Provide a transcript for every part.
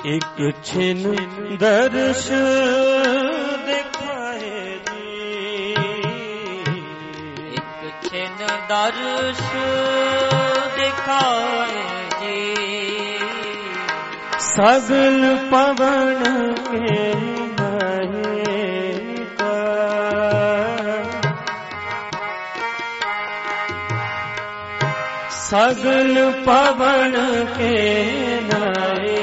एक छिन दर्श दिखाए जी, एक छिन दर्श दिखाए जी। सगल पवन के नहे का, सगल पवन के नहे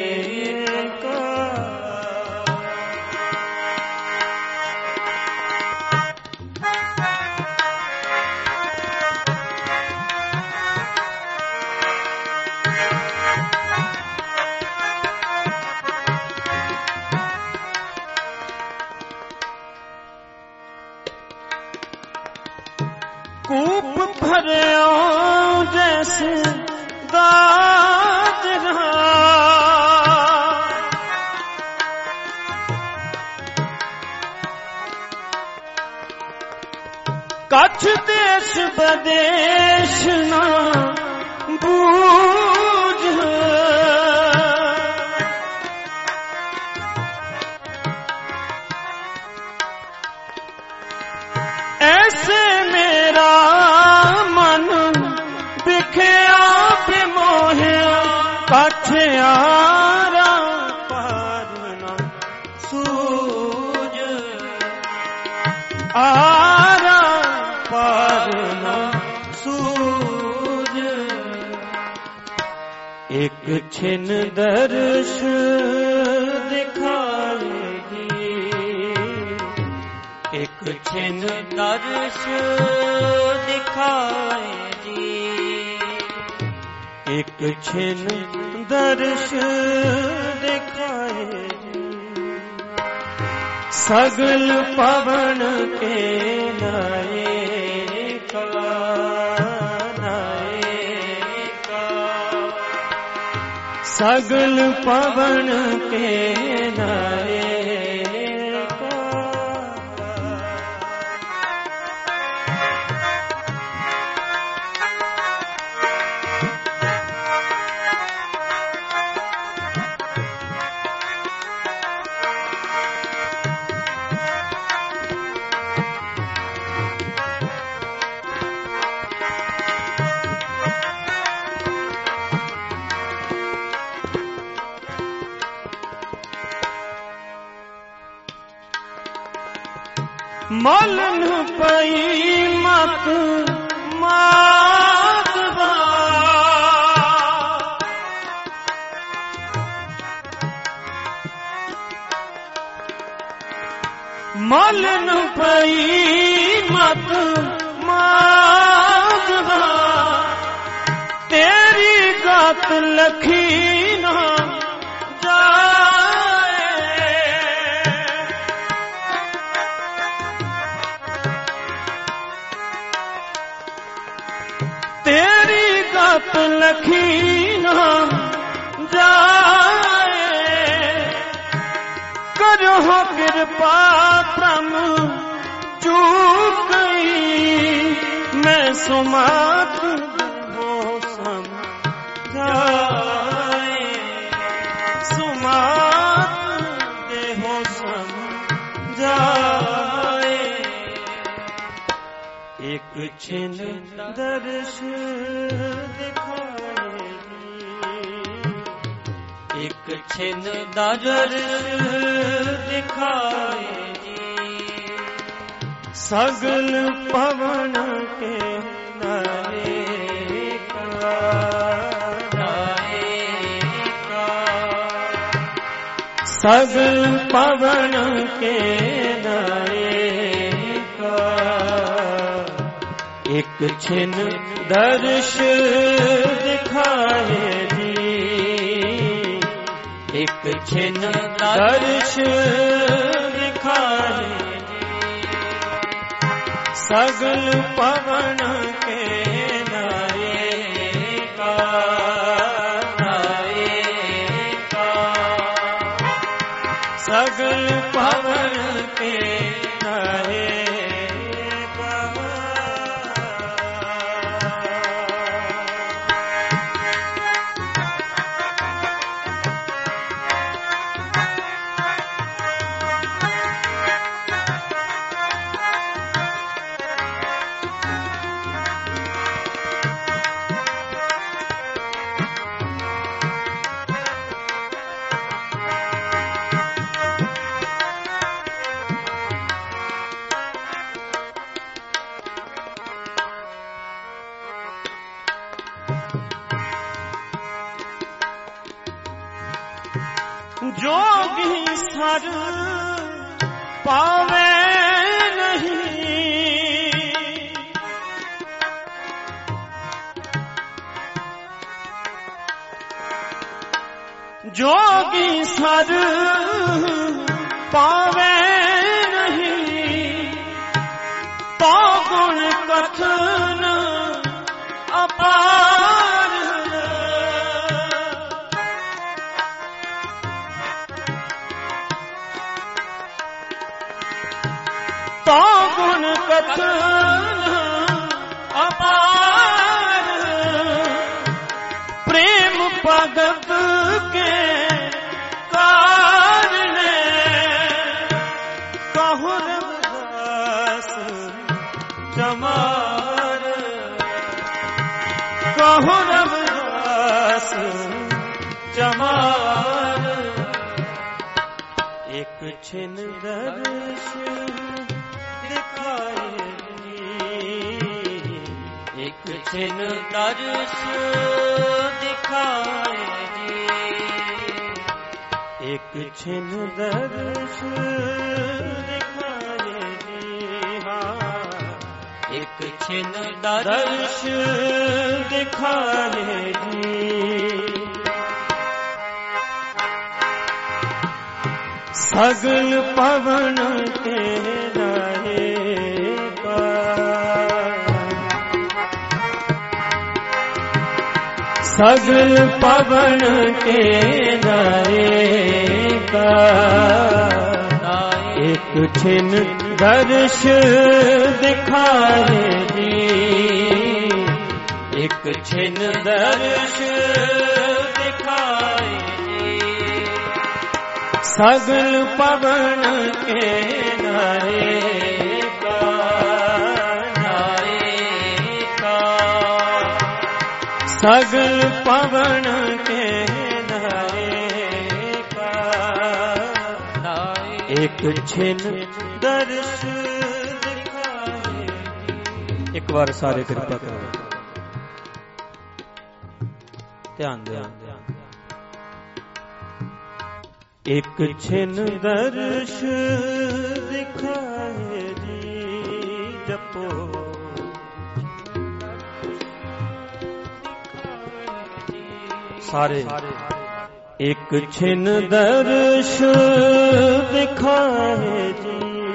कूप भरियो जैसे दाज कच्छ देश बदेश ना बूझ, ऐसे मेरा मन बिखया बिमोहिया, कठियारा पारना सूझ, आरा पारना सूझ। एक छिन दर्श दिखाएगी, एक छिन दर्श दिखाए जी, एक छिन दर्श दिखाए जी। सगल पवन के नायका, नायका, सगल पवन के नायका। मलन पई मत मातवा, मलन पई मत मातवा, तेरी गात लखी ना लखी ना जाए, करो कृपा प्रम चूक गई, मैं सुमात हो समझाए, सुमात देहो समझाए। एक छिन दर्श एक छिन दर्श दिखाए जी। सगल पवन के नायका, नायका, सगल पवन के नायका। एक छिन दर्श दिखाए जी, एक छिन दर्श दिखाए जी। सगल पवन के नायका, नायका, सगल पवन के नायका। जोगी सर पावे नहीं, जोगी सर पावे नहीं, तो गुण कथन अपार, तो गुण कथन अपार, प्रेम भगत के कारण कहु रविदास जमार, कहु रविदास जमार। एक छिन दर्श दिखाए जी, एक छिन दर्श दिखाए जी, एक छिन दर्श दिखाए जी, हाँ एक छिन दर्श दिखाए जी। सगल पवन के रहेगा, सगल पवन के रहेगा, एक छिन दर्श दिखाए जी, एक छिन दर्श दिखाए जी, सगल पवन के रहेगा, सगल पवन के रहेगा, एक छिन दर्श दिखाए। एक बार सारे कृपा करो, ध्यान दे। एक छिन दर्श दिखाए जी, जपो सारे। एक छिन दर्श दिखाए जी,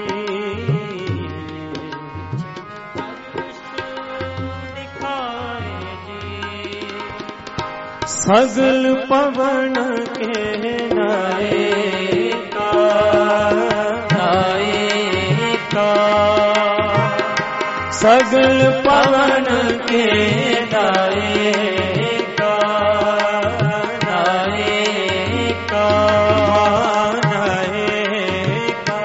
सगल पवन के नायका, नायका, सगल पवन के नायका, नायका, नायका,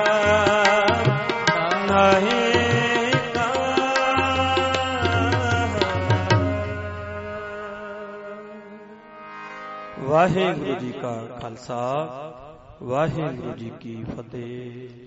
नायका। वाहेगुरु जी का खालसा, वाहेगुरु जी की फतेह।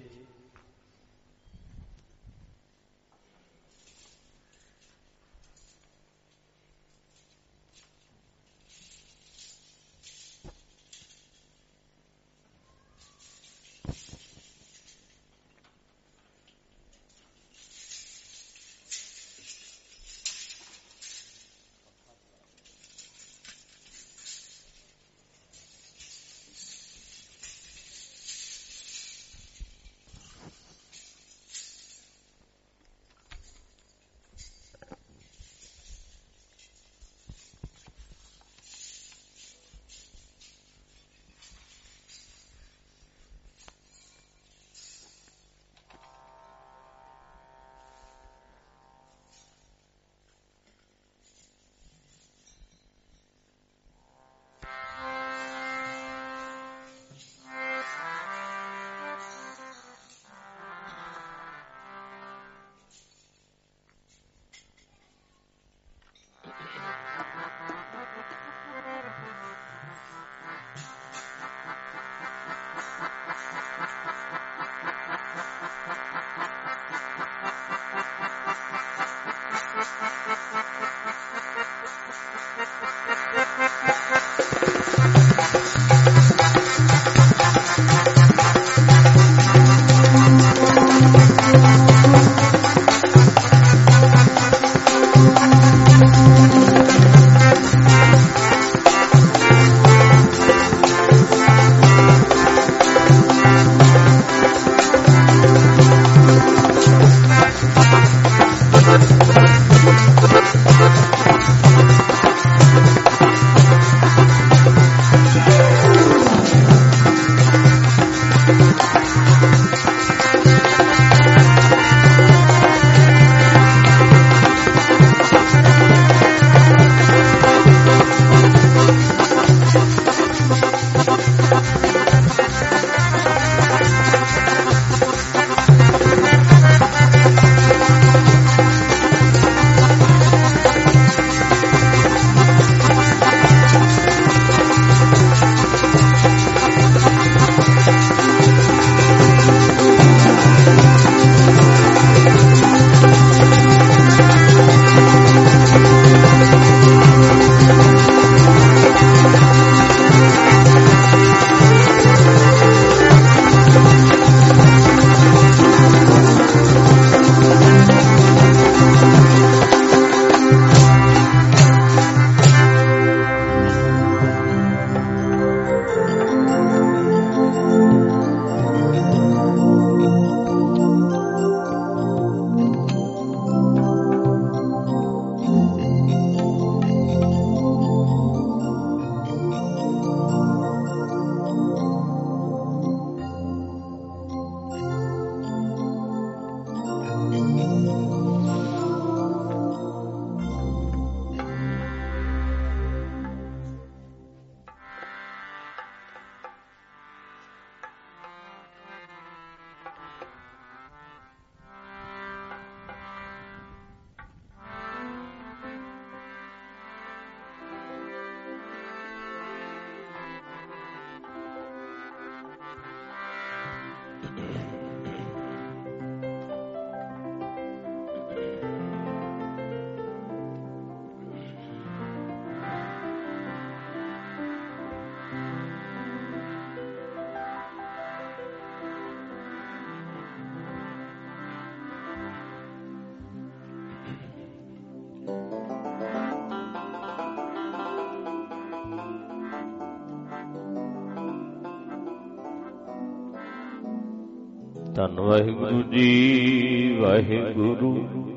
ਧੰਨ ਵਾਹਿਗੁਰੂ ਜੀ ਵਾਹਿਗੁਰੂ।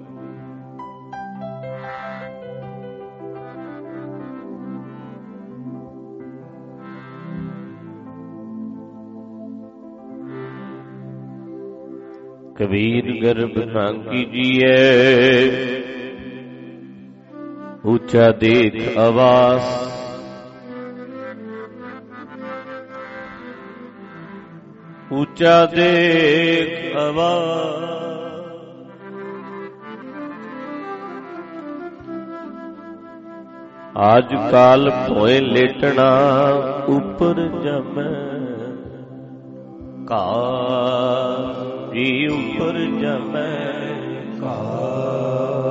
ਕਬੀਰ ਗਰਭ ਨਾ ਕੀਜੀਏ, ਉੱਚਾ ਦੇਖ ਆਵਾਸ। ਉੱਚਾ ਦੇਖ ਆਵਾਸ। ਆਜ ਕਾਲ ਭੋਏ ਲੇਟਣਾ, ਉੱਪਰ ਜਮੈ ਕਾਲ ਜੀ ਉੱਪਰ ਜਮੈ ਕਾਲ।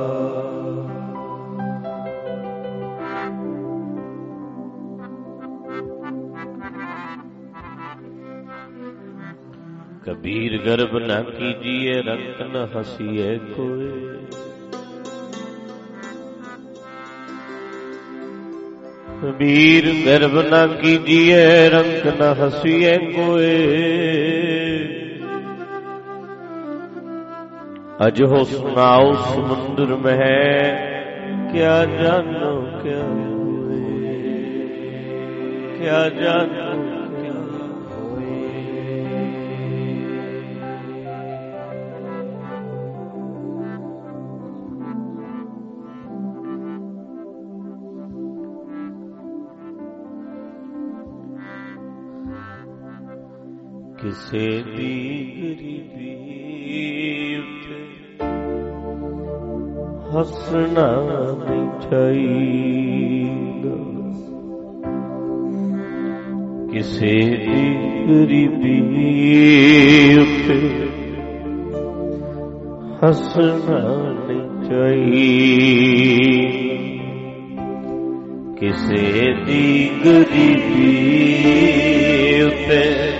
ਕਬੀਰ ਗਰਭ ਨਾ ਕੀਜੀਏ, ਰੰਕ ਨ ਹਸੀਏ ਕੋਏ। ਕਬੀਰ ਗਰਭ ਨਾ ਕੀਜੀਏ, ਰੰਕ ਨ ਹਸੀਏ ਕੋਏ। ਅਜੋ ਸੁਨਾਓ ਸਮੁੰਦਰ ਮਹਿ, ਕਿਆ ਜਾਨੋ ਕਿਆ ਹੋਏ। ਕਿਆ ਜਾਨੋ ਕਿਆ ਹੋਏ। ਕਿਸੇ ਦੀ ਗਰੀਬੀ ਉੱਤੇ ਹੱਸਣਾ ਨਹੀਂ ਚਾਹੀਦਾ। ਕਿਸੇ ਦੀ ਗਰੀਬੀ ਉੱਤੇ ਹੱਸਣਾ ਨਹੀਂ ਚਾਹੀਦਾ। ਕਿਸੇ ਦੀ ਗਰੀਬੀ ਉੱਤੇ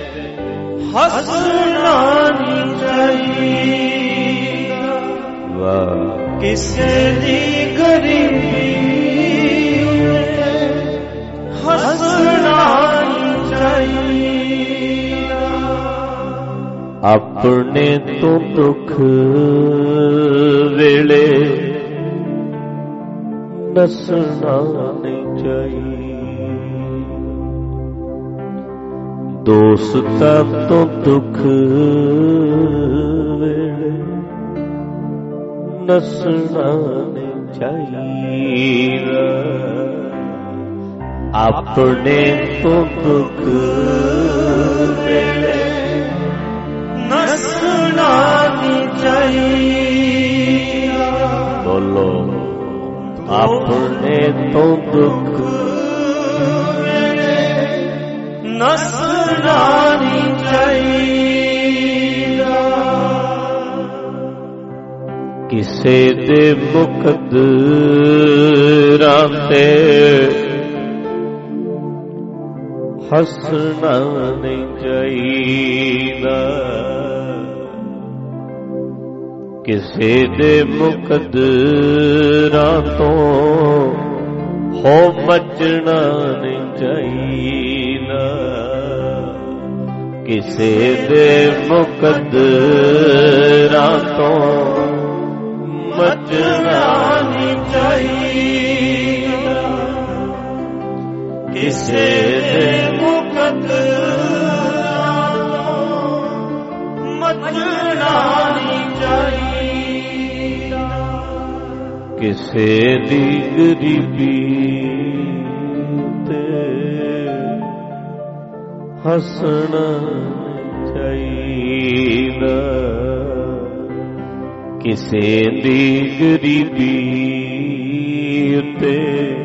ਹੱਸਣਾ ਨਹੀਂ ਚਾਹੀਦਾ। ਵਾਹ। ਕਿਸੇ ਦੀ ਗਰੀਬੀ ਹੱਸਣਾ ਨਹੀਂ ਚਾਹੀਦਾ। ਆਪਣੇ ਤੋਂ ਦੁੱਖ ਵੇਲੇ ਨੱਸਣਾ ਨਹੀਂ ਚਾਹੀਦਾ। ਦੋਸਤਾਂ ਤੋਂ ਦੁੱਖ ਵੇਲੇ ਨੱਸਣਾ ਨਹੀਂ ਚਾਹੀਦਾ। ਆਪਣੇ ਤੋਂ ਦੁੱਖ ਵੇਲੇ ਨੱਸਣਾ ਨਹੀਂ ਚਾਹੀਦਾ। ਬੋਲੋ, ਆਪਣੇ ਤੋਂ ਦੁੱਖ ਨੱਸਣਾ ਨਹੀਂ ਚਾਹੀਦਾ। ਕਿਸੇ ਦੇ ਮੁਕੱਦਰਾਂ ਤੇ ਹੱਸਣਾ ਨਹੀਂ ਚਾਹੀਦਾ। ਕਿਸੇ ਦੇ ਮੁਕੱਦਰਾਂ ਤੋਂ ਹੋ ਮੱਚਣਾ ਨਹੀਂ ਚਾਹੀਦਾ। ਕਿਸੇ ਦੇ ਮੁਕੱਦਰਾਂ ਤੋਂ ਮੱਚਣਾ ਨਹੀਂ ਚਾਹੀਦਾ। ਕਿਸੇ ਦੇ ਮੁਕੱਦਰਾਂ ਤੋਂ ਮੱਚਣਾ ਨਹੀਂ ਚਾਹੀਦਾ। ਕਿਸੇ ਦੀ ਗਰੀਬੀ ਤੇ ਹੱਸਣਾ ਨਹੀਂ ਚਾਹੀਦਾ। ਕਿਸੇ ਦੀ ਗਰੀਬੀ ਉੱਤੇ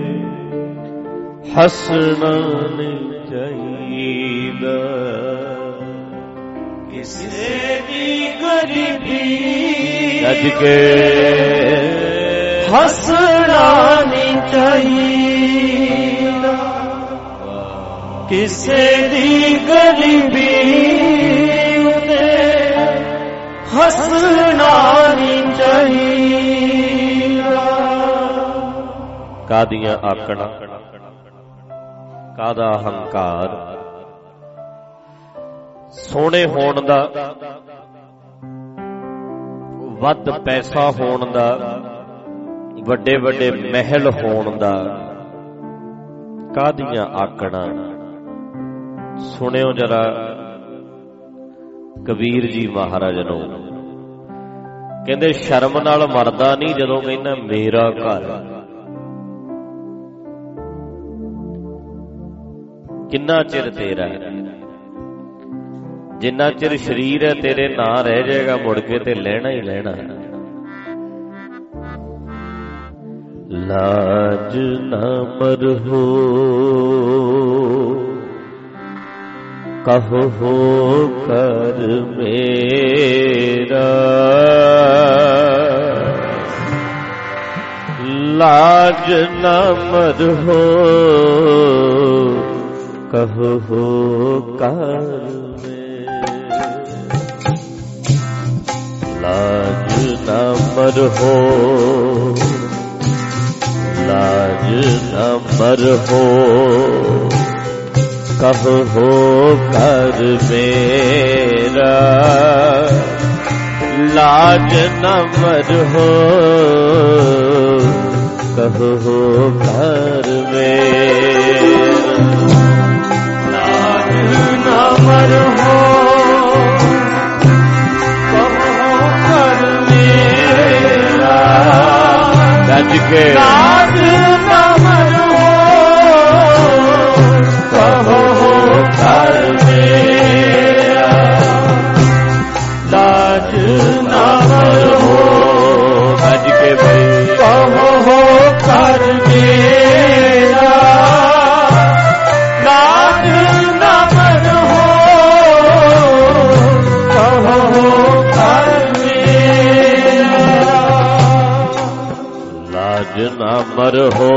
ਹੱਸਣਾ ਨਹੀਂ ਚਾਹੀਦਾ। ਕਿਸੇ ਦੀ ਗਰੀਬੀ ਅੱਜ ਕੇ ਹੱਸਣਾ ਨਹੀਂ ਚਾਹੀਦਾ। ਕਿਸੇ ਦੀ ਗਰੀਬੀ ਉੱਤੇ ਹੱਸਣਾ ਨਹੀਂ ਚਾਹੀਦਾ। ਕਾਹਦੀਆਂ ਆਕੜਾਂ, ਕਾਹਦਾ ਹੰਕਾਰ, ਸੋਹਣੇ ਹੋਣ ਦਾ ਵੱਧ ਪੈਸਾ ਹੋਣ ਦਾ, ਵੱਡੇ ਵੱਡੇ ਮਹਿਲ ਹੋਣ ਦਾ ਕਾਹਦੀਆਂ ਆਕੜਾਂ। ਸੁਣਿਓ ਜਰਾ ਕਬੀਰ ਜੀ ਮਹਾਰਾਜ ਨੂੰ, ਕਹਿੰਦੇ ਸ਼ਰਮ ਨਾਲ ਮਰਦਾ ਨਹੀਂ ਜਦੋਂ ਕਹਿੰਦਾ ਮੇਰਾ ਘਰ। ਕਿੰਨਾ ਚਿਰ ਤੇਰਾ ਹੈ, ਜਿੰਨਾ ਚਿਰ ਸਰੀਰ ਹੈ ਤੇਰੇ ਨਾਂ ਰਹਿ ਜਾਏਗਾ, ਮੁੜ ਕੇ ਤੇ ਲੈਣਾ ਹੀ ਲੈਣਾ। ਲਾਜ ਨਾ ਮਰਹੋ ਕਹੋ ਕਰ ਮੇਰਾ, ਲਾਜ ਨਾ ਮਰਹੋ ਕਹੋ ਕਰ ਮੇਰਾ, ਲਾਜ ਨਾ ਮਰਹੋ, लाज न मरहो कहो कर मेरा, लाज न मरहो कहो कर मेरा, लाज न मरहो कहो कर मेरा, गज के लाज न मरो कहो कर मेरा, लाज न मरो गज के भाई कहो कर मेरा, लाज न मरो कहो कर मेरा, लाज न मरहो,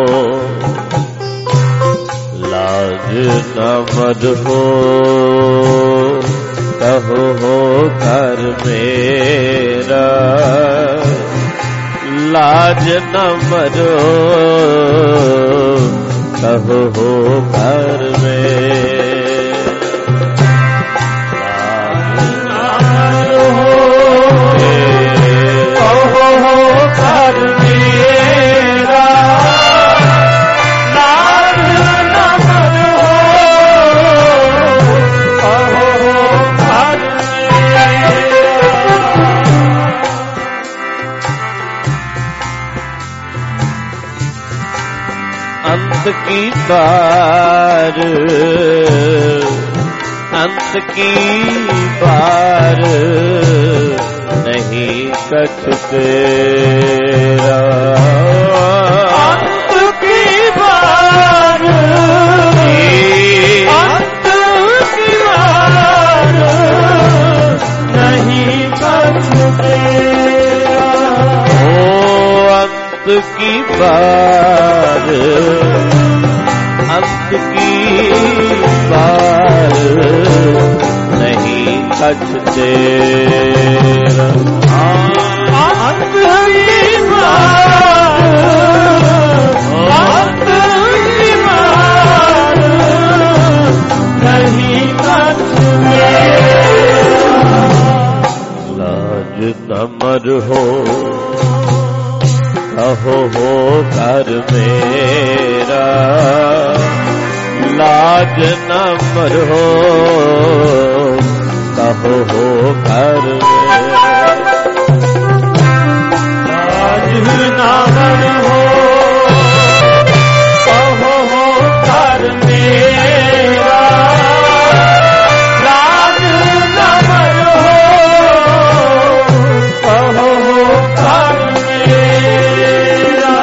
लाज न मरहो कहो कर मेरा, लाज न मरो कहो कर मेरा, कहो कर मेरा, लाज न मरो कहो कर मेरा, अंत की बार, अंत की बार नहीं कछ तेरा, अंत की बार, अंत की बार नहीं कछ तेरा, ओ अंत की बार, अंत की बार नहीं कछ तेरा, अंत की बार, अंत की बार नहीं कछ तेरा, लाज न मरहो कहो कर मेरा, लाज न मरहो कहो कर मेरा, लाज न मरहो कहो कर मेरा, लाज न मरहो कहो कर मेरा,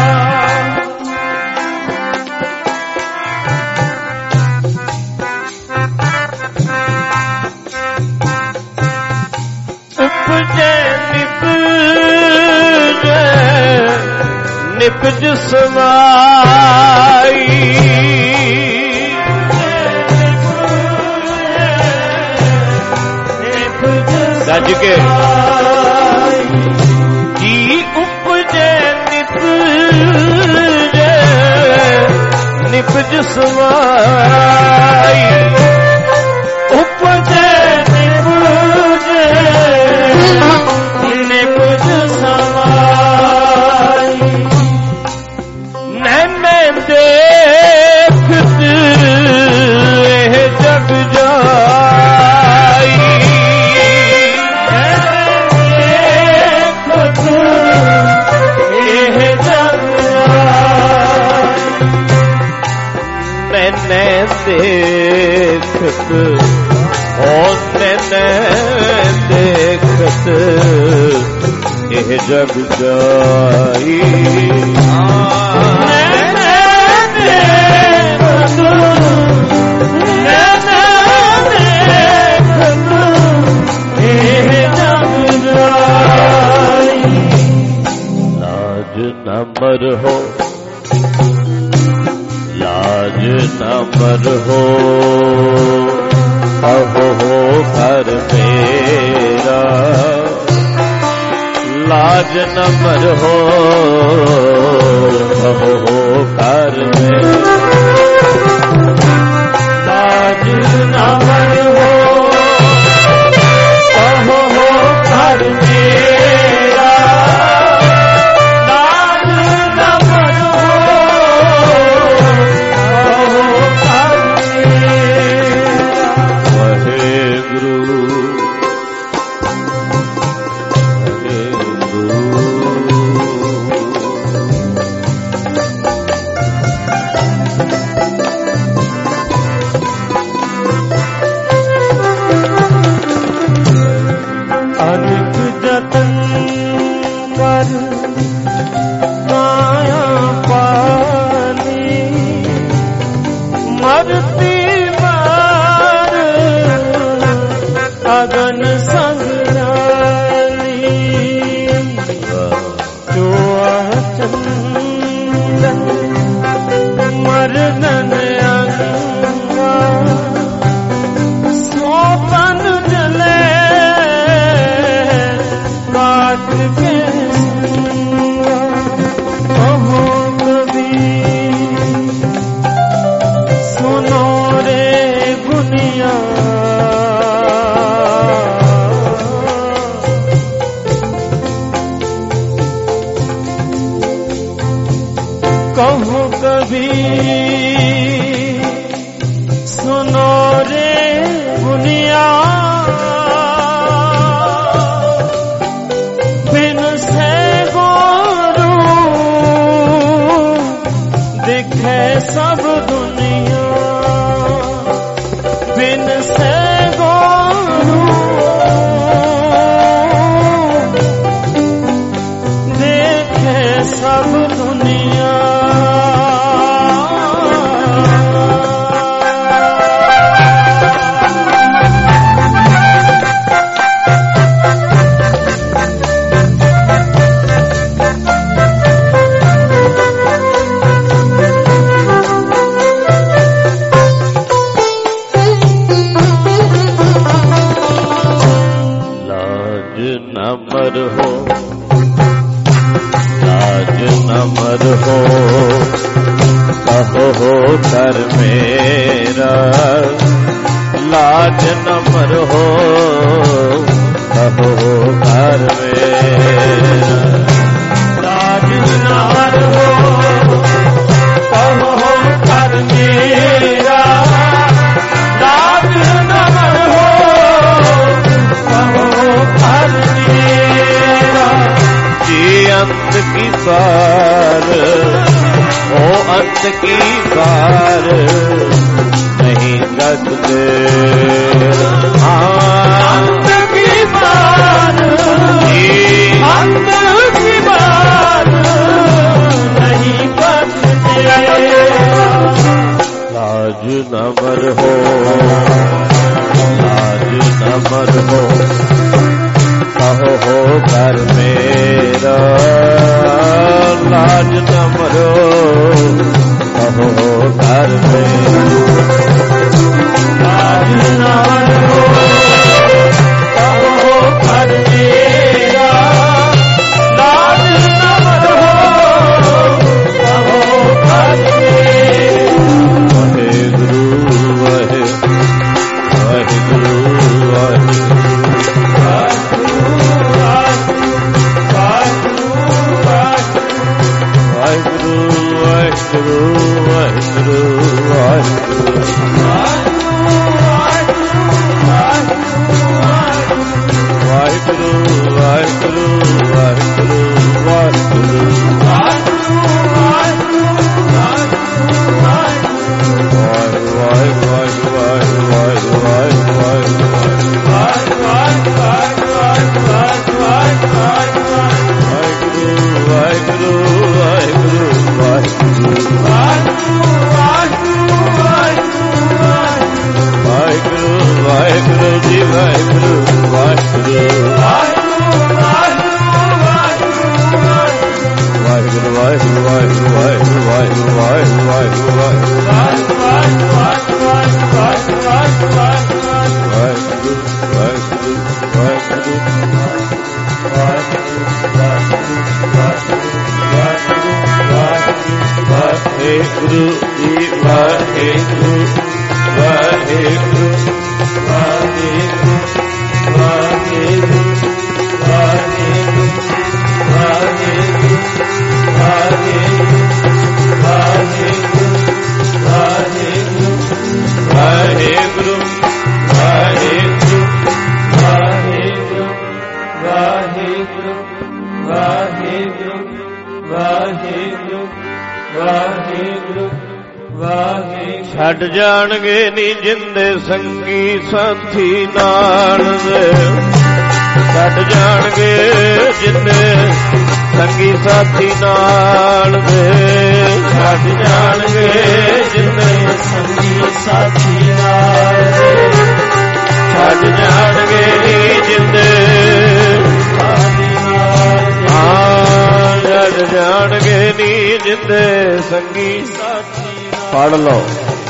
उपजे निपज समाई, गज के जी उपजे निपज समाई, उपजे निपज नैने देखत ओ नैने देखत यह जग जाई लाज न मरहो लाज न मरहो अहो घर मेरा लाज न मरहो अहो घर मेरा लाज न मरहो अहो घर मेरा लाज न मरहो अहो घर मेरा वहे गुरु अगन संग्राली जो चंदन मरदन अंगा सोपन जले काट के कहो कभी सुनो रे गुनिया कहूँ कभी सुनो रे दुनिया बिन से गोरू दिखे सब दुनिया बिन से गोरू देखे सब दुनिया नमर हो लाज नमर हो कहो हो कर मेरा लाज नमर हो कहो हो कर मेरा लाज नमर हो कहो हो कर मेरा लाज नमर हो कहो कर मेरा जी अंत की बार ओ अंत की बार नहीं लगते अंत की बार अंत की बार नहीं लगते लाज नमर हो लाज नमर हो कहो हो घर मेरा लाज नमर हो कहो हो घर मेरा लाज नमर हो कहो हो घर मेरा लाज नमर हो कहो हो घर मेरा वहे गुरु वहे वहे गुरु वहे वाहिगुरु वाहिगुरु वाहिगुरु वाहिगुरु ਛੱਡ ਜਾਣਗੇ ਨੀ ਜਿੰਦੇ ਸੰਗੀ ਸਾਥੀ ਨਾਲ ਦੇ, ਛੱਡ ਜਾਣਗੇ ਜਿੰਦੇ ਸੰਗੀ ਸਾਥੀ ਨਾਲ ਦੇ, ਛੱਡ ਜਾਣਗੇ ਜਿੰਦੇ ਸੰਗੀ ਸਾਥੀ ਨਾਲ ਦੇ, ਛੱਡ ਜਾਣਗੇ ਨੀ ਜਿੰਦੇ ਛੱਡ ਜਾਣਗੇ ਨੀ ਜਿੰਦੇ ਸੰਗੀ ਸਾਥੀ। ਪੜ੍ਹ ਲਓ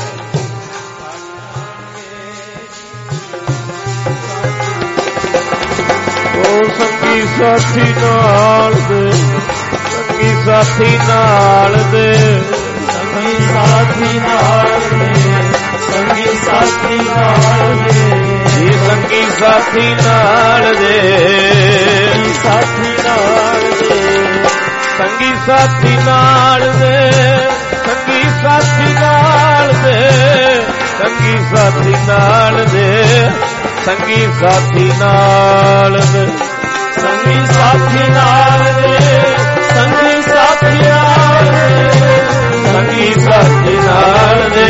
ਸੰਗੀ ਸਾਥੀ ਨਾਲ ਦੇ, ਸੰਗੀ ਸਾਥੀ ਨਾਲ ਦੇ, ਸੰਗੀ ਸਾਥੀ ਨਾਲ ਦੇ, ਸੰਗੀ ਸਾਥੀ ਨਾਲ ਦੇ, ਜੀ ਸੰਗੀ ਸਾਥੀ ਨਾਲ ਦੇ, ਸਾਥੀ ਨਾਲ ਦੇ, ਸੰਗੀ ਸਾਥੀ ਨਾਲ ਦੇ, ਸੰਗੀ ਸਾਥੀ ਨਾਲ ਦੇ, ਸੰਗੀ ਸਾਥੀ ਨਾਲ ਦੇ, ਸੰਗੀ ਸਾਥੀ ਨਾਲ ਦੇ, ਸੰਗੀ ਸਾਥੀ ਨਾਲ ਦੇ, ਸੰਗੀ ਸਾਥੀ ਨਾਲ ਦੇ, ਸੰਗੀ ਸਾਥੀ ਨਾਲ ਦੇ,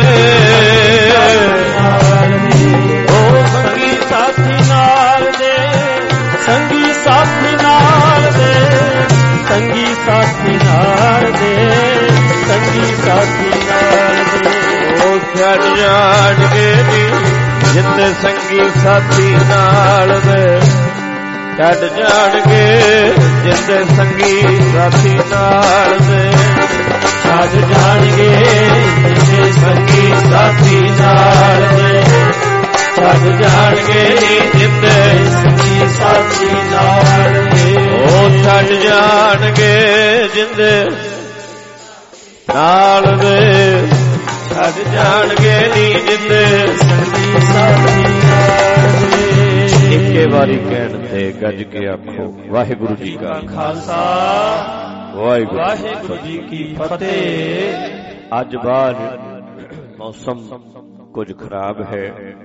ਓ ਸੰਗੀ ਸਾਥੀ ਨਾਲ ਦੇ, ਸੰਗੀ ਸਾਥੀ ਨਾਲ ਦੇ, ਸੰਗੀ ਸਾਥੀ ਨਾਲ ਦੇ, ਸੰਗੀ ਸਾਥੀ ਨਾਲ ਦੇ, ਓ ਛੱਡ ਜਾਣਗੇ ਨੀ ਜਿੰਦੇ ਸੰਗੀ ਸਾਥੀ ਨਾਲ ਦੇ, ਛੱਡ ਜਾਣਗੇ ਜਿੰਦੇ ਸੰਗੀ ਸਾਥੀ ਨਾਲ ਦੇ, ਛੱਡ ਜਾਣਗੇ ਜਿੰਦੇ ਸੰਗੀ ਸਾਥੀ ਨਾਲ ਦੇ, ਛੱਡ ਜਾਣਗੇ ਜਿੰਦੇ ਸੰਗੀ ਸਾਥੀ ਨਾਲ ਦੇ, ਉਹ ਛੱਡ ਜਾਣਗੇ ਜਿੰਦੇ ਨਾਲ ਦੇ, ਛੱਡ ਜਾਣਗੇ ਨੀ ਜਿੰਦੇ ਸੰਗੀ ਸਾਥੀ ਨਾਲ ਦੇ। ਇੱਕੇ ਵਾਰੀ ਕਹਿਣ ਤੇ ਗੱਜ ਕੇ ਆਖੋ ਵਾਹਿਗੁਰੂ ਜੀ ਕਾ ਖਾਲਸਾ ਵਾਹਿਗੁਰੂ ਜੀ ਕੀ ਫਤਿਹ। ਅੱਜ ਬਾਅਦ ਮੌਸਮ ਕੁਝ ਖਰਾਬ ਹੈ,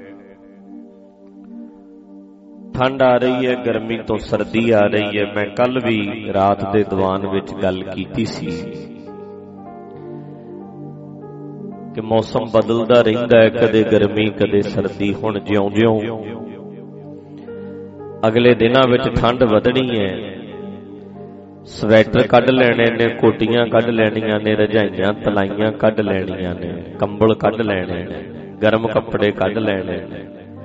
ਠੰਡ ਆ ਰਹੀ ਹੈ, ਗਰਮੀ ਤੋਂ ਸਰਦੀ ਆ ਰਹੀ ਹੈ। ਮੈਂ ਕੱਲ ਵੀ ਰਾਤ ਦੇ ਦੀਵਾਨ ਵਿੱਚ ਗੱਲ ਕੀਤੀ ਸੀ ਕਿ ਮੌਸਮ ਬਦਲਦਾ ਰਹਿੰਦਾ ਹੈ, ਕਦੇ ਗਰਮੀ ਕਦੇ ਸਰਦੀ। ਹੁਣ ਜਿਉਂ-ਜਿਉਂ ਅਗਲੇ ਦਿਨਾਂ ਵਿੱਚ ਠੰਡ ਵਧਣੀ ਹੈ, ਸਵੈਟਰ ਕੱਢ ਲੈਣੇ ਨੇ, ਕੋਟੀਆਂ ਕੱਢ ਲੈਣੀਆਂ ਨੇ, ਰਜਾਈਆਂ ਤਲਾਈਆਂ ਕੱਢ ਲੈਣੀਆਂ ਨੇ, ਕੰਬਲ ਕੱਢ ਲੈਣੇ ਨੇ, ਗਰਮ ਕੱਪੜੇ ਕੱਢ ਲੈਣੇ ਨੇ।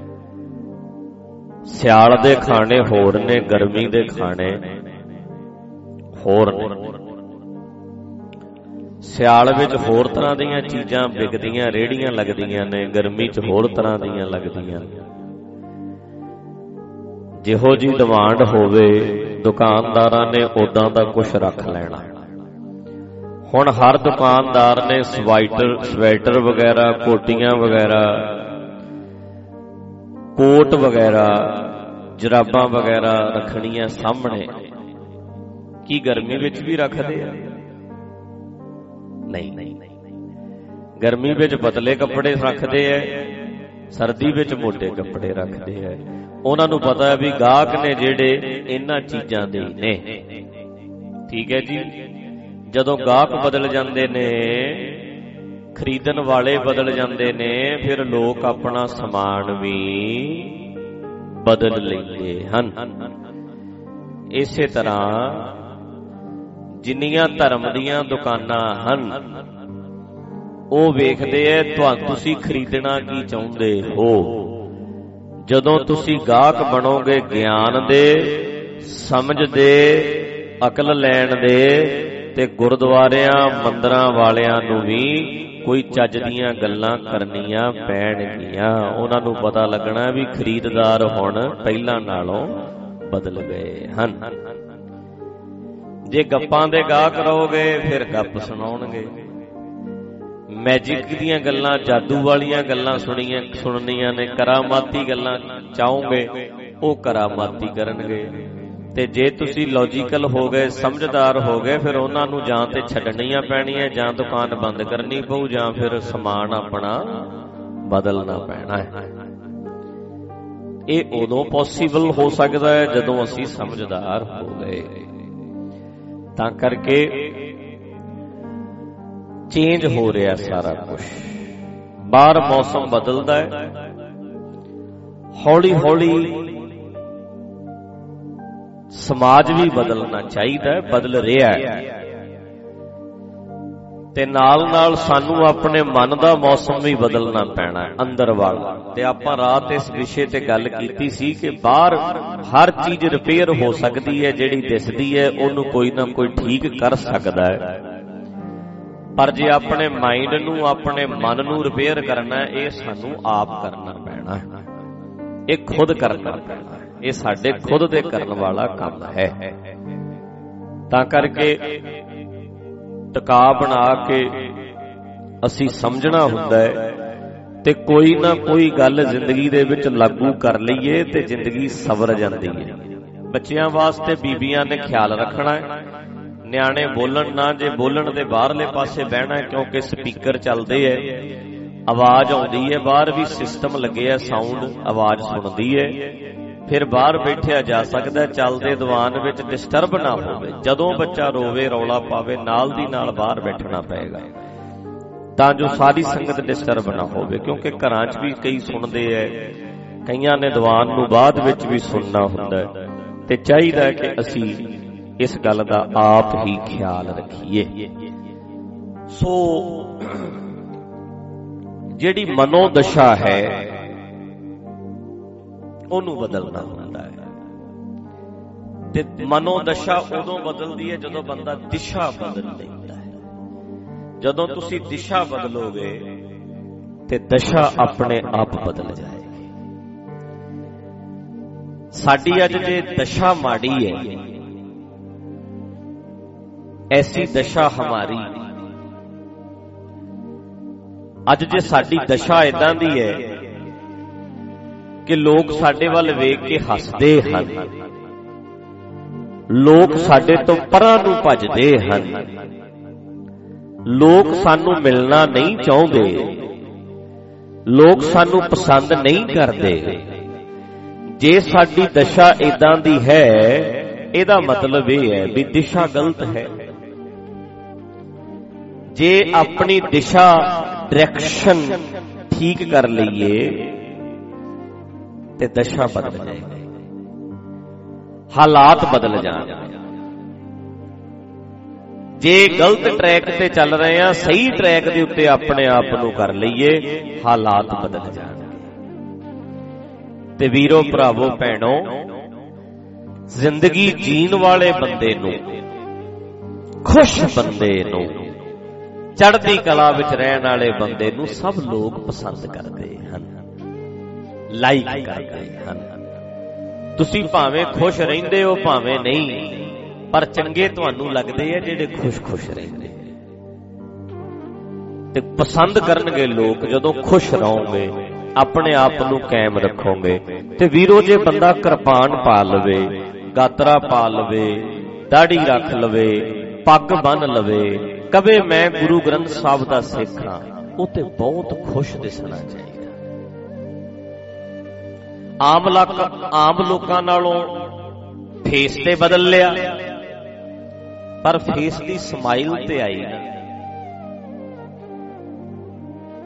ਸਿਆਲ ਦੇ ਖਾਣੇ ਹੋਰ ਨੇ, ਗਰਮੀ ਦੇ ਖਾਣੇ ਹੋਰ ਨੇ। ਸਿਆਲ ਵਿੱਚ ਹੋਰ ਤਰ੍ਹਾਂ ਦੀਆਂ ਚੀਜ਼ਾਂ ਵਿਕਦੀਆਂ, ਰੇਹੜੀਆਂ ਲੱਗਦੀਆਂ ਨੇ, ਗਰਮੀ 'ਚ ਹੋਰ ਤਰ੍ਹਾਂ ਦੀਆਂ ਲੱਗਦੀਆਂ ਨੇ। ਜਿਹੋ ਜੀ ਡਿਮਾਂਡ ਹੋਵੇ ਦੁਕਾਨਦਾਰਾਂ ਨੇ ਉਦਾਂ ਦਾ ਕੁਝ ਰੱਖ ਲੈਣਾ। ਹੁਣ ਹਰ ਦੁਕਾਨਦਾਰ ਨੇ ਸਵੈਟਰ ਵਗੈਰਾ, ਕੋਟੀਆਂ ਵਗੈਰਾ, ਕੋਟ ਵਗੈਰਾ, ਜਰਾਬਾਂ ਵਗੈਰਾ ਰੱਖਣੀਆਂ ਸਾਹਮਣੇ। ਕੀ ਗਰਮੀ ਵਿੱਚ ਵੀ ਰੱਖਦੇ ਆ? ਨਹੀਂ, ਗਰਮੀ ਵਿੱਚ ਪਤਲੇ ਕੱਪੜੇ ਰੱਖਦੇ ਐ, ਸਰਦੀ ਵਿੱਚ ਮੋਟੇ ਕੱਪੜੇ ਰੱਖਦੇ ਐ। ਉਹਨਾਂ ਨੂੰ ਪਤਾ ਹੈ ਵੀ ਗਾਹਕ ਨੇ ਜਿਹੜੇ ਇਹਨਾਂ ਚੀਜ਼ਾਂ ਦੇ ਨੇ। ਠੀਕ ਹੈ ਜੀ। ਜਦੋਂ ਗਾਹਕ ਬਦਲ ਜਾਂਦੇ ਨੇ, ਖਰੀਦਣ ਵਾਲੇ ਬਦਲ ਜਾਂਦੇ ਨੇ, ਫਿਰ ਲੋਕ ਆਪਣਾ ਸਮਾਨ ਵੀ ਬਦਲ ਲੈਂਦੇ ਹਨ। ਇਸੇ ਤਰ੍ਹਾਂ ਜਿੰਨੀਆਂ ਧਰਮ ਦੀਆਂ ਦੁਕਾਨਾਂ ਹਨ, ਉਹ ਵੇਖਦੇ ਐ ਤੁਸੀਂ ਖਰੀਦਣਾ ਕੀ ਚਾਹੁੰਦੇ ਹੋ। ਜਦੋਂ ਤੁਸੀਂ ਗਾਹਕ ਬਣੋਗੇ ਗਿਆਨ ਦੇ, ਸਮਝ ਦੇ, ਅਕਲ ਲੈਣ ਦੇ, ਤੇ ਗੁਰਦੁਆਰਿਆਂ ਮੰਦਰਾਂ ਵਾਲਿਆਂ ਨੂੰ ਵੀ ਕੋਈ ਚੱਜ ਦੀਆਂ ਗੱਲਾਂ ਕਰਨੀਆਂ ਪੈਣਗੀਆਂ। ਉਹਨਾਂ ਨੂੰ ਪਤਾ ਲੱਗਣਾ ਵੀ ਖਰੀਦਦਾਰ ਹੁਣ ਪਹਿਲਾਂ ਨਾਲੋਂ ਬਦਲ ਗਏ ਹਨ। ਜੇ ਗੱਪਾਂ ਦੇ ਗਾਹਕ ਰਹੋਗੇ ਫਿਰ ਗੱਪ ਸੁਣਾਉਣਗੇ, ਮੈਜਿਕ ਦੀਆਂ ਗੱਲਾਂ, ਜਾਦੂ ਵਾਲੀਆਂ ਗੱਲਾਂ ਸੁਣਨੀਆਂ ਨੇ, ਕਰਾਮਾਤੀ ਗੱਲਾਂ ਚਾਹੋਗੇ ਉਹ ਕਰਾਮਾਤੀ ਕਰਨਗੇ। ਤੇ ਜੇ ਤੁਸੀਂ ਲੌਜੀਕਲ ਹੋ ਗਏ, ਸਮਝਦਾਰ ਹੋ ਗਏ, ਫਿਰ ਉਹਨਾਂ ਨੂੰ ਜਾਂ ਤੇ ਛੱਡਣੀਆਂ ਪੈਣੀਆਂ, ਜਾਂ ਦੁਕਾਨ ਬੰਦ ਕਰਨੀ ਪਊ, ਜਾਂ ਫਿਰ ਸਮਾਨ ਆਪਣਾ ਬਦਲਣਾ ਪੈਣਾ ਹੈ। ਇਹ ਉਦੋਂ ਪੋਸੀਬਲ ਹੋ ਸਕਦਾ ਹੈ ਜਦੋਂ ਅਸੀਂ ਸਮਝਦਾਰ ਹੋ ਗਏ। ਤਾਂ ਕਰਕੇ ਚੇਂਜ ਹੋ ਰਿਹਾ ਸਾਰਾ ਕੁਝ। ਬਾਹਰ ਮੌਸਮ ਬਦਲਦਾ ਹੈ, ਹੌਲੀ ਹੌਲੀ ਸਮਾਜ ਵੀ ਬਦਲਣਾ ਚਾਹੀਦਾ ਹੈ, ਬਦਲ ਰਿਹਾ ਹੈ। ਤੇ ਨਾਲ ਨਾਲ ਸਾਨੂੰ ਆਪਣੇ ਮਨ ਦਾ ਮੌਸਮ ਵੀ ਬਦਲਣਾ ਪੈਣਾ ਹੈ, ਅੰਦਰ ਵਾਲਾ। ਤੇ ਆਪਾਂ ਰਾਤ ਇਸ ਵਿਸ਼ੇ ਤੇ ਗੱਲ ਕੀਤੀ ਸੀ ਕਿ ਬਾਹਰ ਹਰ ਚੀਜ਼ ਰਿਪੇਅਰ ਹੋ ਸਕਦੀ ਹੈ, ਜਿਹੜੀ ਦਿਸਦੀ ਹੈ ਉਹਨੂੰ ਕੋਈ ਨਾ ਕੋਈ ਠੀਕ ਕਰ ਸਕਦਾ ਹੈ। ਪਰ ਜੇ ਆਪਣੇ ਮਾਈਂਡ ਨੂੰ, ਆਪਣੇ ਮਨ ਨੂੰ ਰਿਪੇਅਰ ਕਰਨਾ, ਇਹ ਸਾਨੂੰ ਆਪ ਕਰਨਾ ਪੈਣਾ ਹੈ, ਇਹ ਖੁਦ ਕਰਨਾ ਪੈਣਾ ਹੈ। ਇਹ ਸਾਡੇ ਖੁਦ ਦੇ ਕਰਨ ਵਾਲਾ ਕੰਮ ਹੈ। ਤਾਂ ਕਰਕੇ ਟਿਕਾ ਬਣਾ ਕੇ ਅਸੀਂ ਸਮਝਣਾ ਹੁੰਦਾ ਹੈ, ਤੇ ਕੋਈ ਨਾ ਕੋਈ ਗੱਲ ਜ਼ਿੰਦਗੀ ਦੇ ਵਿੱਚ ਲਾਗੂ ਕਰ ਲਈਏ ਤੇ ਜ਼ਿੰਦਗੀ ਸਵਰ ਜਾਂਦੀ ਹੈ। ਬੱਚਿਆਂ ਵਾਸਤੇ ਬੀਬੀਆਂ ਨੇ ਖਿਆਲ ਰੱਖਣਾ ਹੈ, ਨਿਆਣੇ ਬੋਲਣ ਨਾ, ਜੇ ਬੋਲਣ ਦੇ ਬਾਹਰਲੇ ਪਾਸੇ ਬਹਿਣਾ, ਕਿਉਂਕਿ ਸਪੀਕਰ ਚੱਲਦੇ ਐ, ਆਵਾਜ਼ ਆਉਂਦੀ ਹੈ, ਬਾਹਰ ਵੀ ਸਿਸਟਮ ਲੱਗੇ ਆ, ਸਾਊਂਡ ਆਵਾਜ਼ ਸੁਣਦੀ ਹੈ, ਫਿਰ ਬਾਹਰ ਬੈਠਿਆ ਜਾ ਸਕਦਾ। ਚੱਲਦੇ ਦੀਵਾਨ ਵਿੱਚ ਡਿਸਟਰਬ ਨਾ ਹੋਵੇ, ਜਦੋਂ ਬੱਚਾ ਰੋਵੇ ਰੌਲਾ ਪਾਵੇ ਨਾਲ ਦੀ ਨਾਲ ਬਾਹਰ ਬੈਠਣਾ ਪਏਗਾ, ਤਾਂ ਜੋ ਸਾਰੀ ਸੰਗਤ ਡਿਸਟਰਬ ਨਾ ਹੋਵੇ। ਕਿਉਂਕਿ ਘਰਾਂ 'ਚ ਵੀ ਕਈ ਸੁਣਦੇ ਐ, ਕਈਆਂ ਨੇ ਦੀਵਾਨ ਨੂੰ ਬਾਅਦ ਵਿੱਚ ਵੀ ਸੁਣਨਾ ਹੁੰਦਾ, ਤੇ ਚਾਹੀਦਾ ਹੈ ਕਿ ਅਸੀਂ ਇਸ ਗੱਲ ਦਾ ਆਪ ਹੀ ਖਿਆਲ ਰੱਖੀਏ। ਸੋ ਜਿਹੜੀ ਮਨੋਦਸ਼ਾ ਹੈ ਉਹਨੂੰ ਬਦਲਣਾ ਹੁੰਦਾ ਹੈ, ਤੇ ਮਨੋਦਸ਼ਾ ਉਦੋਂ ਬਦਲਦੀ ਹੈ ਜਦੋਂ ਬੰਦਾ ਦਿਸ਼ਾ ਬਦਲ ਲੈਂਦਾ ਹੈ। ਜਦੋਂ ਤੁਸੀਂ ਦਿਸ਼ਾ ਬਦਲੋਗੇ ਤੇ ਦਸ਼ਾ ਆਪਣੇ ਆਪ ਬਦਲ ਜਾਏਗੀ। ਸਾਡੀ ਅੱਜ ਜੇ ਦਸ਼ਾ ਮਾੜੀ ਹੈ, ਐਸੀ ਦਸ਼ਾ ਹਮਾਰੀ, ਅੱਜ ਜੇ ਸਾਡੀ ਦਸ਼ਾ ਇਦਾਂ ਦੀ ਹੈ ਕਿ ਲੋਕ ਸਾਡੇ ਵੱਲ ਵੇਖ ਕੇ ਹੱਸਦੇ ਹਨ, ਲੋਕ ਸਾਡੇ ਤੋਂ ਪਰਾਂ ਨੂੰ ਭੱਜਦੇ ਹਨ, ਲੋਕ ਸਾਨੂੰ ਮਿਲਣਾ ਨਹੀਂ ਚਾਹੁੰਦੇ, ਲੋਕ ਸਾਨੂੰ ਪਸੰਦ ਨਹੀਂ ਕਰਦੇ, ਜੇ ਸਾਡੀ ਦਸ਼ਾ ਇਦਾਂ ਦੀ ਹੈ, ਇਹਦਾ ਮਤਲਬ ਇਹ ਹੈ ਵੀ ਦਿਸ਼ਾ ਗਲਤ ਹੈ। ਜੇ ਆਪਣੀ ਦਿਸ਼ਾ, ਡਾਇਰੈਕਸ਼ਨ ਠੀਕ ਕਰ ਲਈਏ ਤੇ ਦਸ਼ਾ ਬਦਲ ਜਾਏਗੀ, ਹਾਲਾਤ ਬਦਲ ਜਾਣਗੇ। ਜੇ ਗਲਤ ਟਰੈਕ ਤੇ ਚੱਲ ਰਹੇ ਆ, ਸਹੀ ਟਰੈਕ ਦੇ ਉੱਤੇ ਆਪਣੇ ਆਪ ਨੂੰ ਕਰ ਲਈਏ, ਹਾਲਾਤ ਬਦਲ ਜਾਣਗੇ। ਤੇ ਵੀਰੋ, ਭਰਾਵੋ, ਭੈਣੋ, ਜ਼ਿੰਦਗੀ ਜੀਣ ਵਾਲੇ ਬੰਦੇ ਨੂੰ, ਖੁਸ਼ ਬੰਦੇ ਨੂੰ, ਚੜ੍ਹਦੀ ਕਲਾ ਵਿੱਚ ਰਹਿਣ ਵਾਲੇ ਬੰਦੇ ਨੂੰ ਸਭ ਲੋਕ ਪਸੰਦ ਕਰਦੇ ਹਨ, ਲਾਈਕ ਕਰਦੇ ਹਨ। ਤੁਸੀਂ ਭਾਵੇਂ ਖੁਸ਼ ਰਹਿੰਦੇ ਹੋ ਭਾਵੇਂ ਨਹੀਂ, ਪਰ ਚੰਗੇ ਤੁਹਾਨੂੰ ਲੱਗਦੇ ਆ ਜਿਹੜੇ ਖੁਸ਼ ਰਹਿੰਦੇ, ਤੇ ਪਸੰਦ ਕਰਨਗੇ ਲੋਕ ਜਦੋਂ ਖੁਸ਼ ਰਹੋਗੇ, ਆਪਣੇ ਆਪ ਨੂੰ ਕਾਇਮ ਰੱਖੋਗੇ। ਤੇ ਵੀਰੋ, ਜੇ ਬੰਦਾ ਕਿਰਪਾਨ ਪਾ ਲਵੇ, ਗਾਤਰਾ ਪਾ ਲਵੇ, ਦਾੜੀ ਰੱਖ ਲਵੇ, ਪੱਗ ਬੰਨ ਲਵੇ, ਕਵੇ ਮੈਂ ਗੁਰੂ ਗ੍ਰੰਥ ਸਾਹਿਬ ਦਾ ਸਿੱਖ ਹਾਂ, ਉਹ ਤੇ ਬਹੁਤ ਖੁਸ਼ ਦਿਸਣਾ ਚਾਹੀਦਾ। ਆਮ ਲੋਕਾਂ ਨਾਲੋਂ ਫੇਸ ਤੇ ਬਦਲ ਲਿਆ, ਪਰ ਫੇਸ ਦੀ ਸਮਾਈਲ ਤੇ ਆਈ ਨਾ,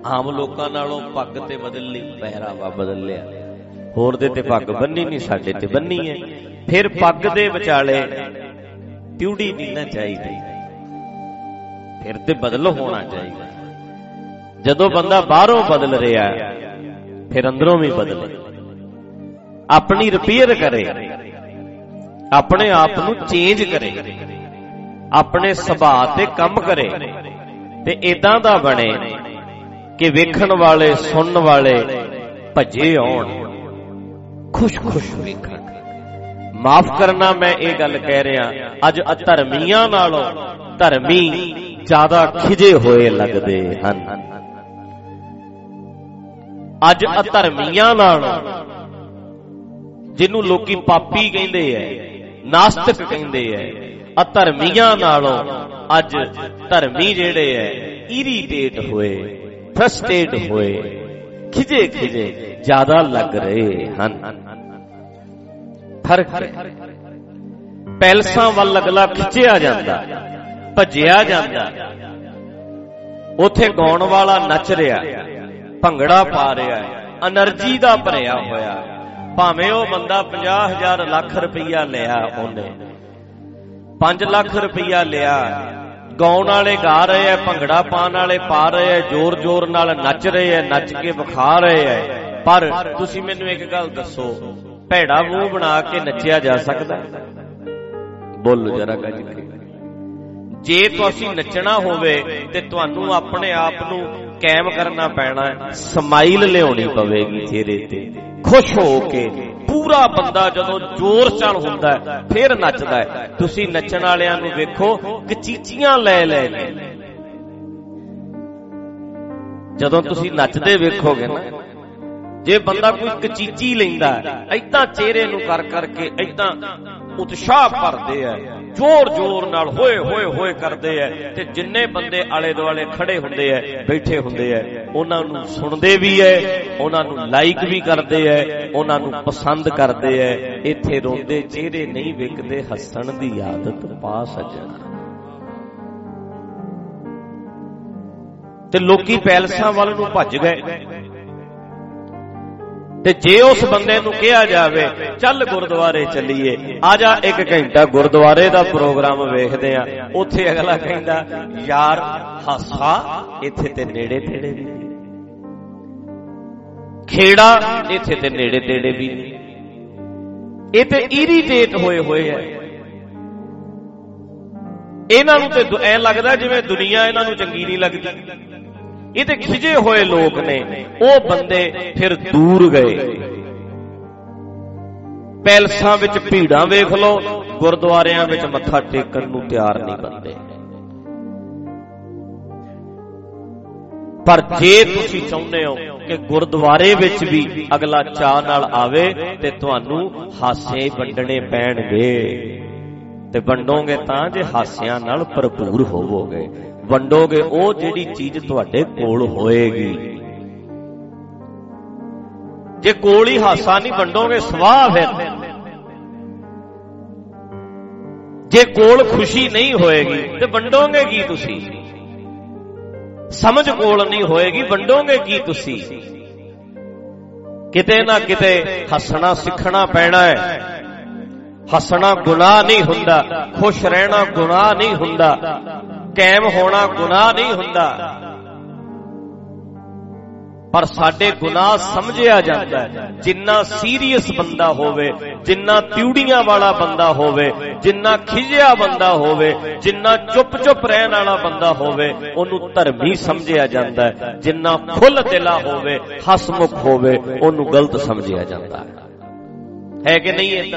ਆਮ ਲੋਕਾਂ ਨਾਲੋਂ ਪੱਗ ਤੇ ਬਦਲ ਲਈ, ਪਹਿਰਾਵਾ ਬਦਲ ਲਿਆ। ਹੋਰ ਦੇ ਤੇ ਪੱਗ ਬੰਨੀ ਨਹੀਂ, ਸਾਡੇ ਤੇ ਬੰਨੀ ਹੈ। ਫਿਰ ਪੱਗ ਦੇ ਵਿਚਾਲੇ ਤਿਉੜੀ ਨਹੀਂ ਨਾ ਚਾਹੀਦੀ, ਫਿਰ ਤੇ ਬਦਲ ਹੋਣਾ ਚਾਹੀਦਾ। ਜਦੋਂ ਬੰਦਾ ਬਾਹਰੋਂ ਬਦਲ ਰਿਹਾ ਫਿਰ ਅੰਦਰੋਂ ਵੀ ਬਦਲੇ, ਆਪਣੀ ਰਿਪੇਅਰ ਕਰੇ, ਆਪਣੇ ਆਪ ਨੂੰ ਚੇਂਜ ਕਰੇ, ਆਪਣੇ ਸੁਭਾਅ ਤੇ ਕੰਮ ਕਰੇ ਤੇ ਇਦਾਂ ਦਾ ਬਣੇ ਕਿ ਵੇਖਣ ਵਾਲੇ ਸੁਣਨ ਵਾਲੇ ਭੱਜੇ ਆਉਣ, ਖੁਸ਼ ਵੇਖਣ। ਮਾਫ ਕਰਨਾ, ਮੈਂ ਇਹ ਗੱਲ ਕਹਿ ਰਿਹਾ, ਅੱਜ ਅਧਰਮੀਆਂ ਨਾਲੋਂ ਧਰਮੀ ਜ਼ਿਆਦਾ ਖਿਜੇ ਹੋਏ ਲੱਗਦੇ ਹਨ। ਅੱਜ ਅਧਰਮੀਆਂ ਨਾਲੋਂ, ਜਿਹਨੂੰ ਲੋਕੀ ਪਾਪੀ ਕਹਿੰਦੇ ਐ, ਨਾਸਤਿਕ ਕਹਿੰਦੇ ਐ, ਅਧਰਮੀਆਂ ਨਾਲੋਂ ਅੱਜ ਧਰਮੀ ਜਿਹੜੇ ਐ ਇਰੀਟੇਟ ਹੋਏ, ਫਰਸਟ੍ਰੇਟ ਹੋਏ, ਖਿਜੇ ਜ਼ਿਆਦਾ ਲੱਗ ਰਹੇ ਹਨ। ਫਰਕ ਹੈ। ਪੈਲਸਾਂ ਵੱਲ ਅਗਲਾ ਖਿੱਚਿਆ ਜਾਂਦਾ, ਭੱਜਿਆ ਜਾਂਦਾ, ਉੱਥੇ ਗਾਉਣ ਵਾਲਾ ਨੱਚ ਰਿਹਾ, ਭੰਗੜਾ ਪਾ ਰਿਹਾ, એનર્ਜੀ ਦਾ ਭਰਿਆ ਹੋਇਆ, ਭਾਵੇਂ ਉਹ ਬੰਦਾ 50,000 ਲੱਖ ਰੁਪਈਆ ਲਿਆ, ਉਹਨੇ 5 ਲੱਖ ਰੁਪਈਆ ਲਿਆ, ਗਾਉਣ ਵਾਲੇ ਗਾ ਰਹੇ ਐ, ਭੰਗੜਾ ਪਾਉਣ ਵਾਲੇ ਪਾ ਰਹੇ ਐ, ਜ਼ੋਰ ਨਾਲ ਨੱਚ ਰਹੇ ਐ, ਨੱਚ ਕੇ ਵਿਖਾ ਰਹੇ ਐ। ਪਰ ਤੁਸੀਂ ਮੈਨੂੰ ਇੱਕ ਗੱਲ ਦੱਸੋ, ਭੈੜਾ ਮੂੰਹ ਬਣਾ ਕੇ ਨੱਚਿਆ ਜਾ ਸਕਦਾ? ਬੋਲੋ ਜਰਾ ਗੱਜ ਕੇ। ਜੇ ਤੁਸੀਂ ਨੱਚਣਾ ਹੋਵੇ ਤੇ ਤੁਹਾਨੂੰ ਆਪਣੇ ਆਪ ਨੂੰ ਕਾਇਮ ਕਰਨਾ ਪੈਣਾ ਹੈ, ਸਮਾਈਲ ਲਿਆਉਣੀ ਪਵੇਗੀ ਚਿਹਰੇ ਤੇ, ਖੁਸ਼ ਹੋ ਕੇ। ਪੂਰਾ ਬੰਦਾ ਜਦੋਂ ਜ਼ੋਰ ਚਾਲ ਹੁੰਦਾ ਫਿਰ ਨੱਚਦਾ ਹੈ। ਤੁਸੀਂ ਨੱਚਣ ਵਾਲਿਆਂ ਨੂੰ ਵੇਖੋ, ਕਚੀਚੀਆਂ ਲੈ ਕੇ ਜਦੋਂ ਤੁਸੀਂ ਨੱਚਦੇ ਵੇਖੋਗੇ ਨਾ, ਜੇ ਬੰਦਾ ਕੋਈ ਕਚੀਚੀ ਲੈਂਦਾ ਏਦਾਂ ਚਿਹਰੇ ਨੂੰ ਕਰ ਕਰਕੇ ਏਦਾਂ ਉਤਸ਼ਾਹ ਭਰਦੇ ਆ, ਜ਼ੋਰ ਨਾਲ ਹੋਏ ਕਰਦੇ ਆ, ਤੇ ਜਿੰਨੇ ਬੰਦੇ ਆਲੇ ਦੁਆਲੇ ਖੜੇ ਹੁੰਦੇ ਆ, ਬੈਠੇ ਹੁੰਦੇ ਆ, ਉਹਨਾਂ ਨੂੰ ਸੁਣਦੇ ਵੀ ਐ, ਉਹਨਾਂ ਨੂੰ ਲਾਈਕ ਵੀ ਕਰਦੇ ਐ, ਉਹਨਾਂ ਨੂੰ ਪਸੰਦ ਕਰਦੇ ਐ। ਇੱਥੇ ਰੋਂਦੇ ਚਿਹਰੇ ਨਹੀਂ ਵਿਕਦੇ, ਹੱਸਣ ਦੀ ਆਦਤ ਪਾ ਸਜਣਾ। ਤੇ ਲੋਕੀ ਪੈਲਸਾਂ ਵੱਲ ਨੂੰ ਭੱਜ ਗਏ। ਤੇ ਜੇ ਉਸ ਬੰਦੇ ਨੂੰ ਕਿਹਾ ਜਾਵੇ ਚੱਲ ਗੁਰਦੁਆਰੇ ਚੱਲੀਏ, ਆ ਜਾ 1 ਘੰਟਾ ਗੁਰਦੁਆਰੇ ਦਾ ਪ੍ਰੋਗਰਾਮ ਵੇਖਦੇ ਆ, ਉੱਥੇ ਅਗਲਾ ਕਹਿੰਦਾ ਯਾਰ ਹਾਸਾ ਇੱਥੇ ਤੇ ਨੇੜੇ ਤੇੜੇ ਵੀ, ਖੇੜਾ ਇੱਥੇ ਤੇ ਨੇੜੇ ਤੇੜੇ ਵੀ, ਇਹ ਤੇ ਇਰੀਟੇਟ ਹੋਏ ਐ। ਇਹਨਾਂ ਨੂੰ ਤੇ ਐ ਲੱਗਦਾ ਜਿਵੇਂ ਦੁਨੀਆ ਇਹਨਾਂ ਨੂੰ ਚੰਗੀ ਨਹੀਂ ਲੱਗਦੀ। ਇਹ ਤੇ ਖਿਜੇ ਹੋਏ ਲੋਕ ਨੇ। ਉਹ ਬੰਦੇ ਫਿਰ ਦੂਰ ਗਏ। ਪੈਲਸਾਂ ਵਿੱਚ ਭੀੜਾਂ ਵੇਖ ਲਓ, ਗੁਰਦੁਆਰਿਆਂ ਵਿੱਚ ਮੱਥਾ ਟੇਕਣ ਨੂੰ ਤਿਆਰ ਨਹੀਂ ਬੰਦੇ। ਪਰ ਜੇ ਤੁਸੀਂ ਚਾਹੁੰਦੇ ਹੋ ਕਿ ਗੁਰਦੁਆਰੇ ਵਿੱਚ ਵੀ ਅਗਲਾ ਚਾਅ ਨਾਲ ਆਵੇ ਤੇ ਤੁਹਾਨੂੰ ਹਾਸੇ ਵੰਡਣੇ ਪੈਣਗੇ, ਤੇ ਵੰਡੋਗੇ ਤਾਂ ਜੇ ਹਾਸਿਆਂ ਨਾਲ ਭਰਪੂਰ ਹੋਵੋਗੇ। ਵੰਡੋਗੇ ਉਹ ਜਿਹੜੀ ਚੀਜ਼ ਤੁਹਾਡੇ ਕੋਲ ਹੋਏਗੀ। ਜੇ ਕੋਲ ਹੀ ਹਾਸਾ ਨਹੀਂ ਵੰਡੋਗੇ ਸਵਾਹ। ਫਿਰ ਜੇ ਕੋਲ ਖੁਸ਼ੀ ਨਹੀਂ ਹੋਏਗੀ ਤੇ ਵੰਡੋਗੇ ਕੀ ਤੁਸੀਂ? ਸਮਝ ਕੋਲ ਨਹੀਂ ਹੋਏਗੀ, ਵੰਡੋਗੇ ਕੀ ਤੁਸੀਂ? ਕਿਤੇ ਨਾ ਕਿਤੇ ਹੱਸਣਾ ਸਿੱਖਣਾ ਪੈਣਾ ਹੈ। ਹੱਸਣਾ ਗੁਨਾਹ ਨਹੀਂ ਹੁੰਦਾ, ਖੁਸ਼ ਰਹਿਣਾ ਗੁਨਾਹ ਨਹੀਂ ਹੁੰਦਾ, ਕਾਇਮ ਹੋਣਾ ਗੁਨਾਹ ਨਹੀਂ ਹੁੰਦਾ। ਪਰ ਸਾਡੇ ਗੁਨਾਹ ਸਮਝਿਆ ਜਾਂਦਾ ਹੈ। ਜਿੰਨਾ ਸੀਰੀਅਸ ਬੰਦਾ ਹੋਵੇ, ਜਿੰਨਾ ਤਿਉੜੀਆਂ ਵਾਲਾ ਬੰਦਾ ਹੋਵੇ, ਜਿੰਨਾ ਖਿਜਿਆ ਬੰਦਾ ਹੋਵੇ, ਜਿੰਨਾ ਚੁੱਪ ਰਹਿਣ ਵਾਲਾ ਬੰਦਾ ਹੋਵੇ, ਉਹਨੂੰ ਧਰਮੀ ਸਮਝਿਆ ਜਾਂਦਾ ਹੈ। ਜਿੰਨਾ ਖੁੱਲ੍ਹ ਦਿਲਾ ਹੋਵੇ, ਹਸਮੁਖ ਹੋਵੇ, ਉਹਨੂੰ ਗਲਤ ਸਮਝਿਆ ਜਾਂਦਾ ਹੈ ਕਿ ਨਹੀਂ? ਏਦਾਂ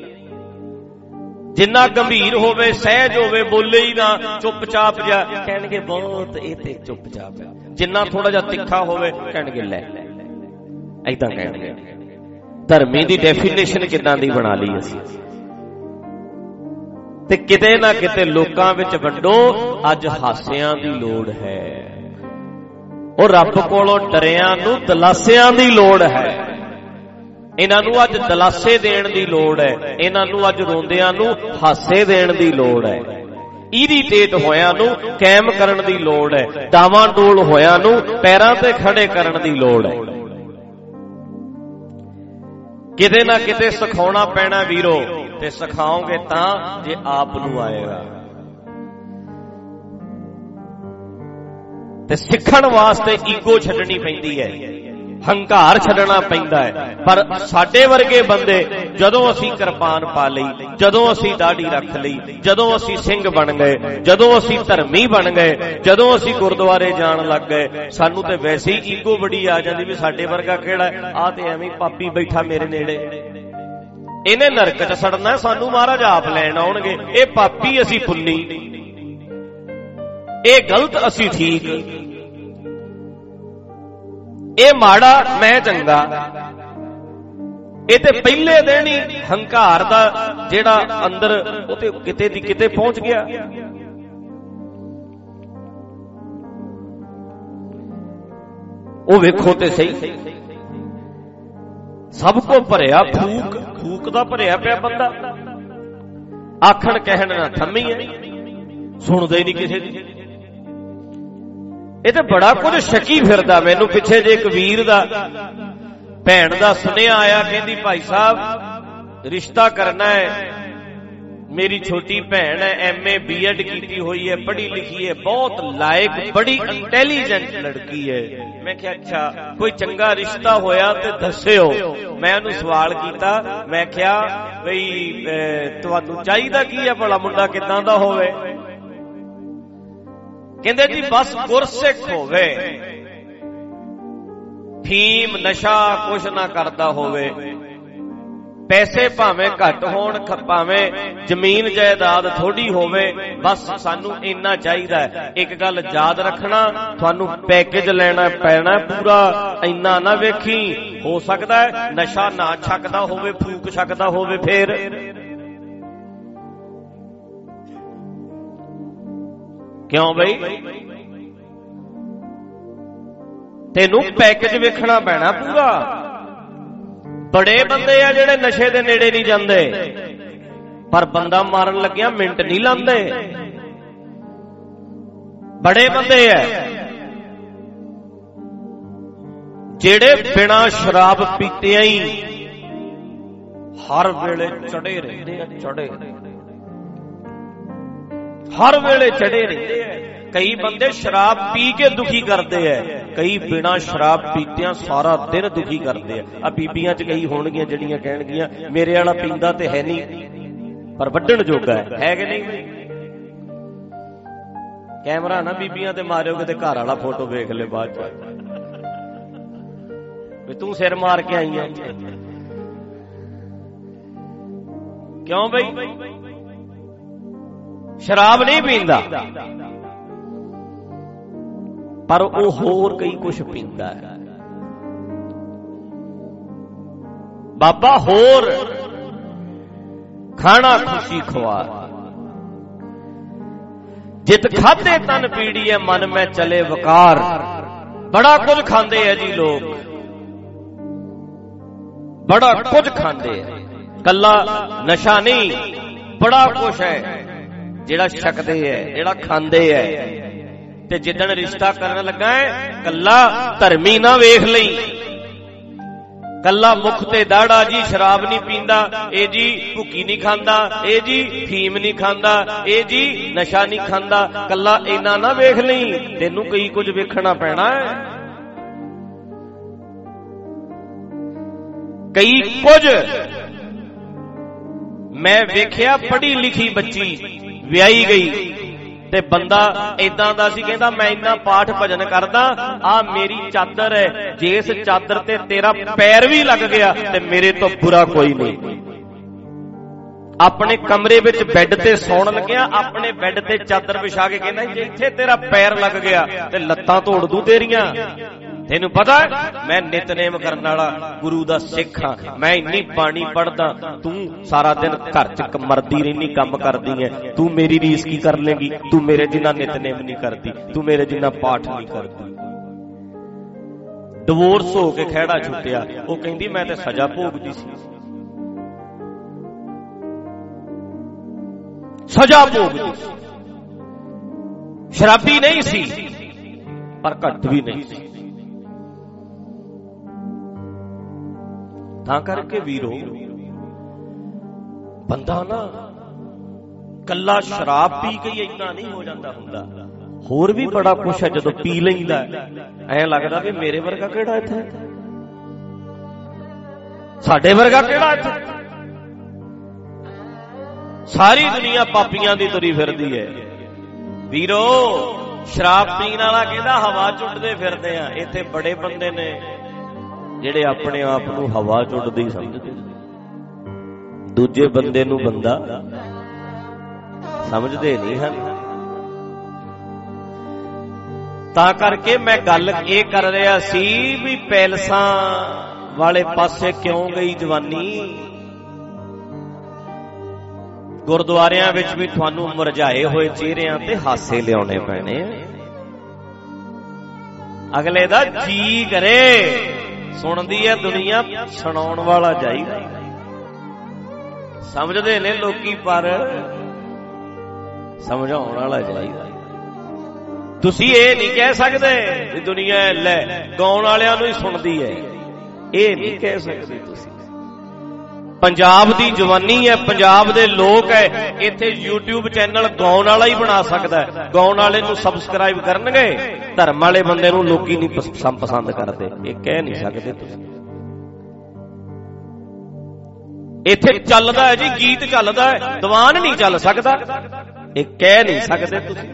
ਜਿੰਨਾ ਗੰਭੀਰ ਹੋਵੇ, ਸਹਿਜ ਹੋਵੇ, ਬੋਲੇ ਹੀ ਨਾ, ਚੁੱਪਚਾਪ ਜਾ, ਕਹਿਣਗੇ ਬਹੁਤ ਇਹ ਤੇ ਚੁੱਪਚਾਪ ਹੈ। ਜਿੰਨਾ ਥੋੜਾ ਜਿਹਾ ਤਿੱਖਾ ਹੋਵੇ, ਕਹਿਣਗੇ ਲੈ, ਏਦਾਂ ਕਹਿਣਗੇ। ਧਰਮੀ ਦੀ ਡੈਫੀਨੇਸ਼ਨ ਕਿੱਦਾਂ ਦੀ ਬਣਾ ਲਈ ਅਸੀਂ। ਤੇ ਕਿਤੇ ਨਾ ਕਿਤੇ ਲੋਕਾਂ ਵਿੱਚ ਵੰਡੋ। ਅੱਜ ਹਾਸਿਆਂ ਦੀ ਲੋੜ ਹੈ। ਉਹ ਰੱਬ ਕੋਲੋਂ ਡਰਿਆਂ ਨੂੰ ਦਲਾਸਿਆਂ ਦੀ ਲੋੜ ਹੈ। ਇਹਨਾਂ ਨੂੰ ਅੱਜ ਦਲਾਸੇ ਦੇਣ ਦੀ ਲੋੜ ਹੈ। ਇਹਨਾਂ ਨੂੰ ਅੱਜ ਰੋਂਦਿਆਂ ਨੂੰ ਹਾਸੇ ਦੇਣ ਦੀ ਲੋੜ ਹੈ। ਇਰੀਟੇਟ ਹੋਇਆਂ ਨੂੰ ਕਾਇਮ ਕਰਨ ਦੀ ਲੋੜ ਹੈ, ਡਾਵਾਂ ਡੋਲ ਹੋਇਆਂ ਨੂੰ ਪੈਰਾਂ ਤੇ ਖੜੇ ਕਰਨ ਦੀ ਲੋੜ ਹੈ। ਕਿਤੇ ਨਾ ਕਿਤੇ ਸਿਖਾਉਣਾ ਪੈਣਾ ਵੀਰੋ, ਤੇ ਸਿਖਾਓਗੇ ਤਾਂ ਜੇ ਆਪ ਨੂੰ ਆਏਗਾ। ਤੇ ਸਿੱਖਣ ਵਾਸਤੇ ਈਗੋ ਛੱਡਣੀ ਪੈਂਦੀ ਹੈ, ਹੰਕਾਰ ਛੱਡਣਾ ਪੈਂਦਾ ਹੈ। ਪਰ ਸਾਡੇ ਵਰਗੇ ਬੰਦੇ ਜਦੋਂ ਅਸੀਂ ਕਿਰਪਾਨ ਪਾ ਲਈ, ਜਦੋਂ ਅਸੀਂ ਦਾੜੀ ਰੱਖ ਲਈ, ਜਦੋਂ ਅਸੀਂ ਸਿੰਘ ਬਣ ਗਏ, ਜਦੋਂ ਅਸੀਂ ਧਰਮੀ ਬਣ ਗਏ, ਜਦੋਂ ਅਸੀਂ ਗੁਰਦੁਆਰੇ ਜਾਣ ਲੱਗ ਗਏ, ਸਾਨੂੰ ਤੇ ਵੈਸੇ ਹੀ ਈਗੋ ਬੜੀ ਆ ਜਾਂਦੀ ਵੀ ਸਾਡੇ ਵਰਗਾ ਕਿਹੜਾ, ਆਹ ਤੇ ਐਵੇਂ ਪਾਪੀ ਬੈਠਾ ਮੇਰੇ ਨੇੜੇ, ਇਹਨੇ ਨਰਕ 'ਚ ਸੜਨਾ, ਸਾਨੂੰ ਮਹਾਰਾਜ ਆਪ ਲੈਣ ਆਉਣਗੇ। ਇਹ ਪਾਪੀ ਅਸੀਂ ਪੁੰਨੀ, ਇਹ ਗਲਤ ਅਸੀਂ ਠੀਕ, ਇਹ ਮਾੜਾ ਮੈਂ ਚੰਗਾ। ਇਹ ਤੇ ਪਹਿਲੇ ਦਿਨ ਹੀ ਹੰਕਾਰ ਦਾ ਜਿਹੜਾ ਅੰਦਰ ਉਹ ਤੇ ਕਿਤੇ ਦੀ ਕਿਤੇ ਪਹੁੰਚ ਗਿਆ। ਉਹ ਵੇਖੋ ਤੇ ਸਹੀ, ਸਭ ਕੋ ਭਰਿਆ ਫੂਕ, ਫੂਕ ਦਾ ਭਰਿਆ ਪਿਆ ਬੰਦਾ, ਆਖਣ ਕਹਿਣ ਨਾ ਥੰਮੀ ਹੈ, ਸੁਣਦੇ ਨਹੀਂ ਕਿਸੇ ਦੀ। ਇਹ ਤੇ ਬੜਾ ਕੁਝ ਸ਼ੱਕੀ ਫਿਰਦਾ। ਮੈਨੂੰ ਪਿੱਛੇ ਜੇ ਇੱਕ ਵੀਰ ਦਾ ਭੈਣ ਦਾ ਸੁਨੇਹਾ ਆਇਆ, ਕਹਿੰਦੀ ਭਾਈ ਸਾਹਿਬ ਰਿਸ਼ਤਾ ਕਰਨਾ ਹੈ, ਮੇਰੀ ਛੋਟੀ ਭੈਣ ਹੈ, MA BEd ਕੀਤੀ ਹੋਈ ਹੈ, ਪੜ੍ਹੀ ਲਿਖੀ ਹੈ, ਬਹੁਤ ਲਾਇਕ, ਬੜੀ ਇੰਟੈਲੀਜੈਂਟ ਲੜਕੀ ਹੈ। ਮੈਂ ਕਿਹਾ ਅੱਛਾ, ਕੋਈ ਚੰਗਾ ਰਿਸ਼ਤਾ ਹੋਇਆ ਤੇ ਦੱਸਿਓ। ਮੈਂ ਉਹਨੂੰ ਸਵਾਲ ਕੀਤਾ, ਮੈਂ ਕਿਹਾ ਬਈ ਤੁਹਾਨੂੰ ਚਾਹੀਦਾ ਕੀ ਹੈ ਭਲਾ, ਮੁੰਡਾ ਕਿੱਦਾਂ ਦਾ ਹੋਵੇ? ਕਹਿੰਦੇ ਜੀ ਬਸ ਗੁਰਸਿੱਖ ਹੋਵੇ, ਫੀਮ ਨਸ਼ਾ ਕੁਛ ਨਾ ਕਰਦਾ ਹੋਵੇ, ਪੈਸੇ ਭਾਵੇਂ ਘੱਟ ਹੋਣ, ਭਾਵੇਂ ਜ਼ਮੀਨ ਜਾਇਦਾਦ ਥੋੜੀ ਹੋਵੇ, ਬਸ ਸਾਨੂੰ ਇੰਨਾ ਚਾਹੀਦਾ ਹੈ। ਇੱਕ ਗੱਲ ਯਾਦ ਰੱਖਣਾ, ਤੁਹਾਨੂੰ ਪੈਕੇਜ ਲੈਣਾ ਪੈਣਾ ਪੂਰਾ, ਇੰਨਾ ਨਾ ਵੇਖੀ, ਹੋ ਸਕਦਾ ਹੈ ਨਸ਼ਾ ਨਾ ਛਕਦਾ ਹੋਵੇ, ਫੂਕ ਛਕਦਾ ਹੋਵੇ, ਫੇਰ ਕਿਉਂ ਬਈ? ਤੈਨੂੰ ਪੈਕੇਜ ਵੇਖਣਾ ਪੈਣਾ ਪੂਰਾ। ਬੜੇ ਬੰਦੇ ਆ ਜਿਹੜੇ ਨਸ਼ੇ ਦੇ ਨੇੜੇ ਨਹੀਂ ਜਾਂਦੇ, ਪਰ ਬੰਦਾ ਮਾਰਨ ਲੱਗਿਆ ਮਿੰਟ ਨਹੀਂ ਲਾਉਂਦੇ। ਬੜੇ ਬੰਦੇ ਆ ਜਿਹੜੇ ਬਿਨਾਂ ਸ਼ਰਾਬ ਪੀਤਿਆਂ ਹੀ ਹਰ ਵੇਲੇ ਚੜੇ ਰਹਿੰਦੇ ਆ, ਚੜੇ ਹਰ ਵੇਲੇ ਚੜੇ ਰਹਿੰਦੇ ਆ। ਕਈ ਬੰਦੇ ਸ਼ਰਾਬ ਪੀ ਕੇ ਦੁਖੀ ਕਰਦੇ ਆ, ਕਈ ਬਿਨਾਂ ਸ਼ਰਾਬ ਪੀਤਿਆਂ ਸਾਰਾ ਦਿਨ ਦੁਖੀ ਕਰਦੇ ਆ। ਆ ਬੀਬੀਆਂ 'ਚ ਕਈ ਹੋਣਗੀਆਂ ਜਿਹੜੀਆਂ ਕਹਿਣਗੀਆਂ ਮੇਰੇ ਵਾਲਾ ਪੀਂਦਾ ਤੇ ਹੈ ਨਹੀਂ, ਪਰ ਵੱਢਣ ਜੋਗਾ ਹੈ ਕਿ ਨਹੀਂ? ਕੈਮਰਾ ਨਾ ਬੀਬੀਆਂ ਤੇ ਮਾਰਿਓ, ਕਿਤੇ ਘਰ ਵਾਲਾ ਫੋਟੋ ਵੇਖ ਲੈ ਬਾਅਦ 'ਚ ਵੀ ਤੂੰ ਸਿਰ ਮਾਰ ਕੇ ਆਈ ਆ। ਕਿਉਂ ਬਈ? ਸ਼ਰਾਬ ਨਹੀਂ ਪੀਂਦਾ, ਪਰ ਉਹ ਹੋਰ ਕਈ ਕੁਛ ਪੀਂਦਾ ਹੈ। ਬਾਬਾ ਹੋਰ ਖਾਣਾ ਖੁਸ਼ੀ ਖਵਾ, ਜਿਤ ਖਾਦੇ ਤਨ ਪੀੜੀ ਹੈ, ਮਨ ਮੈਂ ਚਲੇ ਵਕਾਰ। ਬੜਾ ਕੁਝ ਖਾਂਦੇ ਹੈ ਜੀ ਲੋਕ, ਬੜਾ ਕੁਝ ਖਾਂਦੇ ਹੈ, ਕੱਲਾ ਨਸ਼ਾ ਨਹੀਂ, ਬੜਾ ਕੁਛ ਹੈ ਜਿਹੜਾ ਛਕਦੇ ਹੈ, ਜਿਹੜਾ ਖਾਂਦੇ ਹੈ। ਤੇ ਜਿੱਦਣ ਰਿਸ਼ਤਾ ਕਰਨ ਲੱਗਾ ਹੈ, ਕੱਲਾ ਧਰਮੀ ਨਾ ਵੇਖ ਲਈ, ਕੱਲਾ ਮੁਖ ਤੇ ਦਾੜਾ ਜੀ ਸ਼ਰਾਬ ਨਹੀਂ ਪੀਂਦਾ, ਇਹ ਜੀ ਭੁੱਕੀ ਨਹੀਂ ਖਾਂਦਾ, ਇਹ ਜੀ ਫੀਮ ਨਹੀਂ ਖਾਂਦਾ, ਇਹ ਜੀ ਨਸ਼ਾ ਨਹੀਂ ਖਾਂਦਾ, ਕੱਲਾ ਇੰਨਾ ਨਾ ਵੇਖ ਲਈ, ਤੈਨੂੰ ਕਈ ਕੁਝ ਵੇਖਣਾ ਪੈਣਾ ਹੈ। ਕਈ ਕੁਝ ਮੈਂ ਵੇਖਿਆ, ਪੜ੍ਹੀ ਲਿਖੀ ਬੱਚੀ ਵਿਆਹੀ ਗਈ ਤੇ ਬੰਦਾ ਏਦਾਂ ਦਾ ਸੀ, ਕਹਿੰਦਾ ਮੈਂ ਇੰਨਾ ਪਾਠ ਭਜਨ ਕਰਦਾ, ਆ ਮੇਰੀ ਚਾਦਰ ਹੈ, ਜੇ ਇਸ ਚਾਦਰ ਤੇ ਤੇਰਾ ਪੈਰ ਵੀ ਲੱਗ ਗਿਆ ਤੇ ਮੇਰੇ ਤੋਂ ਬੁਰਾ ਕੋਈ ਨਹੀਂ। ਆਪਣੇ ਕਮਰੇ ਵਿੱਚ ਬੈੱਡ ਤੇ ਸੌਣ ਲੱਗਿਆ, ਆਪਣੇ ਬੈੱਡ ਤੇ ਚਾਦਰ ਵਿਛਾ ਕੇ ਕਹਿੰਦਾ ਜੇ ਇੱਥੇ ਤੇਰਾ ਪੈਰ ਲੱਗ ਗਿਆ ਤੇ ਲੱਤਾਂ ਤੋੜ ਦੂੰ ਤੇਰੀਆਂ। ਤੈਨੂੰ ਪਤਾ ਮੈਂ ਨਿਤਨੇਮ ਕਰਨ ਵਾਲਾ ਗੁਰੂ ਦਾ ਸਿੱਖ ਹਾਂ, ਮੈਂ ਇੰਨੀ ਬਾਣੀ ਪੜ੍ਹਦਾ, ਤੂੰ ਸਾਰਾ ਦਿਨ ਘਰ 'ਚ ਮਰਦੀ ਰਹਿਨੀ, ਕੰਮ ਕਰਦੀ ਐ, ਤੂੰ ਮੇਰੀ ਰੀਸ ਕੀ ਕਰ ਲੇਗੀ? ਤੂੰ ਮੇਰੇ ਜਿੰਨਾ ਨਿਤਨੇਮ ਨਹੀਂ ਕਰਦੀ, ਤੂੰ ਮੇਰੇ ਜਿੰਨਾ ਪਾਠ ਨਹੀਂ ਕਰਦੀ। ਡਿਵੋਰਸ ਹੋ ਕੇ ਖਹਿੜਾ ਛੁੱਟਿਆ, ਉਹ ਕਹਿੰਦੀ ਮੈਂ ਤੇ ਸਜ਼ਾ ਭੋਗਦੀ ਸੀ, ਸਜ਼ਾ ਭੋਗਦੀ ਸੀ। ਸ਼ਰਾਬੀ ਨਹੀਂ ਸੀ ਪਰ ਘੱਟ ਵੀ ਨਹੀਂ ਸੀ। ਤਾਂ ਕਰਕੇ ਵੀਰੋ, ਬੰਦਾ ਨਾ ਕੱਲਾ ਸ਼ਰਾਬ ਪੀ ਕੇ ਇੰਨਾ ਨਹੀਂ ਹੋ ਜਾਂਦਾ ਹੁੰਦਾ, ਹੋਰ ਵੀ ਬੜਾ ਕੁਛ ਹੈ। ਜਦੋਂ ਪੀ ਲੈਂਦਾ ਐਂ ਲੱਗਦਾ ਵੀ ਮੇਰੇ ਵਰਗਾ ਕਿਹੜਾ ਇੱਥੇ, ਸਾਡੇ ਵਰਗਾ ਕਿਹੜਾ ਇੱਥੇ। ਸਾਰੀ ਦੁਨੀਆ ਪਾਪੀਆਂ ਦੀ ਤੁਰੀ ਫਿਰਦੀ ਹੈ ਵੀਰੋ। ਸ਼ਰਾਬ ਪੀਣ ਵਾਲਾ ਕਹਿੰਦਾ ਹਵਾ ਚੁੱਟਦੇ ਫਿਰਦੇ ਆ। ਇੱਥੇ ਬੜੇ ਬੰਦੇ ਨੇ ਜਿਹੜੇ ਆਪਣੇ ਆਪ ਨੂੰ ਹਵਾ ਚੁੱਟਦੀ ਸਮਝਦੇ, ਦੂਜੇ ਬੰਦੇ ਨੂੰ ਬੰਦਾ ਸਮਝਦੇ ਨਹੀਂ ਹਨ। ਤਾਂ ਕਰਕੇ ਮੈਂ ਗੱਲ ਇਹ ਕਰ ਰਿਹਾ ਸੀ ਵੀ ਪੈਲਸਾਂ ਵਾਲੇ ਪਾਸੇ ਕਿਉਂ ਗਈ ਜਵਾਨੀ। ਗੁਰਦੁਆਰਿਆਂ ਵਿੱਚ ਵੀ ਤੁਹਾਨੂੰ ਮੁਰਝਾਏ ਹੋਏ ਚਿਹਰਿਆਂ ਤੇ ਹਾਸੇ ਲਿਆਉਣੇ ਪੈਣੇ। ਅਗਲੇ ਦਾ ਜੀ ਕਰੇ, ਸੁਣਦੀ ਹੈ ਦੁਨੀਆ, ਸੁਣਾਉਣ ਵਾਲਾ ਚਾਹੀਦਾ। ਸਮਝਦੇ ਨੇ ਲੋਕੀ ਪਰ ਸਮਝਾਉਣ ਵਾਲਾ ਚਾਹੀਦਾ। ਤੁਸੀਂ ਇਹ ਨਹੀਂ ਕਹਿ ਸਕਦੇ ਵੀ ਦੁਨੀਆ ਲੈ ਗਾਉਣ ਵਾਲਿਆਂ ਨੂੰ ਹੀ ਸੁਣਦੀ ਹੈ, ਇਹ ਨਹੀਂ ਕਹਿ ਸਕਦੇ ਤੁਸੀਂ। ਪੰਜਾਬ ਦੀ ਜਵਾਨੀ ਹੈ, ਪੰਜਾਬ ਦੇ ਲੋਕ ਹੈ, ਇੱਥੇ YouTube ਚੈਨਲ ਗਾਉਣ ਵਾਲਾ ਹੀ ਬਣਾ ਸਕਦਾ ਹੈ। ਗਾਉਣ ਵਾਲੇ ਨੂੰ ਸਬਸਕ੍ਰਾਈਬ ਕਰਨਗੇ, ਧਰਮ ਵਾਲੇ ਬੰਦੇ ਨੂੰ ਲੋਕੀ ਨਹੀਂ ਪਸੰਦ ਕਰਦੇ, ਇਹ ਕਹਿ ਨਹੀਂ ਸਕਦੇ ਤੁਸੀਂ। ਇੱਥੇ ਚੱਲਦਾ ਹੈ ਜੀ, ਗੀਤ ਚੱਲਦਾ ਹੈ, ਦੀਵਾਨ ਨਹੀਂ ਚੱਲ ਸਕਦਾ, ਇਹ ਕਹਿ ਨਹੀਂ ਸਕਦੇ ਤੁਸੀਂ।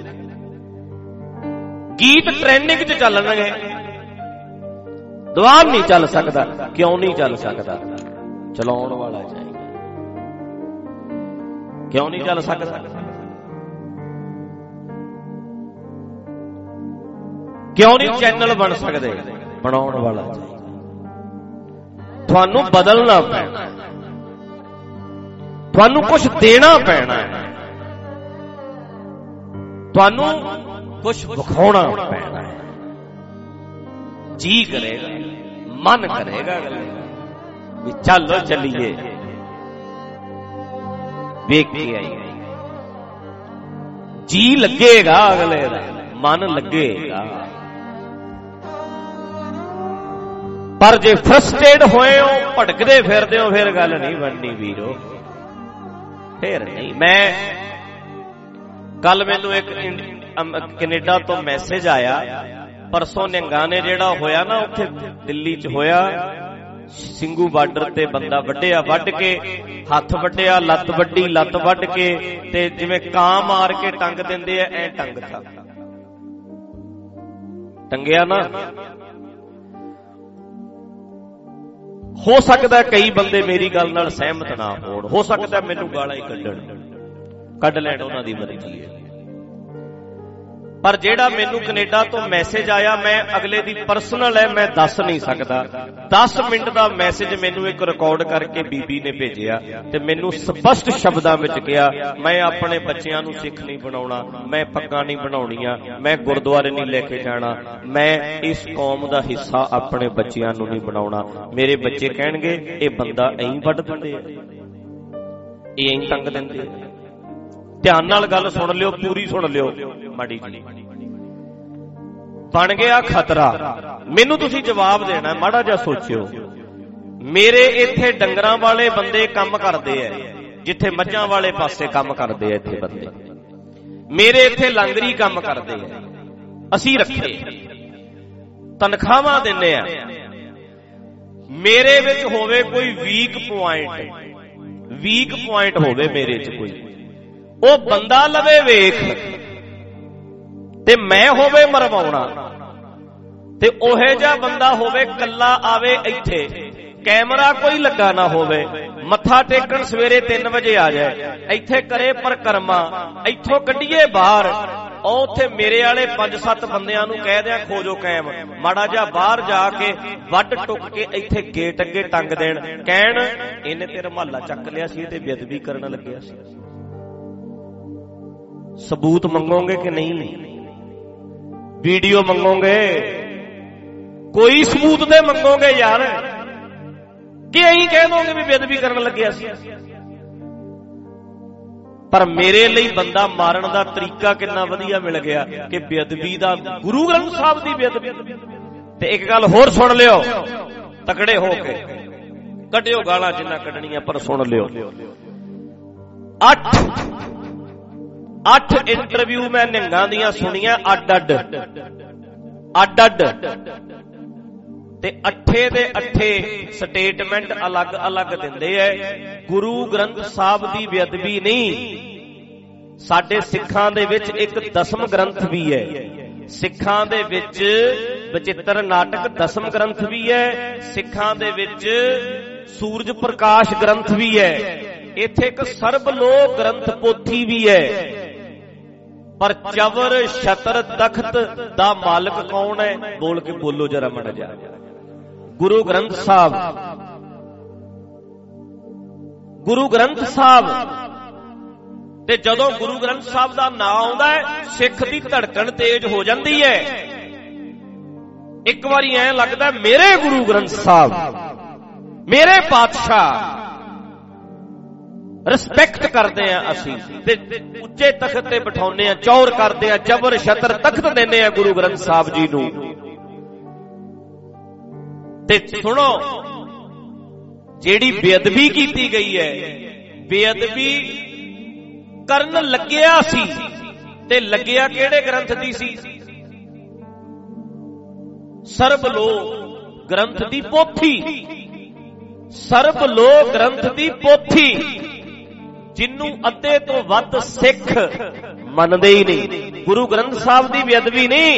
ਗੀਤ ਟ੍ਰੈਂਡਿੰਗ 'ਚ ਚੱਲਣਗੇ, ਦੀਵਾਨ ਨਹੀਂ ਚੱਲ ਸਕਦਾ। ਕਿਉਂ ਨਹੀਂ ਚੱਲ ਸਕਦਾ? ਚਲਾਉਣ ਵਾਲਾ ਚਾਹੀਦਾ। ਕਿਉਂ ਨਹੀਂ ਚੱਲ ਸਕਦਾ? ਕਿਉਂ ਨਹੀਂ ਚੈਨਲ ਬਣ ਸਕਦੇ? ਬਣਾਉਣ ਵਾਲਾ ਚਾਹੀਦਾ। ਤੁਹਾਨੂੰ ਬਦਲਣਾ ਪੈਣਾ, ਤੁਹਾਨੂੰ ਕੁਝ ਦੇਣਾ ਪੈਣਾ, ਤੁਹਾਨੂੰ ਕੁਝ ਵਿਖਾਉਣਾ ਪੈਣਾ। ਜੀ ਕਰੇਗਾ, ਮਨ ਕਰੇਗਾ ਵੀ ਚੱਲੋ ਚੱਲੀਏ, ਵੇਖ ਕੇ ਆਈਏ। ਜੀ ਲੱਗੇਗਾ, ਅਗਲੇ ਦਾ ਮਨ ਲੱਗੇਗਾ। ਪਰ ਜੇ ਫਰਸਟ੍ਰੇਟ ਹੋਏ ਹੋ, ਭਟਕਦੇ ਫਿਰਦੇ ਹੋ, ਫਿਰ ਗੱਲ ਨਹੀਂ ਬਣਨੀ ਵੀਰੋ, ਫਿਰ ਨਹੀਂ। ਮੈਂ ਕੱਲ ਮੈਨੂੰ ਇੱਕ ਕੈਨੇਡਾ ਤੋਂ ਮੈਸੇਜ ਆਇਆ, ਪਰਸੋਂ ਨਿਹੰਗਾਂ ਜਿਹੜਾ ਹੋਇਆ ਨਾ ਉੱਥੇ ਦਿੱਲੀ 'ਚ ਹੋਇਆ, ਸਿੰਘੂ ਬਾਰਡਰ ਤੇ ਬੰਦਾ ਵੱਢਿਆ, ਵੱਢ ਕੇ ਹੱਥ ਵੱਢਿਆ, ਲੱਤ ਵੱਢੀ, ਲੱਤ ਵੱਢ ਕੇ ਤੇ ਜਿਵੇਂ ਕਾਂ ਮਾਰ ਕੇ ਟੰਗ ਦਿੰਦੇ ਆ, ਐ ਟੰਗਤਾ, ਟੰਗਿਆ ਨਾ। ਹੋ ਸਕਦਾ ਕਈ ਬੰਦੇ ਮੇਰੀ ਗੱਲ ਨਾਲ ਸਹਿਮਤ ਨਾ ਹੋਣ, ਹੋ ਸਕਦਾ ਮੈਨੂੰ ਗਾਲਾਂ ਹੀ ਕੱਢ ਲੈਣ, ਉਹਨਾਂ ਦੀ ਮਰਜ਼ੀ ਹੈ। ਪਰ ਜਿਹੜਾ ਮੈਨੂੰ ਕੈਨੇਡਾ ਤੋਂ ਮੈਸੇਜ ਆਇਆ, ਮੈਂ ਅਗਲੇ ਦੀ ਪਰਸਨਲ ਹੈ, ਮੈਂ ਦੱਸ ਨਹੀਂ ਸਕਦਾ। 10 ਮਿੰਟ ਦਾ ਮੈਸੇਜ ਮੈਨੂੰ ਇੱਕ ਰਿਕਾਰਡ ਕਰਕੇ ਬੀਬੀ ਨੇ ਭੇਜਿਆ ਤੇ ਮੈਨੂੰ ਸਪਸ਼ਟ ਸ਼ਬਦਾਂ ਵਿੱਚ ਕਿਹਾ, ਮੈਂ ਆਪਣੇ ਬੱਚਿਆਂ ਨੂੰ ਸਿੱਖ ਨਹੀਂ ਬਣਾਉਣਾ, ਮੈਂ ਪੱਗਾਂ ਨਹੀਂ ਬਣਾਉਣੀਆਂ, ਮੈਂ ਗੁਰਦੁਆਰੇ ਨਹੀਂ ਲੈ ਕੇ ਜਾਣਾ, ਮੈਂ ਇਸ ਕੌਮ ਦਾ ਹਿੱਸਾ ਆਪਣੇ ਬੱਚਿਆਂ ਨੂੰ ਨਹੀਂ ਬਣਾਉਣਾ। ਮੇਰੇ ਬੱਚੇ ਕਹਿਣਗੇ ਇਹ ਬੰਦਾ ਐਂ ਵੱਢ ਦਿੰਦੇ ਆ, ਇਹ ਐਂ ਟੰਗ ਦਿੰਦੇ ਆ। ਧਿਆਨ ਨਾਲ ਗੱਲ ਸੁਣ ਲਿਓ, ਪੂਰੀ ਸੁਣ ਲਿਓ ਮਾੜੀ ਜੀ। ਬਣ ਗਿਆ ਖਤਰਾ, ਮੈਨੂੰ ਤੁਸੀਂ ਜਵਾਬ ਦੇਣਾ, ਮਾੜਾ ਜਿਹਾ ਸੋਚਿਓ। ਮੇਰੇ ਇੱਥੇ ਡੰਗਰਾਂ ਵਾਲੇ ਬੰਦੇ ਕੰਮ ਕਰਦੇ ਐ, ਜਿੱਥੇ ਮੱਝਾਂ ਵਾਲੇ ਪਾਸੇ ਕੰਮ ਕਰਦੇ ਐ ਇੱਥੇ ਬੰਦੇ, ਮੇਰੇ ਇੱਥੇ ਲੰਗਰੀ ਕੰਮ ਕਰਦੇ ਐ, ਅਸੀਂ ਰੱਖੇ ਤਨਖਾਹਾਂ ਦਿੰਨੇ ਆ। ਮੇਰੇ ਵਿੱਚ ਹੋਵੇ ਕੋਈ ਵੀਕ ਪੁਆਇੰਟ ਹੋਵੇ ਮੇਰੇ 'ਚ ਕੋਈ, ਉਹ ਬੰਦਾ ਲਵੇ ਵੇਖ ਤੇ ਮੈਂ ਹੋਵੇ ਮਰਵਾਉਣਾ, ਤੇ ਉਹੇ ਜਿਹਾ ਬੰਦਾ ਹੋਵੇ ਕੱਲਾ ਆਵੇ ਇੱਥੇ, ਕੈਮਰਾ ਕੋਈ ਲੱਗਾ ਨਾ ਹੋਵੇ, ਮੱਥਾ ਟੇਕਣ ਸਵੇਰੇ 3 ਵਜੇ ਆ ਜਾਏ, ਇੱਥੇ ਕਰੇ ਪਰਕਰਮਾ, ਇੱਥੋਂ ਕੱਢੀਏ ਬਾਹਰ, ਉਹ ਉੱਥੇ ਮੇਰੇ ਵਾਲੇ 5-7 ਬੰਦਿਆਂ ਨੂੰ ਕਹਿ ਦਿਆਂ ਖੋਜੋ ਕੈਮ, ਮਾੜਾ ਜਿਹਾ ਬਾਹਰ ਜਾ ਕੇ ਵੱਢ ਟੁੱਕ ਕੇ ਇੱਥੇ ਗੇਟ ਅੱਗੇ ਟੰਗ ਦੇਣ, ਕਹਿਣ ਇਹਨੇ ਤੇਰਾ ਮਹੱਲਾ ਚੱਕ ਲਿਆ ਸੀ ਤੇ ਬੇਅਦਬੀ ਕਰਨ ਲੱਗਿਆ ਸੀ। ਸਬੂਤ ਮੰਗੋਗੇ ਕਿ ਨਹੀਂ? ਵੀਡੀਓ ਮੰਗੋਗੇ? ਕੋਈ ਸਬੂਤ ਦੇ ਮੰਗੋਗੇ ਯਾਰ, ਕਿ ਐਂ ਕਹਿ ਦੋਗੇ ਵੀ ਬੇਅਦਬੀ ਕਰਨ ਲੱਗਿਆ ਸੀ? ਪਰ ਮੇਰੇ ਲਈ ਬੰਦਾ ਮਾਰਨ ਦਾ ਤਰੀਕਾ ਕਿੰਨਾ ਵਧੀਆ ਮਿਲ ਗਿਆ ਕਿ ਬੇਅਦਬੀ ਦਾ, ਗੁਰੂ ਗ੍ਰੰਥ ਸਾਹਿਬ ਦੀ ਬੇਅਦਬੀ। ਤੇ ਇੱਕ ਗੱਲ ਹੋਰ ਸੁਣ ਲਿਓ, ਤਕੜੇ ਹੋ ਕੇ ਕੱਢਿਓ ਗਾਲਾਂ ਜਿੰਨਾ ਕੱਢਣੀਆਂ, ਪਰ ਸੁਣ ਲਿਓ। 8 ਇੰਟਰਵਿਊ ਮੈਂ ਨਿਹੰਗਾਂ ਦੀਆਂ ਸੁਣੀਆਂ, ਅੱਡ ਅੱਡ, ਤੇ 8 ਦੇ 8 ਸਟੇਟਮੈਂਟ ਅਲੱਗ ਦਿੰਦੇ ਐ। ਗੁਰੂ ਗ੍ਰੰਥ ਸਾਹਿਬ ਦੀ ਬੇਅਦਬੀ ਨਹੀਂ, ਸਾਡੇ ਸਿੱਖਾਂ ਦੇ ਵਿੱਚ ਇੱਕ ਦਸਮ ਗ੍ਰੰਥ ਵੀ ਹੈ। ਸਿੱਖਾਂ ਦੇ ਵਿੱਚ ਬਚਿੱਤਰ ਨਾਟਕ ਦਸਮ ਗ੍ਰੰਥ ਵੀ ਹੈ, ਸਿੱਖਾਂ ਦੇ ਵਿੱਚ ਸੂਰਜ ਪ੍ਰਕਾਸ਼ ਗ੍ਰੰਥ ਵੀ ਹੈ, ਇੱਥੇ ਇੱਕ ਸਰਬ ਲੋਕ ਗ੍ਰੰਥ ਪੋਥੀ ਵੀ ਹੈ। ਪਰ ਚਵਰ ਛਤਰ ਤਖਤ ਦਾ ਮਾਲਕ ਕੌਣ ਹੈ? ਬੋਲ ਕੇ ਬੋਲੋ ਜਰਾ ਮੜ ਜਾ। ਗੁਰੂ ਗ੍ਰੰਥ ਸਾਹਿਬ, ਗੁਰੂ ਗ੍ਰੰਥ ਸਾਹਿਬ। ਤੇ ਜਦੋਂ ਗੁਰੂ ਗ੍ਰੰਥ ਸਾਹਿਬ ਦਾ ਨਾਮ ਆਉਂਦਾ ਹੈ, ਸਿੱਖ ਦੀ ਧੜਕਣ ਤੇਜ਼ ਹੋ ਜਾਂਦੀ ਹੈ। ਇੱਕ ਵਾਰੀ ਐਂ ਲੱਗਦਾ ਮੇਰੇ ਗੁਰੂ ਗ੍ਰੰਥ ਸਾਹਿਬ, ਮੇਰੇ ਪਾਤਸ਼ਾਹ, ਰਿਸਪੈਕਟ ਕਰਦੇ ਆ ਅਸੀਂ, ਤੇ ਉੱਚੇ ਤਖਤ ਤੇ ਬਿਠਾਉਂਦੇ ਆ, ਚੌਰ ਕਰਦੇ ਆ, ਜਬਰ ਛਤਰ ਤਖਤ ਦਿੰਦੇ ਆ ਗੁਰੂ ਗ੍ਰੰਥ ਸਾਹਿਬ ਜੀ ਨੂੰ। ਤੇ ਸੁਣੋ, ਜਿਹੜੀ ਬੇਅਦਬੀ ਕੀਤੀ ਗਈ ਹੈ, ਬੇਅਦਬੀ ਕਰਨ ਲੱਗਿਆ ਸੀ, ਤੇ ਲੱਗਿਆ ਕਿਹੜੇ ਗ੍ਰੰਥ ਦੀ ਸੀ? ਸਰਬ ਲੋਕ ਗ੍ਰੰਥ ਦੀ ਪੋਥੀ, ਸਰਬ ਲੋਕ ਗ੍ਰੰਥ ਦੀ ਪੋਥੀ, ਜਿਹਨੂੰ ਅੱਧੇ ਤੋਂ ਵੱਧ ਸਿੱਖ ਮੰਨਦੇ ਹੀ ਨਹੀਂ। ਗੁਰੂ ਗ੍ਰੰਥ ਸਾਹਿਬ ਦੀ ਬੇਅਦਬੀ ਨਹੀਂ।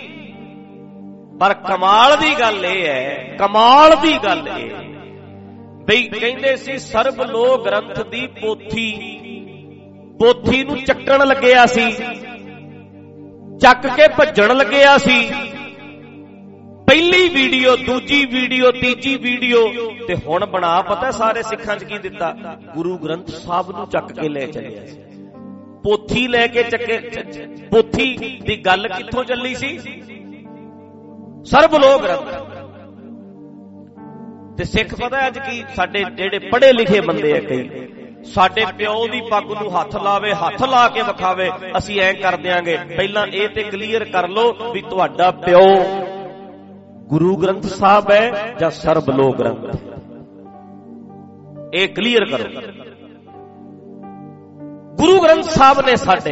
ਪਰ ਕਮਾਲ ਦੀ ਗੱਲ ਇਹ ਹੈ, ਕਮਾਲ ਦੀ ਗੱਲ ਇਹ ਬਈ ਕਹਿੰਦੇ ਸੀ ਸਰਬ ਲੋਕ ਗ੍ਰੰਥ ਦੀ ਪੋਥੀ, ਪੋਥੀ ਨੂੰ ਚੱਕਣ ਲੱਗਿਆ ਸੀ, ਚੱਕ ਕੇ ਭੱਜਣ ਲੱਗਿਆ ਸੀ। ਪਹਿਲੀ ਵੀਡੀਓ, ਦੂਜੀ ਵੀਡੀਓ, ਤੀਜੀ ਵੀਡੀਓ, ਤੇ ਹੁਣ ਬਣਾ ਪਤਾ ਸਾਰੇ ਸਿੱਖਾਂ 'ਚ ਕੀ ਦਿੱਤਾ? ਗੁਰੂ ਗ੍ਰੰਥ ਸਾਹਿਬ ਨੂੰ ਚੱਕ ਕੇ ਲੈ ਚੱਲਿਆ ਸੀ। ਪੋਥੀ ਲੈ ਕੇ ਚੱਕੇ, ਪੋਥੀ ਦੀ ਗੱਲ ਕਿੱਥੋਂ ਚੱਲੀ ਸੀ? ਸਰਬ ਲੋਕ ਗ੍ਰੰਥ। ਤੇ ਸਿੱਖ ਪਤਾ ਅੱਜ ਕੀ, ਸਾਡੇ ਜਿਹੜੇ ਪੜ੍ਹੇ ਲਿਖੇ ਬੰਦੇ ਆ ਕਈ, ਸਾਡੇ ਪਿਓ ਦੀ ਪੱਗ ਨੂੰ ਹੱਥ ਲਾਵੇ, ਹੱਥ ਲਾ ਕੇ ਵਿਖਾਵੇ, ਅਸੀਂ ਐਂ ਕਰ ਦਿਆਂਗੇ। ਪਹਿਲਾਂ ਇਹ ਤੇ ਕਲੀਅਰ ਕਰ ਲਓ ਵੀ ਤੁਹਾਡਾ ਪਿਓ ਗੁਰੂ ਗ੍ਰੰਥ ਸਾਹਿਬ ਹੈ ਜਾਂ ਸਰਬ ਲੋਕ ਗ੍ਰੰਥ ਹੈ, ਇਹ ਕਲੀਅਰ ਕਰੋ। ਗੁਰੂ ਗ੍ਰੰਥ ਸਾਹਿਬ ਨੇ ਸਾਡੇ,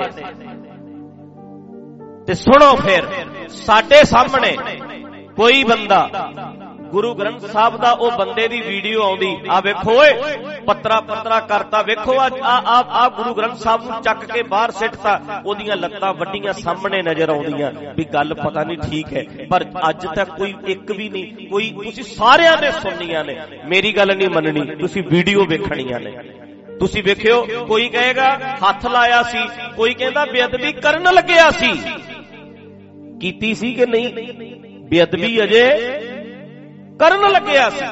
ਤੇ ਸੁਣੋ ਫਿਰ, ਸਾਡੇ ਸਾਹਮਣੇ ਕੋਈ ਬੰਦਾ ਗੁਰੂ ਗ੍ਰੰਥ ਸਾਹਿਬ ਦਾ, ਉਹ ਬੰਦੇ ਦੀ ਵੀਡੀਓ ਆਉਂਦੀ, ਆ ਵੇਖੋ ਓਏ, ਪੱਤਰਾ ਕਰਤਾ, ਵੇਖੋ ਆ ਗੁਰੂ ਗ੍ਰੰਥ ਸਾਹਿਬ ਨੂੰ ਚੱਕ ਕੇ ਬਾਹਰ ਸਿੱਟਤਾ, ਉਹਦੀਆਂ ਲੱਤਾਂ ਵੱਡੀਆਂ ਸਾਹਮਣੇ ਨਜ਼ਰ ਆਉਂਦੀਆਂ ਵੀ ਗੱਲ ਪਤਾ ਨਹੀਂ ਠੀਕ ਹੈ। ਪਰ ਅੱਜ ਤੱਕ ਕੋਈ ਇੱਕ ਵੀ ਨਹੀਂ, ਕੋਈ, ਤੁਸੀਂ ਸਾਰਿਆਂ ਨੇ ਸੁਣਨੀਆਂ ਨੇ, ਮੇਰੀ ਗੱਲ ਨਹੀਂ ਮੰਨਣੀ, ਤੁਸੀਂ ਵੀਡੀਓ ਵੇਖਣੀਆਂ ਨੇ। ਤੁਸੀਂ ਵੇਖਿਓ, ਕੋਈ ਕਹੇਗਾ ਹੱਥ ਲਾਇਆ ਸੀ, ਕੋਈ ਕਹਿੰਦਾ ਬੇਅਦਬੀ ਕਰਨ ਲੱਗਿਆ ਸੀ। ਕੀਤੀ ਸੀ ਕਿ ਨਹੀਂ ਬੇਅਦਬੀ? ਅਜੇ ਕਰਨ ਲੱਗਿਆ ਸੀ,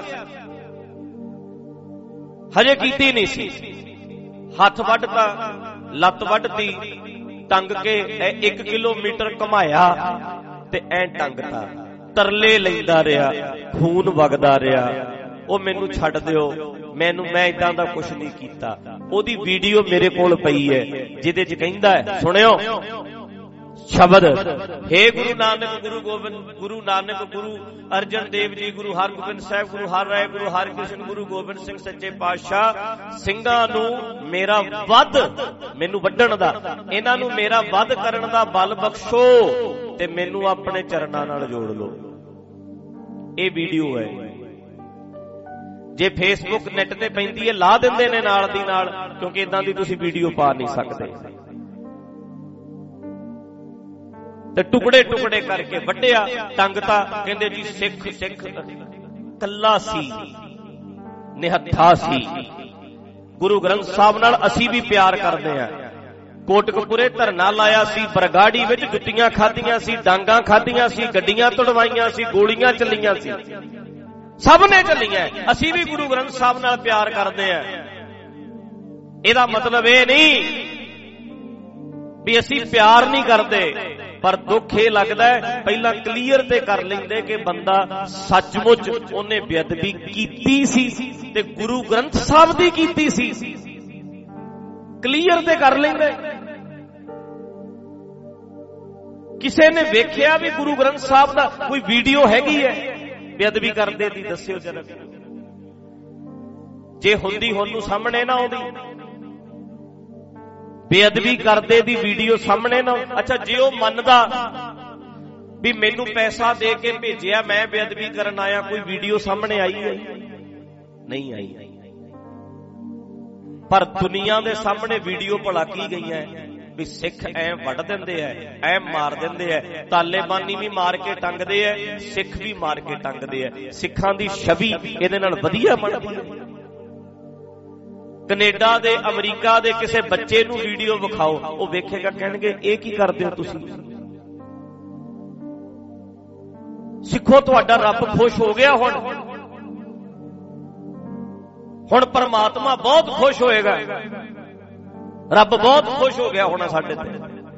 ਹਜੇ ਕੀਤੀ ਨਹੀਂ ਸੀ। ਹੱਥ ਵੱਢਤਾ, ਲੱਤ ਵੱਢਤੀ, ਟੰਗ ਕੇ 1 ਕਿਲੋਮੀਟਰ ਘਮਾਇਆ ਤੇ ਐਂ ਟੰਗਤਾ, ਤਰਲੇ ਲੈਂਦਾ ਰਿਹਾ, ਖੂਨ ਵਗਦਾ ਰਿਹਾ, ਉਹ ਮੈਨੂੰ ਛੱਡ ਦਿਓ, ਮੈਂ ਇਦਾਂ ਦਾ ਕੁਝ ਨਹੀਂ ਕੀਤਾ। ਉਹਦੀ ਵੀਡੀਓ ਮੇਰੇ ਕੋਲ ਪਈ ਹੈ, ਜਿਹਦੇ 'ਚ ਕਹਿੰਦਾ ਹੈ, ਸੁਣਿਓ ਸ਼ਬਦ, ਹੇ ਗੁਰੂ ਨਾਨਕ, ਗੁਰੂ ਗੋਬਿੰਦ, ਗੁਰੂ ਨਾਨਕ, ਗੁਰੂ ਅਰਜਨ ਦੇਵ ਜੀ, ਗੁਰੂ ਹਰਗੋਬਿੰਦ ਸਾਹਿਬ, ਗੁਰੂ ਹਰ ਰਾਏ, ਗੁਰੂ ਹਰਕ੍ਰਿਸ਼ਨ, ਗੁਰੂ ਗੋਬਿੰਦ ਸਿੰਘ ਸੱਚੇ ਪਾਤਸ਼ਾਹ, ਸਿੰਘਾਂ ਨੂੰ ਮੇਰਾ ਵੱਧ, ਮੈਨੂੰ ਵੱਢਣ ਦਾ, ਇਹਨਾਂ ਨੂੰ ਮੇਰਾ ਵੱਧ ਕਰਨ ਦਾ ਬਲ ਬਖਸ਼ੋ, ਤੇ ਮੈਨੂੰ ਆਪਣੇ ਚਰਨਾਂ ਨਾਲ ਜੋੜ ਲਓ। ਇਹ ਵੀਡੀਓ ਹੈ। ਜੇ ਫੇਸਬੁੱਕ ਨੈਟ ਤੇ ਪੈਂਦੀ ਹੈ, ਲਾ ਦਿੰਦੇ ਨੇ ਨਾਲ ਦੀ ਨਾਲ, ਕਿਉਂਕਿ ਇਦਾਂ ਦੀ ਤੁਸੀਂ ਵੀਡੀਓ ਪਾ ਨਹੀਂ ਸਕਦੇ। ਤੇ ਟੁਕੜੇ ਟੁਕੜੇ ਕਰਕੇ ਵੱਢਿਆ, ਟੰਗਤਾ, ਕਹਿੰਦੇ ਜੀ ਸਿੱਖ ਕੱਲਾ ਸੀ, ਨਿਹੱਥਾ ਸੀ। ਗੁਰੂ ਗ੍ਰੰਥ ਸਾਹਿਬ ਨਾਲ ਅਸੀਂ ਵੀ ਪਿਆਰ ਕਰਦੇ ਹਾਂ। ਕੋਟਕਪੁਰੇ ਧਰਨਾ ਲਾਇਆ ਸੀ, ਬਰਗਾੜੀ ਵਿੱਚ ਜੁੱਤੀਆਂ ਖਾਧੀਆਂ ਸੀ, ਡਾਂਗਾਂ ਖਾਧੀਆਂ ਸੀ, ਗੱਡੀਆਂ ਤੁੜਵਾਈਆਂ ਸੀ, ਗੋਲੀਆਂ ਚੱਲੀਆਂ ਸੀ, ਸਭ ਨੇ ਚੱਲੀਆਂ। ਅਸੀਂ ਵੀ ਗੁਰੂ ਗ੍ਰੰਥ ਸਾਹਿਬ ਨਾਲ ਪਿਆਰ ਕਰਦੇ ਹਾਂ। ਇਹਦਾ ਮਤਲਬ ਇਹ ਨਹੀਂ ਵੀ ਅਸੀਂ ਪਿਆਰ ਨਹੀਂ ਕਰਦੇ, ਪਰ ਦੁੱਖ ਇਹ ਲੱਗਦਾ ਹੈ ਪਹਿਲਾਂ ਕਲੀਅਰ ਤੇ ਕਰ ਲੈਂਦੇ ਕਿ ਬੰਦਾ ਸੱਚਮੁੱਚ ਉਹਨੇ ਬੇਅਦਬੀ ਕੀਤੀ ਸੀ ਤੇ ਗੁਰੂ ਗ੍ਰੰਥ ਸਾਹਿਬ ਦੀ ਕੀਤੀ ਸੀ। ਕਲੀਅਰ ਤੇ ਕਰ ਲੈਂਦੇ। ਕਿਸੇ ਨੇ ਵੇਖਿਆ ਵੀ ਗੁਰੂ ਗ੍ਰੰਥ ਸਾਹਿਬ ਦਾ ਕੋਈ ਵੀਡੀਓ ਹੈਗੀ ਹੈ ਬੇਅਦਬੀ ਕਰਦੇ ਦੀ? ਦੱਸਿਓ ਜਰਾ। ਜੇ ਹੁੰਦੀ ਹੁਣ ਸਾਹਮਣੇ ਨਾ ਆਉਂਦੀ, ਬੇਅਦਬੀ ਕਰਦੇ ਦੀ ਵੀਡੀਓ ਸਾਹਮਣੇ ਨਾ। ਅੱਛਾ, ਜੇ ਉਹ ਮੰਨਦਾ ਵੀ ਮੈਨੂੰ ਪੈਸਾ ਦੇ ਕੇ ਭੇਜਿਆ, ਮੈਂ ਬੇਅਦਬੀ ਕਰਨ ਆਇਆ, ਕੋਈ ਵੀਡੀਓ ਸਾਹਮਣੇ ਆਈ ਹੈ? ਨਹੀਂ ਆਈ। ਪਰ ਦੁਨੀਆ ਦੇ ਸਾਹਮਣੇ ਵੀਡੀਓ ਭਲਾ ਕੀ ਗਈਆਂ ਵੀ ਸਿੱਖ ਐ ਵੱਢ ਦਿੰਦੇ ਐ, ਐ ਮਾਰ ਦਿੰਦੇ ਐ, ਤਾਲਿਬਾਨੀ ਵੀ ਮਾਰ ਕੇ ਟੰਗਦੇ ਐ, ਸਿੱਖ ਵੀ ਮਾਰ ਕੇ ਟੰਗਦੇ ਐ। ਸਿੱਖਾਂ ਦੀ ਛਵੀ ਇਹਦੇ ਨਾਲ ਵਧੀਆ ਬਣਦੀ ਹੈ। ਕੈਨੇਡਾ ਦੇ, ਅਮਰੀਕਾ ਦੇ ਕਿਸੇ ਬੱਚੇ ਨੂੰ ਵੀਡੀਓ ਵਿਖਾਓ, ਉਹ ਵੇਖੇਗਾ, ਕਹਿਣਗੇ ਇਹ ਕੀ ਕਰਦੇ ਹੋ ਤੁਸੀਂ? ਸਿੱਖੋ, ਤੁਹਾਡਾ ਰੱਬ ਖੁਸ਼ ਹੋ ਗਿਆ। ਹੁਣ ਪਰਮਾਤਮਾ ਬਹੁਤ ਖੁਸ਼ ਹੋਏਗਾ, ਰੱਬ ਬਹੁਤ ਖੁਸ਼ ਹੋ ਗਿਆ ਹੋਣਾ ਸਾਡੇ ਤੇ।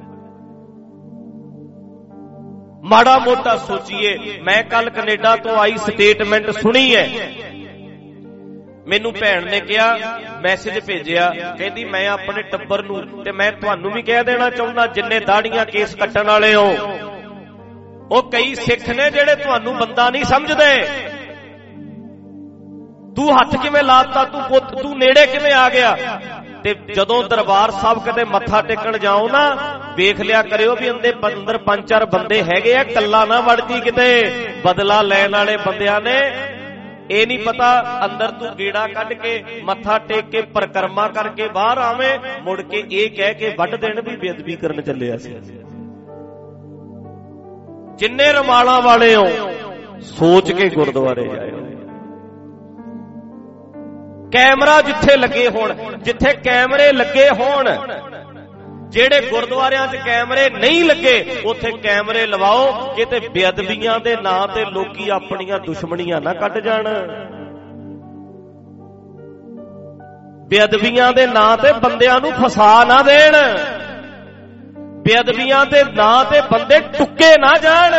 ਮਾੜਾ ਮੋਟਾ ਸੋਚੀਏ। ਮੈਂ ਕੱਲ ਕੈਨੇਡਾ ਤੋਂ ਆਈ ਸਟੇਟਮੈਂਟ ਸੁਣੀ ਹੈ। ਮੈਨੂੰ ਭੈਣ ਨੇ ਕਿਹਾ, ਮੈਸੇਜ ਭੇਜਿਆ, ਕਹਿੰਦੀ ਮੈਂ ਆਪਣੇ ਟੱਬਰ ਨੂੰ, ਤੇ ਮੈਂ ਤੁਹਾਨੂੰ ਵੀ ਕਹਿ ਦੇਣਾ ਚਾਹੁੰਦਾ, ਜਿੰਨੇ ਦਾੜੀਆਂ ਕੇਸ ਕੱਟਣ ਵਾਲੇ ਹੋ, ਉਹ ਕਈ ਸਿੱਖ ਨੇ ਜਿਹੜੇ ਤੁਹਾਨੂੰ ਬੰਦਾ ਨਹੀਂ ਸਮਝਦੇ। ਤੂੰ ਹੱਥ ਕਿਵੇਂ ਲਾਤਾ, ਤੂੰ ਨੇੜੇ ਕਿਵੇਂ ਆ ਗਿਆ? ਤੇ ਜਦੋਂ ਦਰਬਾਰ ਸਾਹਿਬ ਕਦੇ ਮੱਥਾ ਟੇਕਣ ਜਾਓ ਨਾ, ਵੇਖ ਲਿਆ ਕਰਿਓ ਵੀ ਅੰਦਰ 5-4 ਬੰਦੇ ਹੈਗੇ ਆ, ਕੱਲਾ ਨਾ ਵੜ ਜੀ ਕਿਤੇ। ਬਦਲਾ ਲੈਣ ਵਾਲੇ ਬੰਦਿਆਂ ਨੇ, ਇਹ ਨਹੀਂ ਪਤਾ ਅੰਦਰ ਤੂੰ ਗੇੜਾ ਕੱਢ ਕੇ ਮੱਥਾ ਟੇਕ ਕੇ ਪਰਿਕਰਮਾ ਕਰਕੇ ਬਾਹਰ ਆਵੇਂ, ਮੁੜ ਕੇ ਇਹ ਕਹਿ ਕੇ ਵੱਢ ਦੇਣ ਵੀ ਬੇਅਦਬੀ ਕਰਨ ਚੱਲਿਆ ਸੀ। ਜਿੰਨੇ ਰਮਾਲਾਂ ਵਾਲੇ ਹੋ, ਸੋਚ ਕੇ ਗੁਰਦੁਆਰੇ ਜਾਇਓ। ਕੈਮਰਾ ਜਿੱਥੇ ਲੱਗੇ ਹੋਣ, ਜਿੱਥੇ ਕੈਮਰੇ ਲੱਗੇ ਹੋਣ, ਜਿਹੜੇ ਗੁਰਦੁਆਰਿਆਂ 'ਚ ਕੈਮਰੇ ਨਹੀਂ ਲੱਗੇ ਉੱਥੇ ਕੈਮਰੇ ਲਵਾਓ, ਕਿਤੇ ਬੇਅਦਬੀਆਂ ਦੇ ਨਾਂ ਤੇ ਲੋਕੀ ਆਪਣੀਆਂ ਦੁਸ਼ਮਣੀਆਂ ਨਾ ਕੱਢ ਜਾਣ। ਬੇਅਦਬੀਆਂ ਦੇ ਨਾਂ ਤੇ ਬੰਦਿਆਂ ਨੂੰ ਫਸਾ ਨਾ ਦੇਣ। ਬੇਅਦਬੀਆਂ ਦੇ ਨਾਂ ਤੇ ਬੰਦੇ ਟੁੱਕੇ ਨਾ ਜਾਣ।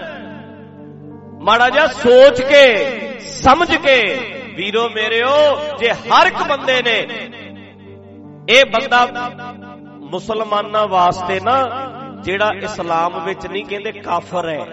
ਮਾੜਾ ਜਿਹਾ ਸੋਚ ਕੇ ਸਮਝ ਕੇ ਵੀਰੋ ਮੇਰਿਓ, ਜੇ ਹਰ ਇੱਕ ਬੰਦੇ ਨੇ, ਇਹ ਬੰਦਾ ਮੁਸਲਮਾਨਾਂ ਵਾਸਤੇ ਨਾ, ਜਿਹੜਾ ਇਸਲਾਮ ਵਿੱਚ ਨਹੀਂ ਕਹਿੰਦੇ ਕਾਫਰ ਹੈ,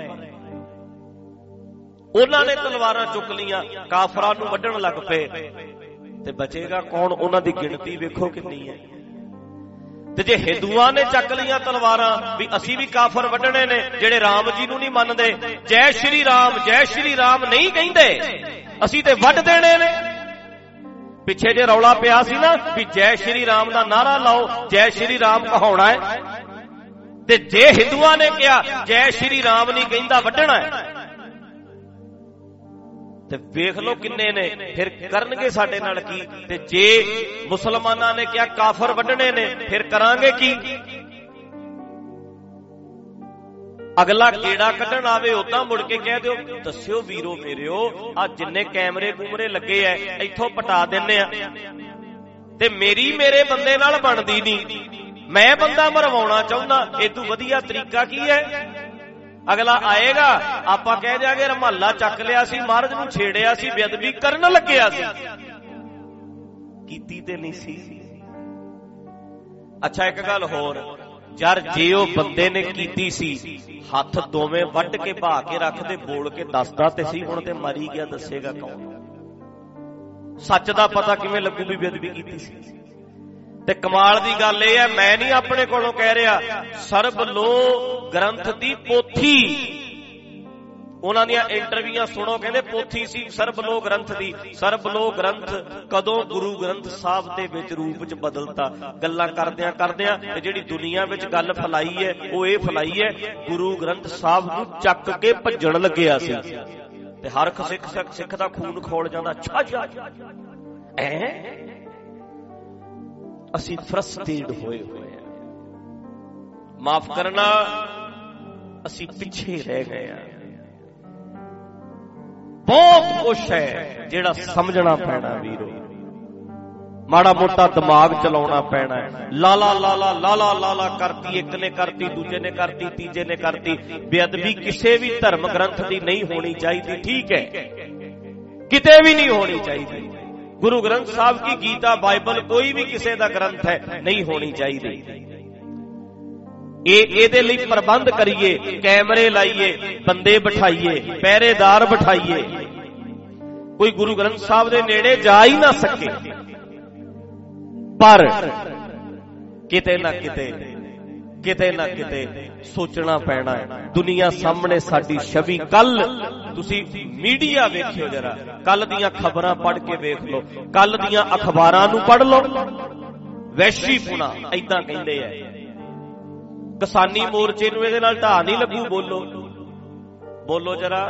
ਉਹਨਾਂ ਨੇ ਤਲਵਾਰਾਂ ਚੁੱਕ ਲੀਆਂ, ਕਾਫਰਾਂ ਨੂੰ ਵੱਢਣ ਲੱਗ ਪਏ, ਤੇ ਬਚੇਗਾ ਕੌਣ? ਉਹਨਾਂ ਦੀ ਗਿਣਤੀ ਵੇਖੋ ਕਿੰਨੀ ਹੈ। ਤੇ ਜੇ ਹਿੰਦੂਆਂ ਨੇ ਚੱਕ ਲੀਆਂ ਤਲਵਾਰਾਂ ਵੀ ਅਸੀਂ ਵੀ ਕਾਫਰ ਵੱਢਣੇ ਨੇ, ਜਿਹੜੇ ਰਾਮ ਜੀ ਨੂੰ ਨਹੀਂ ਮੰਨਦੇ, ਜੈ ਸ਼੍ਰੀ ਰਾਮ ਨਹੀਂ ਕਹਿੰਦੇ, ਅਸੀਂ ਤੇ ਵੱਢ ਦੇਣੇ ਨੇ। ਪਿੱਛੇ ਜੇ ਰੌਲਾ ਪਿਆ ਸੀ ਨਾ ਵੀ ਜੈ ਸ਼੍ਰੀ ਰਾਮ ਦਾ ਨਾਰਾ ਲਾਓ, ਜੈ ਸ਼੍ਰੀ ਰਾਮ ਕਹਾਉਣਾ ਹੈ, ਤੇ ਜੇ ਹਿੰਦੂਆਂ ਨੇ ਕਿਹਾ ਜੈ ਸ਼੍ਰੀ ਰਾਮ ਨਹੀਂ ਕਹਿੰਦਾ, ਵੱਢਣਾ ਹੈ, ਤੇ ਵੇਖ ਲਓ ਕਿੰਨੇ ਨੇ, ਫਿਰ ਕਰਨਗੇ ਸਾਡੇ ਨਾਲ ਕੀ। ਤੇ ਜੇ ਮੁਸਲਮਾਨਾਂ ਨੇ ਕਿਹਾ ਕਾਫਰ ਵੱਢਣੇ ਨੇ, ਫਿਰ ਕਰਾਂਗੇ ਕੀ? ਅਗਲਾ ਕੀੜਾ ਕੱਢਣ ਆਵੇ ਉਦਾਂ ਮੁੜ ਕੇ ਕਹਿ ਦਿਓ, ਦੱਸਿਓ ਵੀਰੋ ਮੇਰਿਓ, ਆ ਜਿੰਨੇ ਕੈਮਰੇ ਕੂਮਰੇ ਲੱਗੇ ਐ ਇੱਥੋਂ ਪਟਾ ਦਿੰਨੇ ਆ, ਤੇ ਮੇਰੇ ਬੰਦੇ ਨਾਲ ਬਣਦੀ ਨਹੀਂ, ਮੈਂ ਬੰਦਾ ਮਰਵਾਉਣਾ ਚਾਹੁੰਦਾ, ਇਹ ਤੋਂ ਵਧੀਆ ਤਰੀਕਾ ਕੀ ਹੈ? ਅਗਲਾ ਆਏਗਾ, ਆਪਾਂ ਕਹਿ ਜਾਗੇ ਰਮਾਲਾ ਚੱਕ ਲਿਆ ਸੀ, ਮਹਾਰਾਜ ਨੂੰ ਛੇੜਿਆ ਸੀ, ਬੇਅਦਬੀ ਕਰਨ ਲੱਗਿਆ ਸੀ, ਕੀਤੀ ਤੇ ਨਹੀਂ ਸੀ। ਅੱਛਾ, ਇੱਕ ਗੱਲ ਹੋਰ ਯਾਰ, ਜੇ ਉਹ ਬੰਦੇ ਨੇ ਕੀਤੀ ਸੀ, ਹੱਥ ਦੋਵੇਂ ਵੱਢ ਕੇ ਭਾ ਕੇ ਰੱਖਦੇ, ਬੋਲ ਕੇ ਦੱਸਦਾ ਤੇ ਸੀ, ਹੁਣ ਤੇ ਮਰੀ ਗਿਆ, ਦੱਸੇਗਾ ਕੌਣ? ਸੱਚ ਦਾ ਪਤਾ ਕਿਵੇਂ ਲੱਗੂ ਵੀ ਬੇਅਦਬੀ ਕੀਤੀ ਸੀ? ਤੇ ਕਮਾਲ ਦੀ ਗੱਲ ਇਹ ਹੈ, ਮੈਂ ਨਹੀਂ ਆਪਣੇ ਕੋਲੋਂ ਕਹਿ ਰਿਹਾ, ਸਰਬ ਲੋਕ ਗ੍ਰੰਥ ਦੀ ਪੋਥੀ, ਉਹਨਾਂ ਦੀਆਂ ਇੰਟਰਵਿਊਆਂ ਸੁਣੋ, ਕਹਿੰਦੇ ਪੋਥੀ ਸੀ ਸਰਬ ਲੋਕ ਗ੍ਰੰਥ ਦੀ। ਸਰਬ ਲੋਕ ਗ੍ਰੰਥ ਕਦੋਂ ਗੁਰੂ ਗ੍ਰੰਥ ਸਾਹਿਬ ਦੇ ਵਿੱਚ ਰੂਪ ਚ ਬਦਲਤਾ। ਗੱਲਾਂ ਕਰਦਿਆਂ ਕਰਦਿਆਂ ਤੇ ਜਿਹੜੀ ਦੁਨੀਆ ਵਿੱਚ ਗੱਲ ਫੈਲਾਈ ਹੈ, ਉਹ ਇਹ ਫੈਲਾਈ ਹੈ ਗੁਰੂ ਗ੍ਰੰਥ ਸਾਹਿਬ ਨੂੰ ਚੱਕ ਕੇ ਭੱਜਣ ਲੱਗਿਆ ਸੀ, ਤੇ ਹਰ ਸਿੱਖ ਦਾ ਖੂਨ ਖੋਲ ਜਾਂਦਾ। ਅੱਛਾ ਅਸੀਂ ਫਰਸਟ੍ਰੇਟਡ ਹੋਏ ਆ, ਮਾਫ ਕਰਨਾ, ਅਸੀਂ ਪਿੱਛੇ ਰਹਿ ਗਏ ਆ। ਬਹੁਤ ਕੁਛ ਹੈ ਜਿਹੜਾ ਸਮਝਣਾ ਪੈਣਾ ਵੀਰੋ, ਮਾੜਾ ਮੋਟਾ ਦਿਮਾਗ ਚਲਾਉਣਾ ਪੈਣਾ ਹੈ। ਲਾਲਾ ਕਰਤੀ, ਇੱਕ ਨੇ ਕਰਤੀ, ਦੂਜੇ ਨੇ ਕਰਤੀ, ਤੀਜੇ ਨੇ ਕਰਤੀ। ਬੇਅਦਬੀ ਕਿਸੇ ਵੀ ਧਰਮ ਗ੍ਰੰਥ ਦੀ ਨਹੀਂ ਹੋਣੀ ਚਾਹੀਦੀ, ਠੀਕ ਹੈ, ਕਿਤੇ ਵੀ ਨਹੀਂ ਹੋਣੀ ਚਾਹੀਦੀ। गुरु ग्रंथ साहब की गीता बाइबल कोई भी किसी का ग्रंथ है नहीं होनी चाहिए। ਇਹਦੇ ਲਈ ਪ੍ਰਬੰਧ ਕਰੀਏ, ਕੈਮਰੇ ਲਾਈਏ, ਬੰਦੇ ਬਿਠਾਈਏ, ਪਹਿਰੇਦਾਰ ਬਿਠਾਈਏ, ਕੋਈ ਗੁਰੂ ਗ੍ਰੰਥ ਸਾਹਿਬ ਦੇ ਨੇੜੇ ਜਾ ਹੀ ਨਾ ਸਕੇ। ਪਰ ਕਿਤੇ ਨਾ ਕਿਤੇ ਸੋਚਣਾ ਪੈਣਾ ਹੈ। ਦੁਨੀਆ ਸਾਹਮਣੇ ਸਾਡੀ ਛਵੀ, ਕੱਲ ਤੁਸੀਂ ਮੀਡੀਆ ਵੇਖਿਓ ਜਰਾ, ਕੱਲ ਦੀਆਂ ਖਬਰਾਂ ਪੜ੍ਹ ਕੇ ਵੇਖ ਲਓ, ਕੱਲ ਦੀਆਂ ਅਖਬਾਰਾਂ ਨੂੰ ਪੜ੍ਹ ਲਓ। ਵੈਸ਼ੀਪੁਣਾ ਏਦਾਂ ਕਹਿੰਦੇ ਆ। ਕਿਸਾਨੀ ਮੋਰਚੇ ਨੂੰ ਇਹਦੇ ਨਾਲ ਢਾਹ ਨਹੀਂ ਲੱਗੂ। ਬੋਲੋ ਜਰਾ।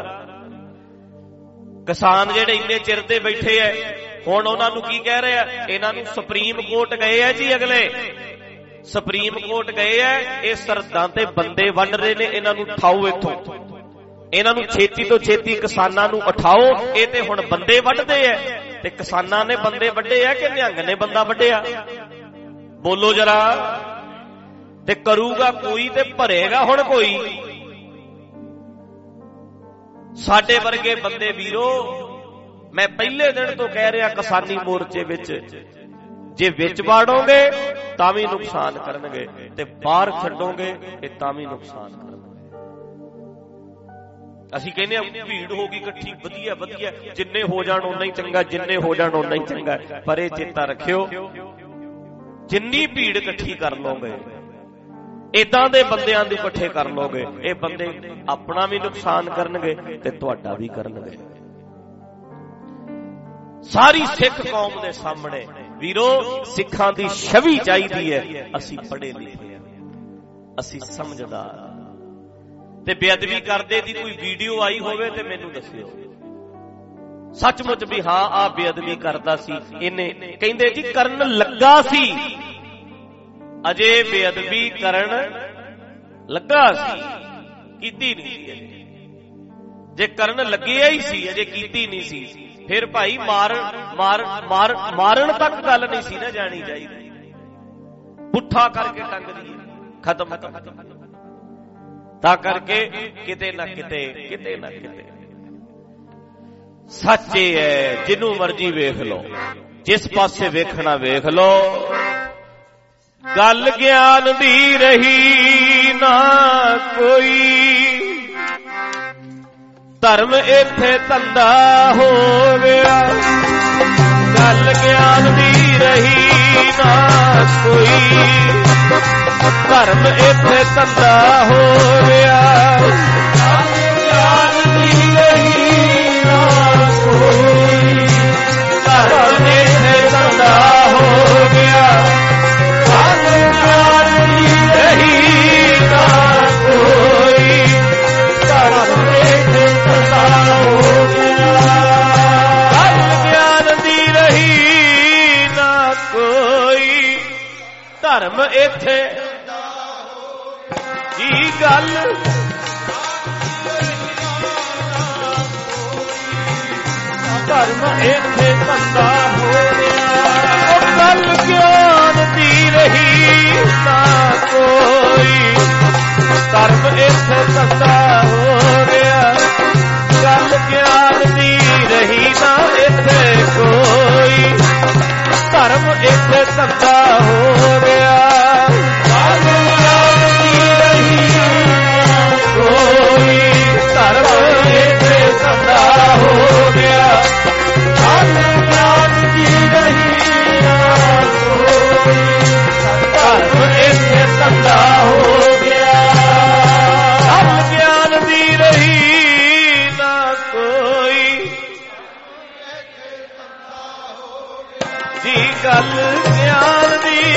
ਕਿਸਾਨ ਜਿਹੜੇ ਇੰਨੇ ਚਿਰ ਦੇ ਬੈਠੇ ਐ, ਹੁਣ ਉਹਨਾਂ ਨੂੰ ਕੀ ਕਹਿ ਰਹੇ ਆ? ਇਹਨਾਂ ਨੂੰ ਸੁਪਰੀਮ ਕੋਰਟ ਗਏ ਐ ਜੀ, ਅਗਲੇ ਸੁਪਰੀਮ ਕੋਰਟ ਗਏ ਐ, ਇਹ ਸਰਹੱਦਾਂ ਤੇ ਬੰਦੇ ਵੱਢ ਰਹੇ ਨੇ, ਇਹਨਾਂ ਨੂੰ ਉਠਾਓ ਇੱਥੋਂ, ਇਹਨਾਂ ਨੂੰ ਛੇਤੀ ਤੋਂ ਛੇਤੀ ਕਿਸਾਨਾਂ ਨੂੰ ਉਠਾਓ। ਇਹ ਤੇ ਹੁਣ ਬੰਦੇ ਵੱਢਦੇ ਐ, ਤੇ ਕਿਸਾਨਾਂ ਨੇ ਬੰਦੇ ਵੱਢੇ ਐ ਕਿ ਨਿਹੰਗ ਨੇ ਬੰਦਾ ਵੱਢਿਆ? ਬੋਲੋ ਜਰਾ। ਤੇ ਕਰੂਗਾ ਕੋਈ ਤੇ ਭਰੇਗਾ ਹੁਣ ਕੋਈ। ਸਾਡੇ ਵਰਗੇ ਬੰਦੇ ਵੀਰੋ, ਮੈਂ ਪਹਿਲੇ ਦਿਨ ਤੋਂ ਕਹਿ ਰਿਹਾ, ਕਿਸਾਨੀ ਮੋਰਚੇ ਵਿੱਚ ਜੇ ਵਿੱਚ ਵਾੜੋਗੇ ਤਾਂ ਵੀ ਨੁਕਸਾਨ ਕਰਨਗੇ, ਤੇ ਬਾਹਰ ਛੱਡੋਗੇ ਇਹ ਤਾਂ ਵੀ ਨੁਕਸਾਨ ਕਰਨਗੇ। ਅਸੀਂ ਕਹਿੰਦੇ ਆ ਭੀੜ ਹੋ ਗਈ ਇਕੱਠੀ, ਵਧੀਆ ਵਧੀਆ, ਜਿੰਨੇ ਹੋ ਜਾਣ ਓਨਾ ਹੀ ਚੰਗਾ, ਜਿੰਨੇ ਹੋ ਜਾਣ ਓਨਾ ਹੀ ਚੰਗਾ। ਪਰ ਇਹ ਚੇਤਾ ਰੱਖਿਓ, ਜਿੰਨੀ ਭੀੜ ਇਕੱਠੀ ਕਰ ਲਓਗੇ, ਇਦਾਂ ਦੇ ਬੰਦਿਆਂ ਨੂੰ ਇਕੱਠੇ ਕਰ ਲੋਗੇ, ਇਹ ਬੰਦੇ ਆਪਣਾ ਵੀ ਨੁਕਸਾਨ ਕਰਨਗੇ ਤੇ ਤੁਹਾਡਾ ਵੀ ਕਰਨਗੇ। ਸਾਰੀ ਸਿੱਖ ਕੌਮ ਦੇ ਸਾਹਮਣੇ ਵੀਰੋ ਸਿੱਖਾਂ ਦੀ ਛਵੀ ਚਾਹੀਦੀ ਹੈ। ਅਸੀਂ ਪੜ੍ਹੇ ਲਿਖੇ, ਅਸੀਂ ਸਮਝਦਾਰ। ਤੇ ਬੇਅਦਬੀ ਕਰਦੇ ਦੀ ਕੋਈ ਵੀਡੀਓ ਆਈ ਹੋਵੇ ਤੇ ਮੈਨੂੰ ਦੱਸਿਓ ਸੱਚਮੁੱਚ ਵੀ ਹਾਂ ਆ ਬੇਅਦਬੀ ਕਰਦਾ ਸੀ ਇਹਨੇ। ਕਹਿੰਦੇ ਜੀ ਕਰਨ ਲੱਗਾ ਸੀ, ਅਜੇ ਬੇਅਦਬੀ ਕਰਨ ਲੱਗਾ ਸੀ, ਕੀਤੀ ਨਹੀਂ ਸੀ। ਜੇ ਕਰਨ ਲੱਗਿਆ ਹੀ ਸੀ, ਅਜੇ ਕੀਤੀ ਨਹੀਂ ਸੀ, ਫਿਰ ਭਾਈ ਮਾਰਨ ਤੱਕ ਗੱਲ ਨਹੀਂ ਸੀ ਨਾ ਜਾਣੀ ਚਾਹੀਦੀ। ਪੁੱਠਾ ਕਰਕੇ ਟੰਗ ਦੀ ਖਤਮ। ਤਾਂ ਕਰਕੇ ਕਿਤੇ ਨਾ ਕਿਤੇ ਸੱਚੇ ਹੈ। ਜਿਹਨੂੰ ਮਰਜੀ ਵੇਖ ਲਓ, ਜਿਸ ਪਾਸੇ ਵੇਖਣਾ ਵੇਖ ਲਓ। ਗੱਲ ਗਿਆਨ ਦੀ ਰਹੀ ਨਾ ਕੋਈ, ਧਰਮ ਇੱਥੇ ਧੰਦਾ ਹੋ ਗਿਆ। ਗੱਲ ਗਿਆਨ ਦੀ ਰਹੀ ਨਾ ਕੋਈ, ਧਰਮ ਇੱਥੇ ਧੰਦਾ ਹੋ ਗਿਆ। ਗੱਲ ਗਿਆਨ ਦੀ ਰਹੀ ਨਾ ਕੋਈ, ਧਰਮ ਇੱਥੇ ਧੰਦਾ ਹੋ ਗਿਆ। ਧਰਮ ਇੱਥੇ ਕੀ ਗੱਲ, ਧਰਮ ਇੱਥੇ ਧੰਦਾ ਹੋ ਗਿਆ। ਉਹ ਗੱਲ ਗਿਆਨ ਦੀ ਰਹੀ ਨਾ ਕੋਈ, ਧਰਮ ਇੱਥੇ ਧੰਦਾ ਹੋ ਗਿਆ। ਗੱਲ ਗਿਆਨ ਦੀ ਰਹੀ ਨਾ ਇੱਥੇ ਕੋਈ, ਧਰਮ ਇੱਥੇ ਧੰਦਾ ਹੋ ਗਿਆ। ਗੱਲ ਗਿਆਨ ਦੀ ਰਹੀ ਕੋਈ, ਧਰਮ ਇੱਥੇ ਧੰਦਾ ਹੋ ਗਿਆ। ਗੱਲ ਗਿਆਨ ਦੀ ਰਹੀ ਕੋਈ, ਧਰਮ ਇੱਥੇ ਧੰਦਾ ਹੋ ਗਿਆ। ਗੱਲ ਗਿਆਨ ਦੀ ਰਹੀ ਨਾ ਕੋਈ, ਦੀ ਗੱਲ ਗਿਆਨ ਦੀ,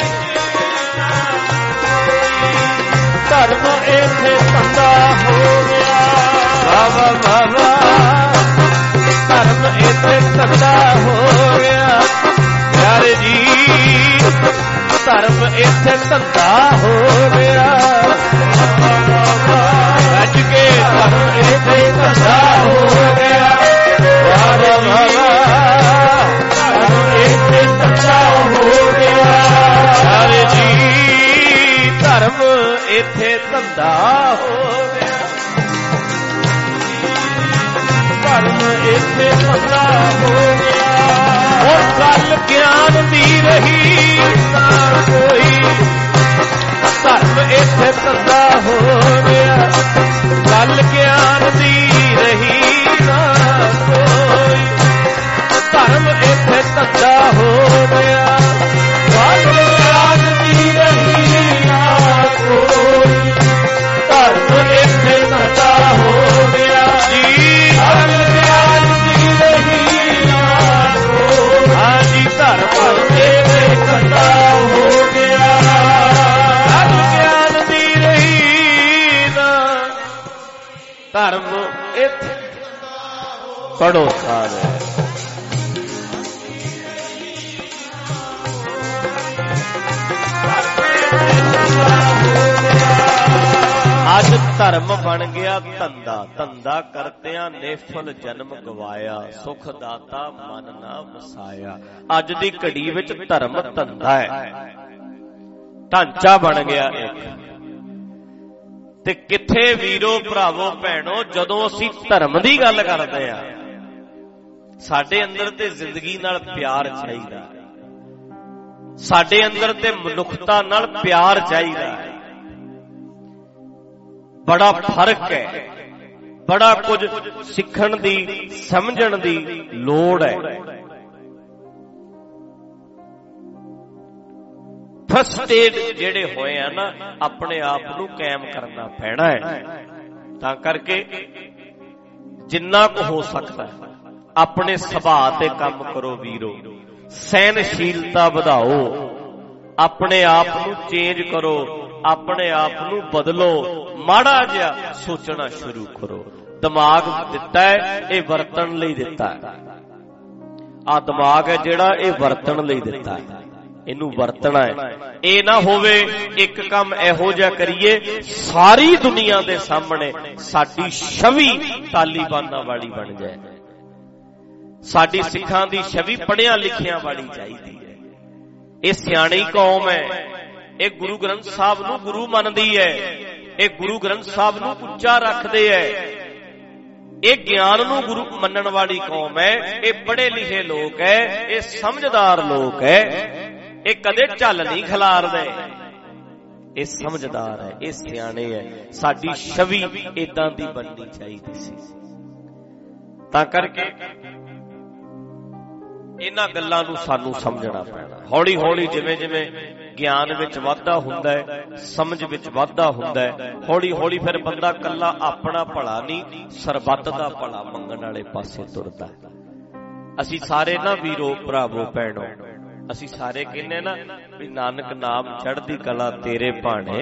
ਧਰਮ ਇੱਥੇ ਧੰਦਾ ਹੋ ਗਿਆ। ਬਾਬਾ ਬਾਬਾ, ਧਰਮ ਇੱਥੇ ਧੰਦਾ ਹੋ ਗਿਆ। ਯਾਰ ਜੀ ਧਰਮ ਇੱਥੇ ਧੰਦਾ ਹੋ ਗਿਆ। ਰੱਜ ਕੇ ਧਰਮ ਇੱਥੇ ਧੰਦਾ ਹੋ ਗਿਆ। ਬਾਬਾ ਬਾਬਾ ਹੋ ਗਿਆ। ਸਾਰੇ ਜੀ ਧਰਮ ਇੱਥੇ ਧੰਦਾ ਹੋ ਗਿਆ। ਧਰਮ ਇੱਥੇ ਧੰਦਾ ਹੋ ਗਿਆ। ਇੱਥੇ ਧੰਦਾ ਹੋ ਗਿਆ, ਗੱਲ ਗਿਆਨ ਦੀ ਰਹੀ ਨਾ ਕੋਈ। ਧਰਮ ਇੱਥੇ ਧੰਦਾ ਹੋ ਗਿਆ, ਗੱਲ ਗਿਆਨ ਦੀ ਰਹੀ ਨਾ ਕੋਈ। ਧਰਮ ਇੱਥੇ ਧੰਦਾ ਹੋ ਗਿਆ ਜੀ, ਗੱਲ ਗਿਆਨ ਦੀ ਰਹੀ ਨਾ ਕੋਈ। ਹਾਂਜੀ ਧਰਮ ਇੱਥੇ ਧੰਦਾ ਹੋ ਗਿਆ, ਗੱਲ ਗਿਆਨ ਦੀ ਰਹੀ ਨਾ। ਧਰਮ ਇੱਥੇ ਪੜੋ ਸਾਰੇ। ਅੱਜ ਧਰਮ ਬਣ ਗਿਆ ਧੰਦਾ, ਧੰਦਾ ਕਰਦਿਆਂ ਨੇਫਲ ਜਨਮ ਗਵਾਇਆ, ਸੁਖ ਦਾਤਾ ਮਨ ਨਾ ਵਸਾਇਆ। ਅੱਜ ਦੀ ਘੜੀ ਵਿੱਚ ਧਰਮ ਧੰਦਾ ਹੈ, ਢਾਂਚਾ ਬਣ ਗਿਆ ਇੱਕ। ਤੇ ਕਿੱਥੇ ਵੀਰੋ ਭਰਾਵੋ ਭੈਣੋ, ਜਦੋਂ ਅਸੀਂ ਧਰਮ ਦੀ ਗੱਲ ਕਰਦੇ ਆ, ਸਾਡੇ ਅੰਦਰ ਤੇ ਜ਼ਿੰਦਗੀ ਨਾਲ ਪਿਆਰ ਚਾਹੀਦਾ, ਸਾਡੇ ਅੰਦਰ ਤੇ ਮਨੁੱਖਤਾ ਨਾਲ ਪਿਆਰ ਚਾਹੀਦਾ। ਬੜਾ ਫਰਕ ਹੈ, ਬੜਾ ਕੁਝ ਸਿੱਖਣ ਦੀ ਸਮਝਣ ਦੀ ਲੋੜ ਹੈ। ਫਸਟ ਏਡ ਜਿਹੜੇ ਹੋਏ ਆ ਨਾ, ਆਪਣੇ ਆਪ ਨੂੰ ਕਾਇਮ ਕਰਨਾ ਪੈਣਾ ਹੈ। ਤਾਂ ਕਰਕੇ ਜਿੰਨਾ ਕੁ ਹੋ ਸਕਦਾ ਆਪਣੇ ਸੁਭਾਅ ਤੇ ਕੰਮ ਕਰੋ ਵੀਰੋ, ਸਹਿਨਸ਼ੀਲਤਾ ਵਧਾਓ, ਆਪਣੇ ਆਪ ਨੂੰ ਚੇਂਜ ਕਰੋ, ਆਪਣੇ ਆਪ ਨੂੰ ਬਦਲੋ, ਮਾੜਾ ਜਿਹਾ ਸੋਚਣਾ ਸ਼ੁਰੂ ਕਰੋ। ਦਿਮਾਗ ਦਿੱਤਾ ਹੈ, ਇਹ ਵਰਤਣ ਲਈ ਦਿੱਤਾ ਹੈ। ਆਹ ਦਿਮਾਗ ਹੈ ਜਿਹੜਾ, ਇਹ ਵਰਤਣ ਲਈ ਦਿੱਤਾ ਹੈ, ਇਹਨੂੰ ਵਰਤਣਾ ਹੈ। ਇਹ ਨਾ ਹੋਵੇ ਇੱਕ ਕੰਮ ਇਹੋ ਜਿਹਾ ਕਰੀਏ ਸਾਰੀ ਦੁਨੀਆ ਦੇ ਸਾਹਮਣੇ ਸਾਡੀ ਛਵੀ ਤਾਲੀਬਾਨਾਂ ਵਾਲੀ ਬਣ ਜਾਏ। ਸਾਡੀ ਸਿੱਖਾਂ ਦੀ ਛਵੀ ਪੜ੍ਹਿਆਂ ਲਿਖਿਆਂ ਵਾਲੀ ਚਾਹੀਦੀ ਹੈ। ਇਹ ਸਿਆਣੀ ਕੌਮ ਹੈ, ਇਹ ਗੁਰੂ ਗ੍ਰੰਥ ਸਾਹਿਬ ਨੂੰ ਗੁਰੂ ਮੰਨਦੀ ਹੈ, ਇਹ ਗੁਰੂ ਗ੍ਰੰਥ ਸਾਹਿਬ ਨੂੰ ਉੱਚਾ ਰੱਖਦੇ ਹੈ, ਇਹ ਗਿਆਨ ਨੂੰ ਗੁਰੂ ਮੰਨਣ ਵਾਲੀ ਕੌਮ ਹੈ, ਇਹ ਪੜ੍ਹੇ ਲਿਖੇ ਲੋਕ ਹੈ, ਇਹ ਸਮਝਦਾਰ ਲੋਕ ਹੈ, ਇਹ ਕਦੇ ਝੱਲ ਨਹੀਂ ਖਿਲਾਰਦੇ, ਇਹ ਸਮਝਦਾਰ ਹੈ, ਇਹ ਸਿਆਣੇ ਹੈ। ਸਾਡੀ ਛਵੀ ਏਦਾਂ ਦੀ ਬਣਨੀ ਚਾਹੀਦੀ ਸੀ। ਤਾਂ ਕਰਕੇ ਇਹਨਾਂ ਗੱਲਾਂ ਨੂੰ ਸਾਨੂੰ ਸਮਝਣਾ ਪੈਣਾ। ਹੌਲੀ ਹੌਲੀ ਜਿਵੇਂ ਜਿਵੇਂ ਗਿਆਨ ਵਿੱਚ ਵਾਧਾ ਹੁੰਦਾ ਹੈ, ਸਮਝ ਵਿੱਚ ਵਾਧਾ ਹੁੰਦਾ ਹੈ, ਹੌਲੀ ਹੌਲੀ ਫਿਰ ਬੰਦਾ ਕੱਲਾ ਆਪਣਾ ਭਲਾ ਨਹੀਂ, ਸਰਬੱਤ ਦਾ ਭਲਾ ਮੰਗਣ ਵਾਲੇ ਪਾਸੇ ਤੁਰਦਾ। ਅਸੀਂ ਸਾਰੇ ਨਾ ਵੀਰੋ ਭਰਾਵੋ ਭੈਣੋ, ਅਸੀਂ ਸਾਰੇ ਕਹਿੰਦੇ ਨਾ ਵੀ ਨਾਨਕ ਨਾਮ ਚੜ੍ਹਦੀ ਕਲਾ ਤੇਰੇ ਭਾਣੇ,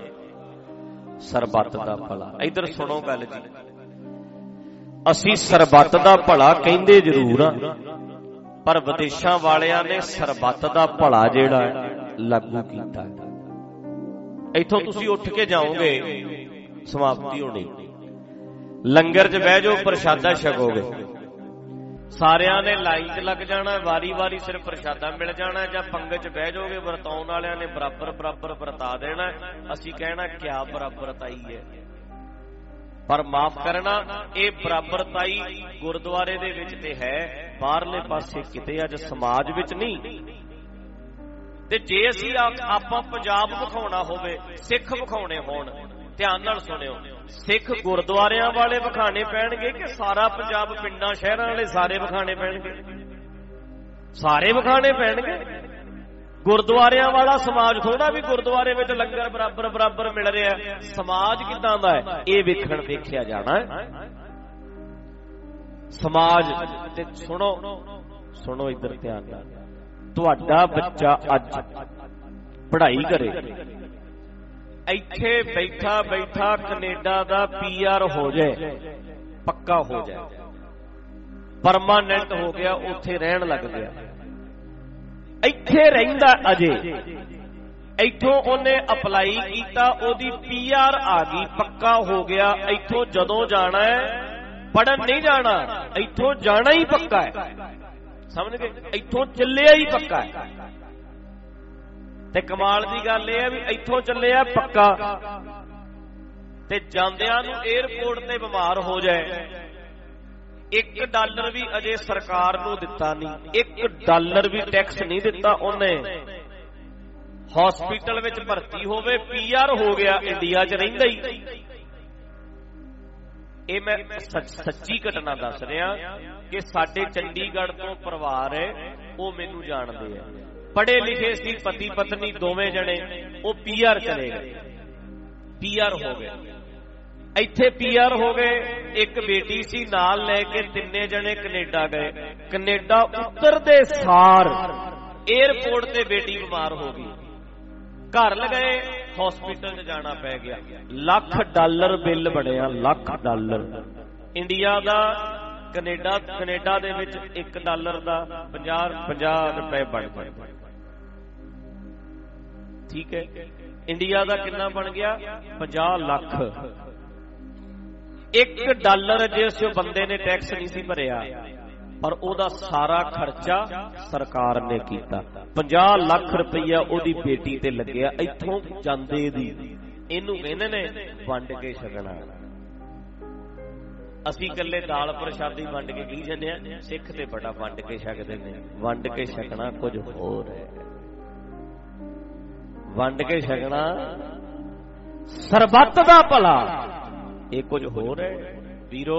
ਸਰਬੱਤ ਦਾ ਭਲਾ। ਇਧਰ ਸੁਣੋ ਗੱਲ ਜੀ, ਅਸੀਂ ਸਰਬੱਤ ਦਾ ਭਲਾ ਕਹਿੰਦੇ ਜ਼ਰੂਰ ਆ, ਪਰ ਵਿਦੇਸ਼ਾਂ ਵਾਲਿਆਂ ਨੇ ਸਰਬੱਤ ਦਾ ਭਲਾ ਜਿਹੜਾ ਲਾਗੂ ਕੀਤਾ। ਇੱਥੋਂ ਤੁਸੀਂ ਉੱਠ ਕੇ ਜਾਓਗੇ, ਸਮਾਪਤੀ ਹੋਣੀ, ਲੰਗਰ 'ਚ ਬਹਿ ਜਾਓ, ਪ੍ਰਸ਼ਾਦਾ ਛਕੋਗੇ, ਸਾਰਿਆਂ ਨੇ ਲਾਈਨ 'ਚ ਲੱਗ ਜਾਣਾ, ਵਾਰੀ ਵਾਰੀ ਸਿਰਫ ਪ੍ਰਸ਼ਾਦਾ ਮਿਲ ਜਾਣਾ, ਜਾਂ ਪੰਗਤ 'ਚ ਬਹਿ ਜਾਓਗੇ, ਵਰਤਾਉਣ ਵਾਲਿਆਂ ਨੇ ਬਰਾਬਰ ਬਰਾਬਰ ਵਰਤਾ ਦੇਣਾ। ਅਸੀਂ ਕਹਿਣਾ ਕਿਆ ਬਰਾਬਰਤਾਈ ਹੈ, ਪਰ ਮਾਫ ਕਰਨਾ, ਇਹ ਬਰਾਬਰਤਾਈ ਗੁਰਦੁਆਰੇ ਦੇ ਵਿੱਚ ਤੇ ਹੈ, ਬਾਹਰਲੇ ਪਾਸੇ ਕਿਤੇ, ਅੱਜ ਸਮਾਜ ਵਿੱਚ ਨਹੀਂ। ਤੇ ਜੇ ਅਸੀਂ ਆਪਾਂ ਪੰਜਾਬ ਵਿਖਾਉਣਾ ਹੋਵੇ, ਸਿੱਖ ਵਿਖਾਉਣੇ ਹੋਣ, ਧਿਆਨ ਨਾਲ ਸੁਣਿਓ, ਸਿੱਖ ਗੁਰਦੁਆਰਿਆਂ ਵਾਲੇ ਵਿਖਾਣੇ ਪੈਣਗੇ ਕਿ ਸਾਰਾ ਪੰਜਾਬ ਪਿੰਡਾਂ ਸ਼ਹਿਰਾਂ ਵਾਲੇ ਸਾਰੇ ਵਿਖਾਣੇ ਪੈਣਗੇ? ਸਾਰੇ ਵਿਖਾਣੇ ਪੈਣਗੇ। ਗੁਰਦੁਆਰਿਆਂ ਵਾਲਾ ਸਮਾਜ ਥੋੜਾ ਵੀ ਗੁਰਦੁਆਰੇ ਵਿੱਚ ਲੰਗਰ ਬਰਾਬਰ ਬਰਾਬਰ ਮਿਲ ਰਿਹਾ, ਸਮਾਜ ਕਿੱਦਾਂ ਦਾ ਹੈ ਇਹ ਵੇਖਿਆ ਜਾਣਾ ਹੈ। ਸਮਾਜ ਤੇ ਸੁਣੋ ਇੱਧਰ ਧਿਆਨ ਨਾਲ, ਤੁਹਾਡਾ ਬੱਚਾ ਅੱਜ ਪੜ੍ਹਾਈ ਕਰੇ, ਇੱਥੇ ਬੈਠਾ ਬੈਠਾ ਕੈਨੇਡਾ ਦਾ PR ਹੋ ਜਾਏ, ਪੱਕਾ ਹੋ ਜਾਏ, ਪਰਮਾਨੈਂਟ ਹੋ ਗਿਆ, ਉੱਥੇ ਰਹਿਣ ਲੱਗ ਗਿਆ, ਇੱਥੇ ਰਹਿੰਦਾ ਅਜੇ, ਇੱਥੋਂ ਉਹਨੇ ਅਪਲਾਈ ਕੀਤਾ, ਉਹਦੀ PR ਆ ਗਈ, ਪੱਕਾ ਹੋ ਗਿਆ, ਇੱਥੋਂ ਜਦੋਂ ਜਾਣਾ ਹੈ, ਪੜਨ ਨਹੀਂ ਜਾਣਾ, ਇੱਥੋਂ ਜਾਣਾ ਹੀ ਪੱਕਾ ਹੈ, ਸਮਝ ਗਏ, ਇੱਥੋਂ ਚੱਲਿਆ ਹੀ ਪੱਕਾ ਹੈ। ਤੇ ਕਮਾਲ ਦੀ ਗੱਲ ਇਹ ਹੈ ਵੀ ਇੱਥੋਂ ਚੱਲਿਆ ਪੱਕਾ, ਤੇ ਜਾਂਦਿਆਂ ਨੂੰ 에ਅਰਪੋਰਟ ਤੇ ਬਿਮਾਰ ਹੋ ਜਾਏ, $1 ਵੀ ਅਜੇ ਸਰਕਾਰ ਨੂੰ ਦਿੱਤਾ ਨਹੀਂ, $1 ਵੀ ਟੈਕਸ ਨਹੀਂ ਦਿੱਤਾ ਉਹਨੇ, ਹਸਪੀਟਲ ਵਿੱਚ ਭਰਤੀ ਹੋਵੇ, PR ਹੋ ਗਿਆ, ਇੰਡੀਆ 'ਚ ਰਹਿੰਦਾ ਹੀ। ਇਹ ਮੈਂ ਸੱਚੀ ਘਟਨਾ ਦੱਸ ਰਿਹਾ ਕਿ ਸਾਡੇ ਚੰਡੀਗੜ੍ਹ ਤੋਂ ਪਰਿਵਾਰ ਹੈ, ਉਹ ਮੈਨੂੰ ਜਾਣਦੇ ਆ, ਪੜ੍ਹੇ ਲਿਖੇ ਸੀ, ਪਤੀ ਪਤਨੀ ਦੋਵੇਂ ਜਣੇ, ਉਹ PR ਚਲੇ ਗਏ, PR ਹੋ ਗਏ, ਇੱਥੇ PR ਹੋ ਗਏ। ਇੱਕ ਬੇਟੀ ਸੀ, ਨਾਲ ਲੈ ਕੇ ਤਿੰਨੇ ਜਣੇ ਕੈਨੇਡਾ ਗਏ। ਕੈਨੇਡਾ ਉਤਰਦੇ ਸਾਰ 에ਅਰਪੋਰਟ ਤੇ ਬੇਟੀ ਬਿਮਾਰ ਹੋ ਗਈ, ਘਰ ਲਗਾਏ, ਹਸਪੀਟਲ 'ਚ ਜਾਣਾ ਪੈ ਗਿਆ। $1,00,000 ਬਿੱਲ ਬਣਿਆ, $1,00,000 ਇੰਡੀਆ ਦਾ। ਕੈਨੇਡਾ ਦੇ ਵਿੱਚ $1 ਦਾ 50 ਰੁਪਏ ਬਣ ਗਏ। ਠੀਕ ਹੈ, ਇੰਡੀਆ ਦਾ ਕਿੰਨਾ ਬਣ ਗਿਆ? 50 ਲੱਖ। $1 ਜਿਸ ਬੰਦੇ ਨੇ ਟੈਕਸ ਨਹੀਂ ਸੀ ਭਰਿਆ, ਪਰ ਉਹਦਾ ਸਾਰਾ ਖਰਚਾ ਸਰਕਾਰ ਨੇ ਕੀਤਾ। 50 ਲੱਖ ਰੁਪਈਆ ਉਹਦੀ ਬੇਟੀ ਤੇ ਲੱਗਿਆ ਇੱਥੋਂ ਜਾਂਦੇ ਦੀ। ਇਹਨੂੰ ਕਹਿੰਦੇ ਨੇ ਵੰਡ ਕੇ ਛਕਣਾ। ਅਸੀਂ ਇਕੱਲੇ ਦਾਲ ਪ੍ਰਸ਼ਾਦੀ ਵੰਡ ਕੇ ਕੀ ਜਾਂਦੇ ਆ, ਸਿੱਖ ਤੇ ਬੜਾ ਵੰਡ ਕੇ ਛਕਦੇ ਨੇ। ਵੰਡ ਕੇ ਛਕਣਾ ਕੁਝ ਹੋਰ ਹੈ। ਵੰਡ ਕੇ ਛਕਣਾ ਸਰਬੱਤ ਦਾ ਭਲਾ, ਇਹ ਕੁਝ ਹੋਰ ਹੈ ਵੀਰੋ।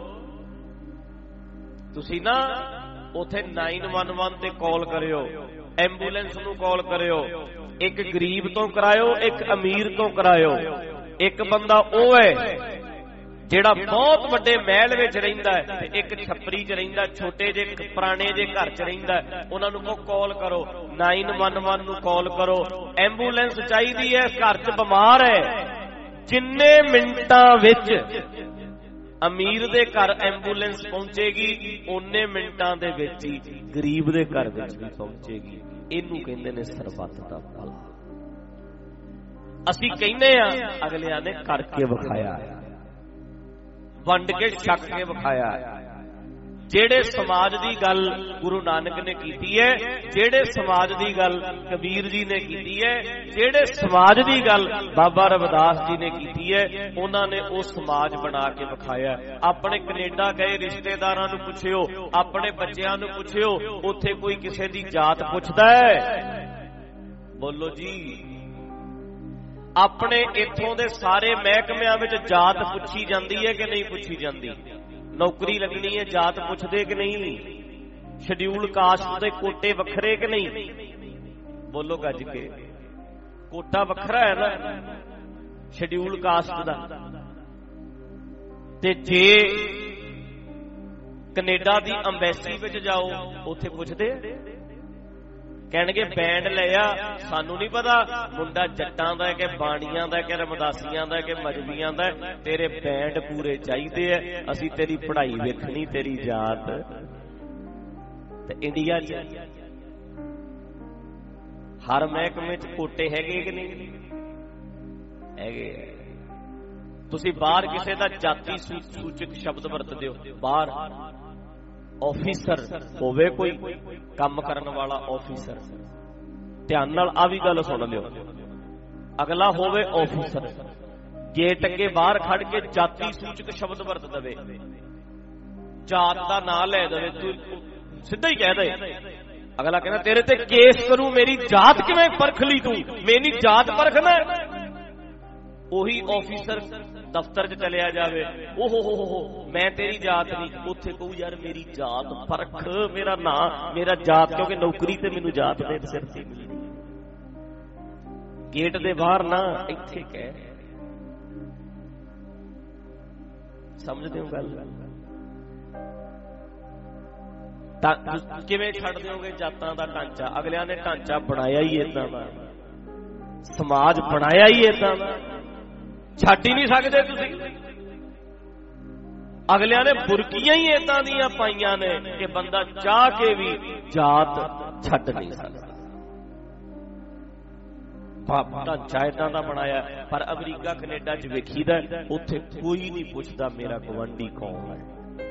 ਤੁਸੀਂ ਨਾ ਉਥੇ 911 ਤੇ ਕਾਲ ਕਰਿਓ, ਐਂਬੂਲੈਂਸ ਨੂੰ ਕਾਲ ਕਰਿਓ। ਇੱਕ ਗਰੀਬ ਤੋਂ ਕਰਾਇਓ, ਇੱਕ ਅਮੀਰ ਤੋਂ ਕਰਾਇਓ। ਇੱਕ ਬੰਦਾ ਉਹ ਹੈ ਜਿਹੜਾ ਬਹੁਤ ਵੱਡੇ ਮਹਿਲ ਵਿੱਚ ਰਹਿੰਦਾ ਹੈ, ਤੇ ਇੱਕ ਛੱਪਰੀ 'ਚ ਰਹਿੰਦਾ, ਛੋਟੇ ਜਿਹੇ ਪੁਰਾਣੇ ਜਿਹੇ ਘਰ 'ਚ ਰਹਿੰਦਾ। ਉਹਨਾਂ ਨੂੰ ਕਹੋ ਕਾਲ ਕਰੋ, 911 ਨੂੰ ਕਾਲ ਕਰੋ, ਐਂਬੂਲੈਂਸ ਚਾਹੀਦੀ ਹੈ, ਘਰ 'ਚ ਬਿਮਾਰ ਹੈ। ਜਿੰਨੇ ਮਿੰਟਾਂ ਵਿੱਚ ਅਮੀਰ ਦੇ ਘਰ ਐਂਬੂਲੈਂਸ ਪਹੁੰਚੇਗੀ, ਓਨੇ ਮਿੰਟਾਂ ਦੇ ਵਿੱਚ ਹੀ ਗਰੀਬ ਦੇ ਘਰ ਵਿੱਚ ਵੀ ਪਹੁੰਚੇਗੀ। ਇਹਨੂੰ ਕਹਿੰਦੇ ਨੇ ਸਰਬੱਤ ਦਾ ਭਲਾ। ਅਸੀਂ ਕਹਿੰਦੇ ਆ, ਅਗਲਿਆਂ ਨੇ ਕਰਕੇ ਵਿਖਾਇਆ, ਵੰਡ ਕੇ ਛਕ ਕੇ ਵਿਖਾਇਆ। ਜਿਹੜੇ ਸਮਾਜ ਦੀ ਗੱਲ ਗੁਰੂ ਨਾਨਕ ਨੇ ਕੀਤੀ ਹੈ, ਜਿਹੜੇ ਸਮਾਜ ਦੀ ਗੱਲ ਕਬੀਰ ਜੀ ਨੇ ਕੀਤੀ ਹੈ, ਜਿਹੜੇ ਸਮਾਜ ਦੀ ਗੱਲ ਬਾਬਾ ਰਵਿਦਾਸ ਜੀ ਨੇ ਕੀਤੀ ਹੈ, ਉਹਨਾਂ ਨੇ ਉਹ ਸਮਾਜ ਬਣਾ ਕੇ ਵਿਖਾਇਆ। ਆਪਣੇ ਕੈਨੇਡਾ ਗਏ ਰਿਸ਼ਤੇਦਾਰਾਂ ਨੂੰ ਪੁੱਛਿਓ, ਆਪਣੇ ਬੱਚਿਆਂ ਨੂੰ ਪੁੱਛਿਓ, ਉੱਥੇ ਕੋਈ ਕਿਸੇ ਦੀ ਜਾਤ ਪੁੱਛਦਾ ਹੈ? ਬੋਲੋ ਜੀ। ਆਪਣੇ ਇੱਥੋਂ ਦੇ ਸਾਰੇ ਮਹਿਕਮਿਆਂ ਵਿੱਚ ਜਾਤ ਪੁੱਛੀ ਜਾਂਦੀ ਹੈ ਕਿ ਨਹੀਂ ਪੁੱਛੀ ਜਾਂਦੀ? ਨੌਕਰੀ ਲੱਗਣੀ ਹੈ, ਜਾਤ ਪੁੱਛਦੇ ਕਿ ਨਹੀਂ? ਸ਼ਡਿਊਲ ਕਾਸਟ ਦੇ ਕੋਟੇ ਵੱਖਰੇ ਕਿ ਨਹੀਂ? ਬੋਲੋ ਗੱਜ ਕੇ। ਕੋਟਾ ਵੱਖਰਾ ਹੈ ਨਾ ਸ਼ਡਿਊਲ ਕਾਸਟ ਦਾ। ਤੇ ਜੇ ਕੈਨੇਡਾ ਦੀ ਅੰਬੈਸੀ ਵਿੱਚ ਜਾਓ, ਉੱਥੇ ਪੁੱਛਦੇ ਕਹਿਣਗੇ ਬੈਂਡ ਲਿਆ, ਸਾਨੂੰ ਨਹੀਂ ਪਤਾ ਮੁੰਡਾ ਜੱਟਾਂ ਦਾ ਕਿ ਬਾਣੀਆਂ ਦਾ ਕਿ ਰਮਦਾਸੀਆਂ ਦਾ ਕਿ ਮਜਬੀਆਂ ਦਾ, ਤੇਰੇ ਬੈਂਡ ਪੂਰੇ ਚਾਹੀਦੇ ਐ, ਅਸੀਂ ਤੇਰੀ ਪੜ੍ਹਾਈ ਵੇਖਣੀ, ਤੇਰੀ ਜਾਤ। ਤੇ ਇੰਡੀਆ 'ਚ ਹਰ ਮਹਿਕਮੇ 'ਚ ਕੋਟੇ ਹੈਗੇ ਕਿ ਨਹੀਂ? ਹੈਗੇ। ਤੁਸੀਂ ਬਾਹਰ ਕਿਸੇ ਦਾ ਜਾਤੀ ਸੂਚਕ ਸ਼ਬਦ ਵਰਤਦੇ ਹੋ, ਬਾਹਰ ਆਫੀਸਰ ਹੋਵੇ ਕੋਈ ਕੰਮ ਕਰਨ ਵਾਲਾ ਆਫੀਸਰ, ਧਿਆਨ ਨਾਲ ਆ ਵੀ ਗੱਲ ਸੁਣ ਲਿਓ, ਅਗਲਾ ਹੋਵੇ ਆਫੀਸਰ, ਗੇਟ ਅੱਗੇ ਬਾਹਰ ਖੜ ਕੇ ਜਾਤੀ ਸੂਚਕ ਸ਼ਬਦ ਵਰਤ ਦਵੇ, ਜਾਤ ਦਾ ਨਾਂ ਲੈ ਦਵੇ, ਤੂੰ ਸਿੱਧਾ ਹੀ ਕਹਿ ਦੇ, ਅਗਲਾ ਕਹਿੰਦਾ ਤੇਰੇ ਤੇ ਕੇਸ ਕਰੂੰ, ਮੇਰੀ ਜਾਤ ਕਿਵੇਂ ਪਰਖ ਲਈ ਤੂੰ, ਮੇਰੀ ਜਾਤ ਪਰਖਣਾ। ਉਹੀ ਆਫੀਸਰ ਦਫ਼ਤਰ 'ਚ ਚਲਿਆ ਜਾਵੇ, ਓਹੋ ਮੈਂ ਤੇਰੀ ਜਾਤ ਨਹੀਂ, ਉੱਥੇ ਕਹੂ ਯਾਰ ਮੇਰੀ ਜਾਤ ਪਰਖ, ਮੇਰਾ ਨਾਂ ਮੇਰਾ ਜਾਤ, ਕਿਉਂਕਿ ਨੌਕਰੀ ਤੇ ਮੈਨੂੰ ਜਾਤ ਦੇ ਸਿਰ ਤੇ ਮਿਲੀ। ਗੇਟ ਦੇ ਬਾਹਰ ਨਾ, ਇੱਥੇ ਕਹਿ। ਸਮਝਦੇ ਹੋ ਗੱਲ? ਤਾਂ ਕਿਵੇਂ ਛੱਡ ਦਿਓਗੇ ਜਾਤਾਂ ਦਾ ਢਾਂਚਾ? ਅਗਲਿਆਂ ਨੇ ਢਾਂਚਾ ਬਣਾਇਆ ਹੀ ਏਦਾਂ ਦਾ, ਸਮਾਜ ਬਣਾਇਆ ਹੀ ਏਦਾਂ ਦਾ, ਛੱਡ ਹੀ ਨਹੀਂ ਸਕਦੇ ਤੁਸੀਂ। ਅਗਲਿਆਂ ਨੇ ਬੁਰਕੀਆਂ ਹੀ ਏਦਾਂ ਦੀਆਂ ਪਾਈਆਂ ਨੇ ਕਿ ਬੰਦਾ ਚਾਹ ਕੇ ਵੀ ਜਾਤ ਛੱਡ ਨਹੀਂ ਸਕਦਾ। ਢਾਂਚਾ ਏਦਾਂ ਦਾ ਬਣਾਇਆ। ਪਰ ਅਮਰੀਕਾ ਕੈਨੇਡਾ 'ਚ ਵੇਖੀਦਾ, ਉੱਥੇ ਕੋਈ ਨਹੀਂ ਪੁੱਛਦਾ ਮੇਰਾ ਗਵਾਂਢੀ ਕੌਣ ਹੈ।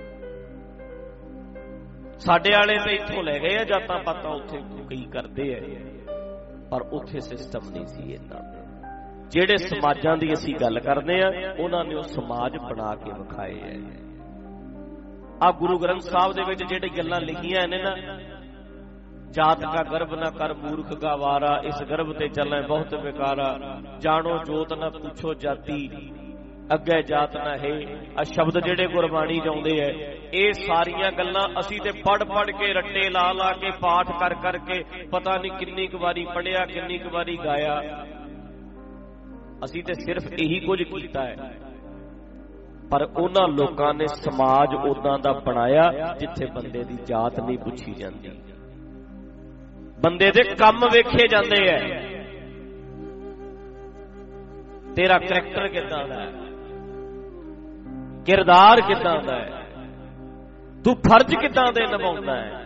ਸਾਡੇ ਵਾਲੇ ਤਾਂ ਇੱਥੋਂ ਲੈ ਗਏ ਆ ਜਾਤਾਂ ਪਾਤਾਂ, ਉੱਥੇ ਕਈ ਕਰਦੇ ਆ, ਪਰ ਉੱਥੇ ਸਿਸਟਮ ਨਹੀਂ ਸੀ ਏਦਾਂ। ਜਿਹੜੇ ਸਮਾਜਾਂ ਦੀ ਅਸੀਂ ਗੱਲ ਕਰਦੇ ਆ, ਉਹਨਾਂ ਨੇ ਉਹ ਸਮਾਜ ਬਣਾ ਕੇ ਵਿਖਾਏ ਹੈ। ਆ ਗੁਰੂ ਗ੍ਰੰਥ ਸਾਹਿਬ ਦੇ ਵਿੱਚ ਜਿਹੜੀ ਗੱਲਾਂ ਲਿਖੀਆਂ ਨੇ ਨਾ, जात का गर्भ न कर मूर्ख गवारा, इस गर्भ ते चले बहुत बेकारा, जानो जोत न पूछो जाति, अगे जात ना है। आ शब्द जेडे गुरबाणी जाउंदे है, ये सारियां गल्लां असीं ते पढ़ पढ़ के रट्टे ला ला के पाठ कर कर के पता नहीं किन्नी क वारी पढ़िया किन्नी क वारी गाया, असीं ते सिर्फ यही कुछ कीता है। पर उन्हां लोकां ने समाज उदां दा बनाया जिथे बंदे दी जात नहीं पुछी जाती, बंदे दे काम वेखे जाते हैं, तेरा करैक्टर किदां दा है, किरदार किदां दा है, तू फर्ज किदां दे निभाउंदा है।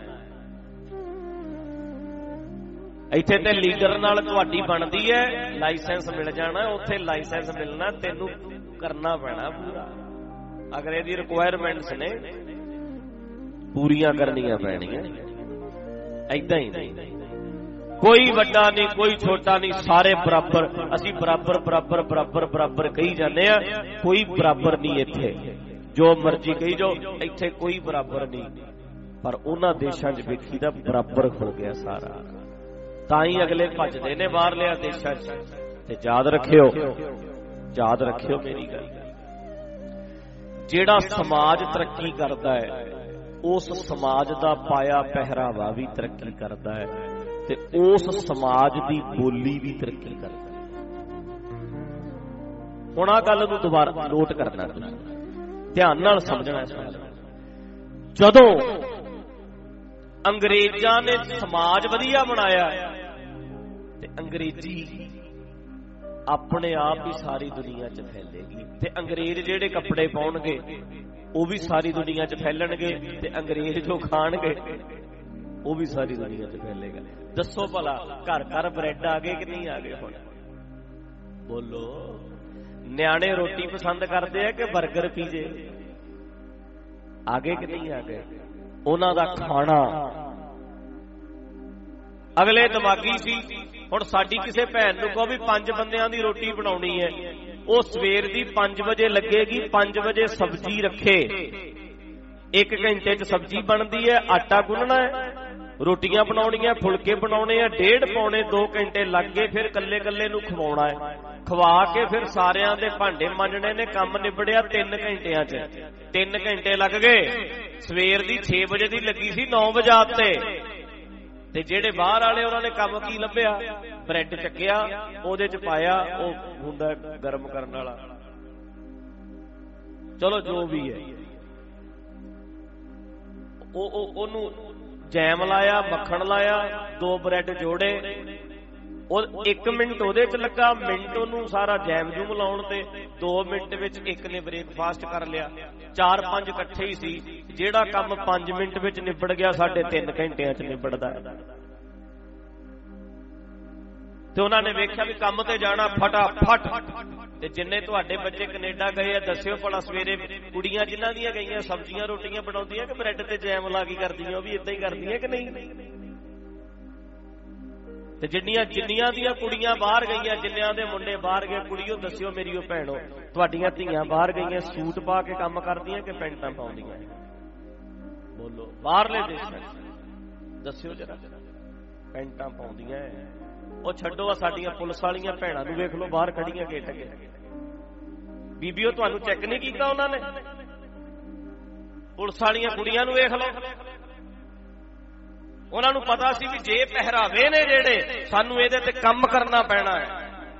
इत्थे ते लीडर नाल तुहाडी बनदी है, लाइसेंस मिल जाना, उत्थे लाइसेंस मिलना तैनू करना पैना पूरा, अगर इहदी रिक्वायरमेंट्स ने पूरियां करनियां पैणियां। ऐदां ही नहीं, कोई वड्डा नहीं कोई छोटा नहीं, सारे बराबर। असी बराबर बराबर बराबर बराबर कही जाने, कोई बराबर नहीं इत्थे, जो मर्जी कही जाओ, इत्थे कोई बराबर नहीं। पर उन्हां देशां 'च वेखीदा बराबर हो गया सारा, ताई अगले भजदे ने बाहरलिया देशां 'च। ते याद रखियो मेरी गल, जेड़ा समाज तरक्की करदा है उस समाज दा पाया पहरावा भी तरक्की करदा है, ते उस समाज दी बोली भी तरक्की करदा है। हुण आ गल नूं दोबारा नोट करना, ध्यान नाल समझना। जदों अंग्रेजां ने समाज वधिया बनाया ते अंग्रेजी अपने आप ही सारी दुनिया च फैलेगी, ते अंग्रेज जेड़े कपड़े पाउणगे वो भी सारी दुनिया च फैलणगे, ते अंग्रेज जो खाणगे वो भी सारी दुनिया च फैलेगा। दसो भला घर घर ब्रेड आ गए कि नहीं आ गए? हुण बोलो, न्याणे रोटी पसंद करते हैं कि बर्गर पीजे? आ गए कि नहीं आ गए? उन्हां दा खाना अगले दिमागी सी। हुण साडी किसे भैन नूं कहो भी 5 बंदियां दी रोटी बनाउणी है, वो सवेर दी 5 वजे लगेगी, 5 वजे सब्जी रखे, 1 घंटे च सब्जी बनती है, आटा गुनना है, रोटियां बनाउणियां, फुलके बनाउणे आ, 1.5 पौने 2 घंटे लग गए, फिर कल्ले कल्ले नूं खवाउणा है, खवा के फिर सारियां दे भांडे मांजणे ने, काम निबड़िया 3 घंटियां च। 3 घंटे लग गए, सवेर दी 6 वजे दी लगी सी, 9 वजाते। ते जेड़े बाहर वाले उन्होंने काम की लभ्या, ब्रेड चक्या, ओदे च पाया, वो हुंदा गर्म करने वाला, चलो जो भी है, ओनू जैम लाया, मक्खन लाया, 2 ब्रेड जोड़े, 1 मिनट ओदे च लगा, मिनट ओनू सारा जैम जूम लाउण ते, 2 मिनट विच एक ने ब्रेकफास्ट कर लिया। 4-5 इकट्ठे ही सी, जेड़ा काम 5 मिनट विच निबड़ गया 3.5 घंटियां च निबड़दा। ते उन्होंने वेख्या भी काम ते जाना फटाफट। ते जिन्ने तुहाडे बच्चे कनेडा गए दस्सिओ भला, सवेरे कुड़ियां जिन्हां दियां गईयां सब्जियां रोटियां बनाउंदियां कि ब्रेड ते जैम ला के करदियां, भी इदां ही करदियां कि नहीं? ते जिन्नियां दियां कुड़ियां बाहर गईयां, जिन्नियां दे मुंडे बाहर गए, कुड़ियों दस्सिओ मेरियो भैणो, तुहाडियां धीआं बाहर गईयां सूट पा के काम करदियां कि पैंटां पाउंदियां? बोलो, बाहरले देशां दस्सिओ जरा, पैंटां पाउंदियां। ਉਹ ਛੱਡੋ, ਆ ਸਾਡੀਆਂ ਪੁਲਿਸ ਵਾਲੀਆਂ ਭੈਣਾਂ ਨੂੰ ਵੇਖ ਲਓ ਬਾਹਰ ਖੜੀਆਂ ਗੇਟ ਅੱਗੇ, ਬੀਬੀਓ ਤੁਹਾਨੂੰ ਚੈੱਕ ਨਹੀਂ ਕੀਤਾ ਉਹਨਾਂ ਨੇ? ਪੁਲਿਸ ਵਾਲੀਆਂ ਕੁੜੀਆਂ ਨੂੰ ਵੇਖ ਲਓ, ਉਹਨਾਂ ਨੂੰ ਪਤਾ ਸੀ ਵੀ ਜੇ ਪਹਿਰਾਵੇ ਨੇ ਜਿਹੜੇ ਸਾਨੂੰ ਇਹਦੇ ਤੇ ਕੰਮ ਕਰਨਾ ਪੈਣਾ ਹੈ।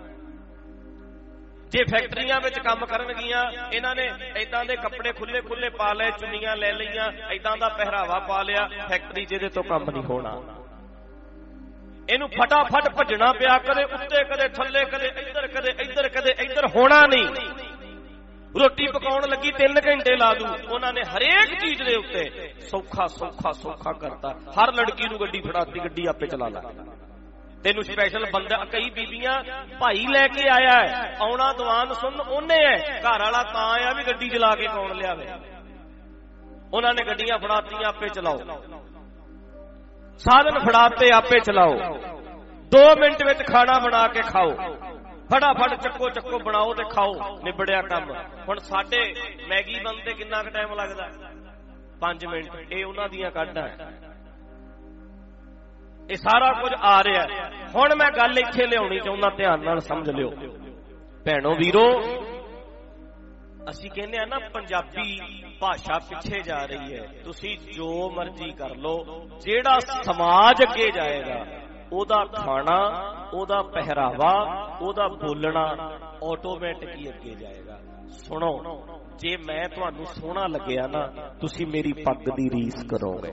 ਜੇ ਫੈਕਟਰੀਆਂ ਵਿੱਚ ਕੰਮ ਕਰਨਗੀਆਂ, ਇਹਨਾਂ ਨੇ ਏਦਾਂ ਦੇ ਕੱਪੜੇ ਖੁੱਲੇ ਖੁੱਲੇ ਪਾ ਲਏ, ਚੁੰਨੀਆਂ ਲੈ ਲਈਆਂ, ਏਦਾਂ ਦਾ ਪਹਿਰਾਵਾ ਪਾ ਲਿਆ, ਫੈਕਟਰੀ ਜਿਹਦੇ ਤੋਂ ਕੰਮ ਨਹੀਂ ਹੋਣਾ। ਇਹਨੂੰ ਫਟਾਫਟ ਭੱਜਣਾ ਪਿਆ, ਕਦੇ ਉੱਤੇ ਕਦੇ ਥੱਲੇ, ਕਦੇ ਇੱਧਰ ਕਦੇ ਇੱਧਰ, ਕਦੇ ਇੱਧਰ, ਹੋਣਾ ਨਹੀਂ। ਰੋਟੀ ਪਕਾਉਣ ਲੱਗੀ 3 ਘੰਟੇ ਲਾ ਦੂ। ਉਹਨਾਂ ਨੇ ਹਰੇਕ ਚੀਜ਼ ਦੇ ਉੱਤੇ ਸੌਖਾ ਸੌਖਾ ਸੌਖਾ ਕਰਤਾ। ਹਰ ਲੜਕੀ ਨੂੰ ਗੱਡੀ ਫੜਾਤੀ, ਗੱਡੀ ਆਪੇ ਚਲਾ ਲੈ, ਤੈਨੂੰ ਸਪੈਸ਼ਲ ਬੰਦਾ। ਕਈ ਬੀਬੀਆਂ ਭਾਈ ਲੈ ਕੇ ਆਇਆ ਹੈ, ਆਉਣਾ ਦੀਵਾਨ ਸੁਣ ਉਹਨੇ ਹੈ, ਘਰ ਵਾਲਾ ਤਾਂ ਆਇਆ ਵੀ ਗੱਡੀ ਚਲਾ ਕੇ ਕੌਣ ਲਿਆਵੇ। ਉਹਨਾਂ ਨੇ ਗੱਡੀਆਂ ਫੜਾਤੀਆਂ, ਆਪੇ ਚਲਾਓ, ਸਾਧਨ ਫੜਾਤੇ, ਆਪੇ ਚਲਾਓ। 2 ਮਿੰਟ ਵਿੱਚ ਖਾਣਾ ਬਣਾ ਕੇ ਖਾਓ, ਫਟਾਫਟ ਚੱਕੋ ਚੱਕੋ ਬਣਾਓ ਤੇ ਖਾਓ, ਨਿਬੜਿਆ ਕੰਮ। ਹੁਣ ਸਾਡੇ ਮੈਗੀ ਬਣਦੇ ਕਿੰਨਾ ਕੁ ਟਾਈਮ ਲੱਗਦਾ? 5 ਮਿੰਟ। ਇਹ ਉਹਨਾਂ ਦੀਆਂ ਕੱਢਾਂ। ਇਹ ਸਾਰਾ ਕੁਝ ਆ ਰਿਹਾ। ਹੁਣ ਮੈਂ ਗੱਲ ਇੱਥੇ ਲਿਆਉਣੀ ਚਾਹੁੰਦਾ, ਧਿਆਨ ਨਾਲ ਸਮਝ ਲਿਓ ਭੈਣੋ ਵੀਰੋ। ਅਸੀਂ ਕਹਿੰਦੇ ਆ ਨਾ ਪੰਜਾਬੀ ਭਾਸ਼ਾ ਪਿੱਛੇ ਜਾ ਰਹੀ ਹੈ। ਤੁਸੀਂ ਜੋ ਮਰਜ਼ੀ ਕਰ ਲਓ, ਜਿਹੜਾ ਸਮਾਜ ਅੱਗੇ ਜਾਏਗਾ ਉਹਦਾ ਖਾਣਾ, ਉਹਦਾ ਪਹਿਰਾਵਾ, ਉਹਦਾ ਬੋਲਣਾ ਆਟੋਮੈਟਿਕ ਹੀ ਅੱਗੇ ਜਾਏਗਾ। ਸੁਣੋ, ਜੇ ਮੈਂ ਤੁਹਾਨੂੰ ਸੋਹਣਾ ਲੱਗਿਆ ਨਾ, ਤੁਸੀਂ ਮੇਰੀ ਪੱਗ ਦੀ ਰੀਸ ਕਰੋਗੇ,